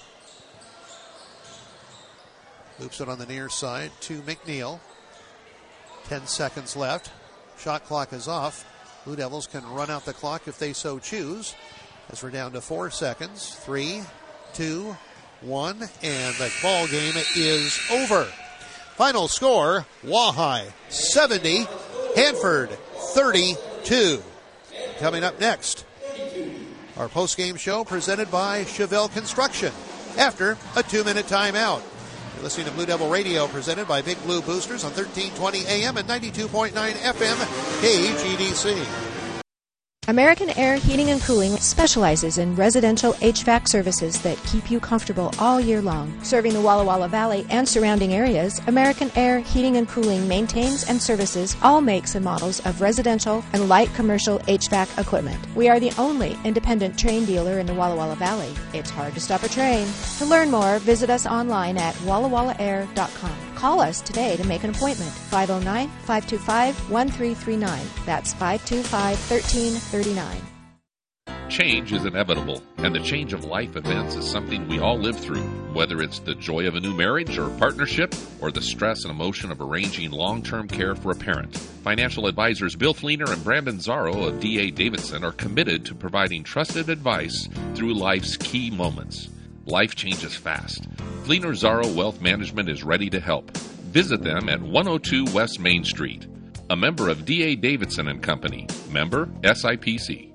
Loops it on the near side to McNeil. Ten seconds left. Shot clock is off. Blue Devils can run out the clock if they so choose. As we're down to four seconds. Three, two, one, and the ball game is over. Final score, Wahai seventy, Hanford thirty-two. Coming up next, our post-game show presented by Chevelle Construction after a two-minute timeout. You're listening to Blue Devil Radio presented by Big Blue Boosters on thirteen twenty A M and ninety-two point nine F M K G D C. American Air Heating and Cooling specializes in residential H V A C services that keep you comfortable all year long. Serving the Walla Walla Valley and surrounding areas, American Air Heating and Cooling maintains and services all makes and models of residential and light commercial H V A C equipment. We are the only independent train dealer in the Walla Walla Valley. It's hard to stop a train. To learn more, visit us online at walla walla air dot com. Call us today to make an appointment. five oh nine, five two five, one three three nine. That's five two five, one three three nine. Change is inevitable, and the change of life events is something we all live through, whether it's the joy of a new marriage or partnership, or the stress and emotion of arranging long-term care for a parent. Financial advisors Bill Fleener and Brandon Zarro of D A Davidson are committed to providing trusted advice through life's key moments. Life changes fast. Fleener Zarro Wealth Management is ready to help. Visit them at one oh two West Main Street. A member of D A Davidson and Company. Member S I P C.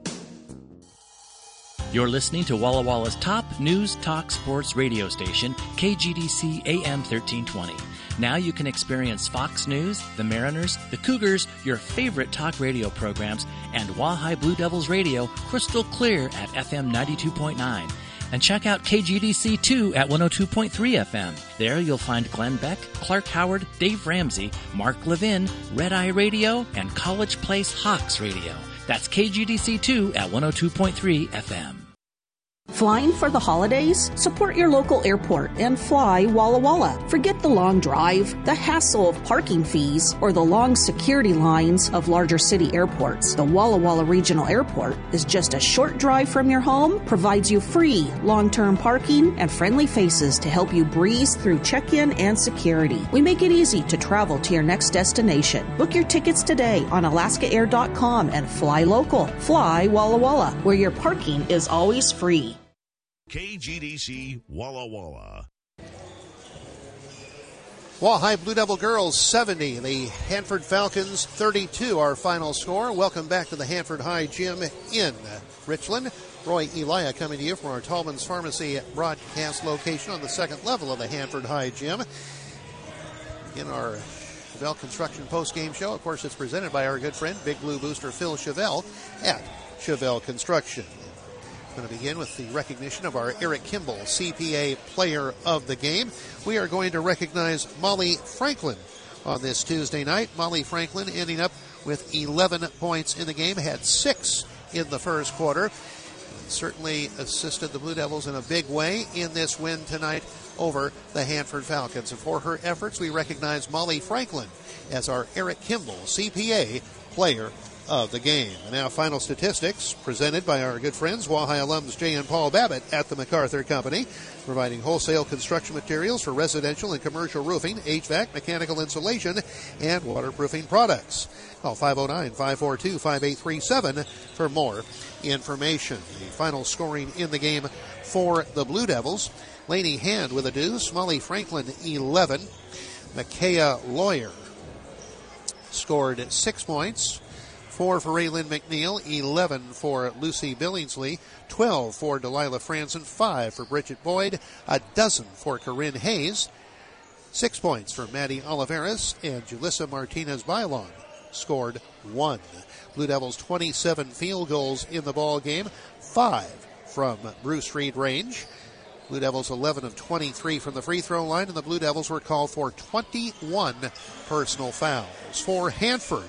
You're listening to Walla Walla's top news talk sports radio station, K G D C A M thirteen twenty. Now you can experience Fox News, the Mariners, the Cougars, your favorite talk radio programs, and Wahai Blue Devils Radio crystal clear at F M ninety-two point nine. And check out K G D C two at one oh two point three F M. There you'll find Glenn Beck, Clark Howard, Dave Ramsey, Mark Levin, Red Eye Radio, and College Place Hawks Radio. That's K G D C two at one oh two point three F M. Flying for the holidays? Support your local airport and fly Walla Walla. Forget the long drive, the hassle of parking fees, or the long security lines of larger city airports. The Walla Walla Regional Airport is just a short drive from your home, provides you free long-term parking and friendly faces to help you breeze through check-in and security. We make it easy to travel to your next destination. Book your tickets today on alaska air dot com and fly local. Fly Walla Walla, where your parking is always free. K G D C Walla Walla. Wahai Blue Devil girls seventy, the Hanford Falcons thirty-two, our final score. Welcome back to the Hanford High Gym in Richland. Roy Elia coming to you from our Tallman's Pharmacy broadcast location on the second level of the Hanford High Gym. In our Chevelle Construction post-game show, of course, it's presented by our good friend, Big Blue Booster Phil Chevelle at Chevelle Construction. Going to begin with the recognition of our Eric Kimball C P A Player of the Game. We are going to recognize Molly Franklin on this Tuesday night. Molly Franklin ending up with eleven points in the game, had six in the first quarter. Certainly assisted the Blue Devils in a big way in this win tonight over the Hanford Falcons. And for her efforts, we recognize Molly Franklin as our Eric Kimball C P A Player of the Game. And now final statistics presented by our good friends, Wahai alums Jay and Paul Babbitt at the MacArthur Company, providing wholesale construction materials for residential and commercial roofing, H V A C, mechanical insulation, and waterproofing products. Call five oh nine, five four two, five eight three seven for more information. The final scoring in the game for the Blue Devils: Laney Hand with a deuce, Molly Franklin eleven, Micaiah Lawyer scored six points. Four for Raylan McNeil, eleven for Lucy Billingsley, twelve for Delilah Franson, five for Bridget Boyd, a dozen for Corinne Hayes, six points for Maddie Oliveras and Julissa Martinez Bailon. scored one. Blue Devils twenty-seven field goals in the ball game, five from Bruce Reed range. Blue Devils eleven of twenty-three from the free throw line, and the Blue Devils were called for twenty-one personal fouls. For Hanford,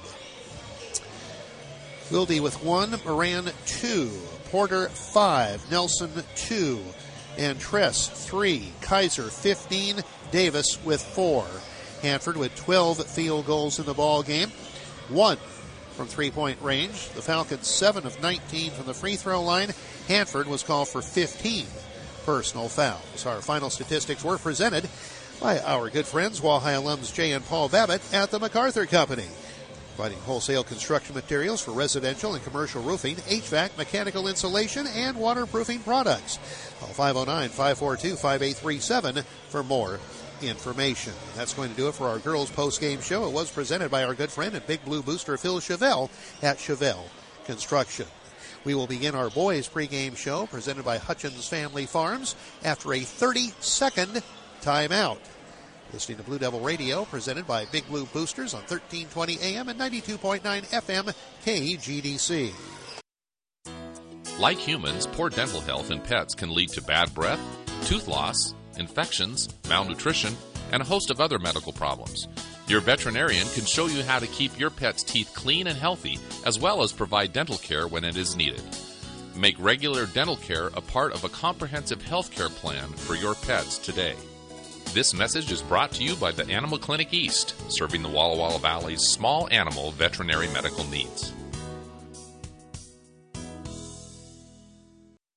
Wilde with one, Moran two, Porter five, Nelson two, and Tress three, Kaiser fifteen, Davis with four. Hanford with twelve field goals in the ball game, one from three-point range. The Falcons seven of nineteen from the free throw line. Hanford was called for fifteen personal fouls. Our final statistics were presented by our good friends, Walleye alums Jay and Paul Babbitt at the MacArthur Company, providing wholesale construction materials for residential and commercial roofing, H V A C, mechanical insulation, and waterproofing products. Call five oh nine, five four two, five eight three seven for more information. That's going to do it for our girls post-game show. It was presented by our good friend and Big Blue booster Phil Chevelle at Chevelle Construction. We will begin our boys pregame show presented by Hutchins Family Farms after a thirty-second timeout. Listening to Blue Devil Radio presented by Big Blue Boosters on thirteen twenty A M and ninety-two point nine F M K G D C. Like humans, poor dental health in pets can lead to bad breath, tooth loss, infections, malnutrition, and a host of other medical problems. Your veterinarian can show you how to keep your pet's teeth clean and healthy, as well as provide dental care when it is needed. Make regular dental care a part of a comprehensive health care plan for your pets today. This message is brought to you by the Animal Clinic East, serving the Walla Walla Valley's small animal veterinary medical needs.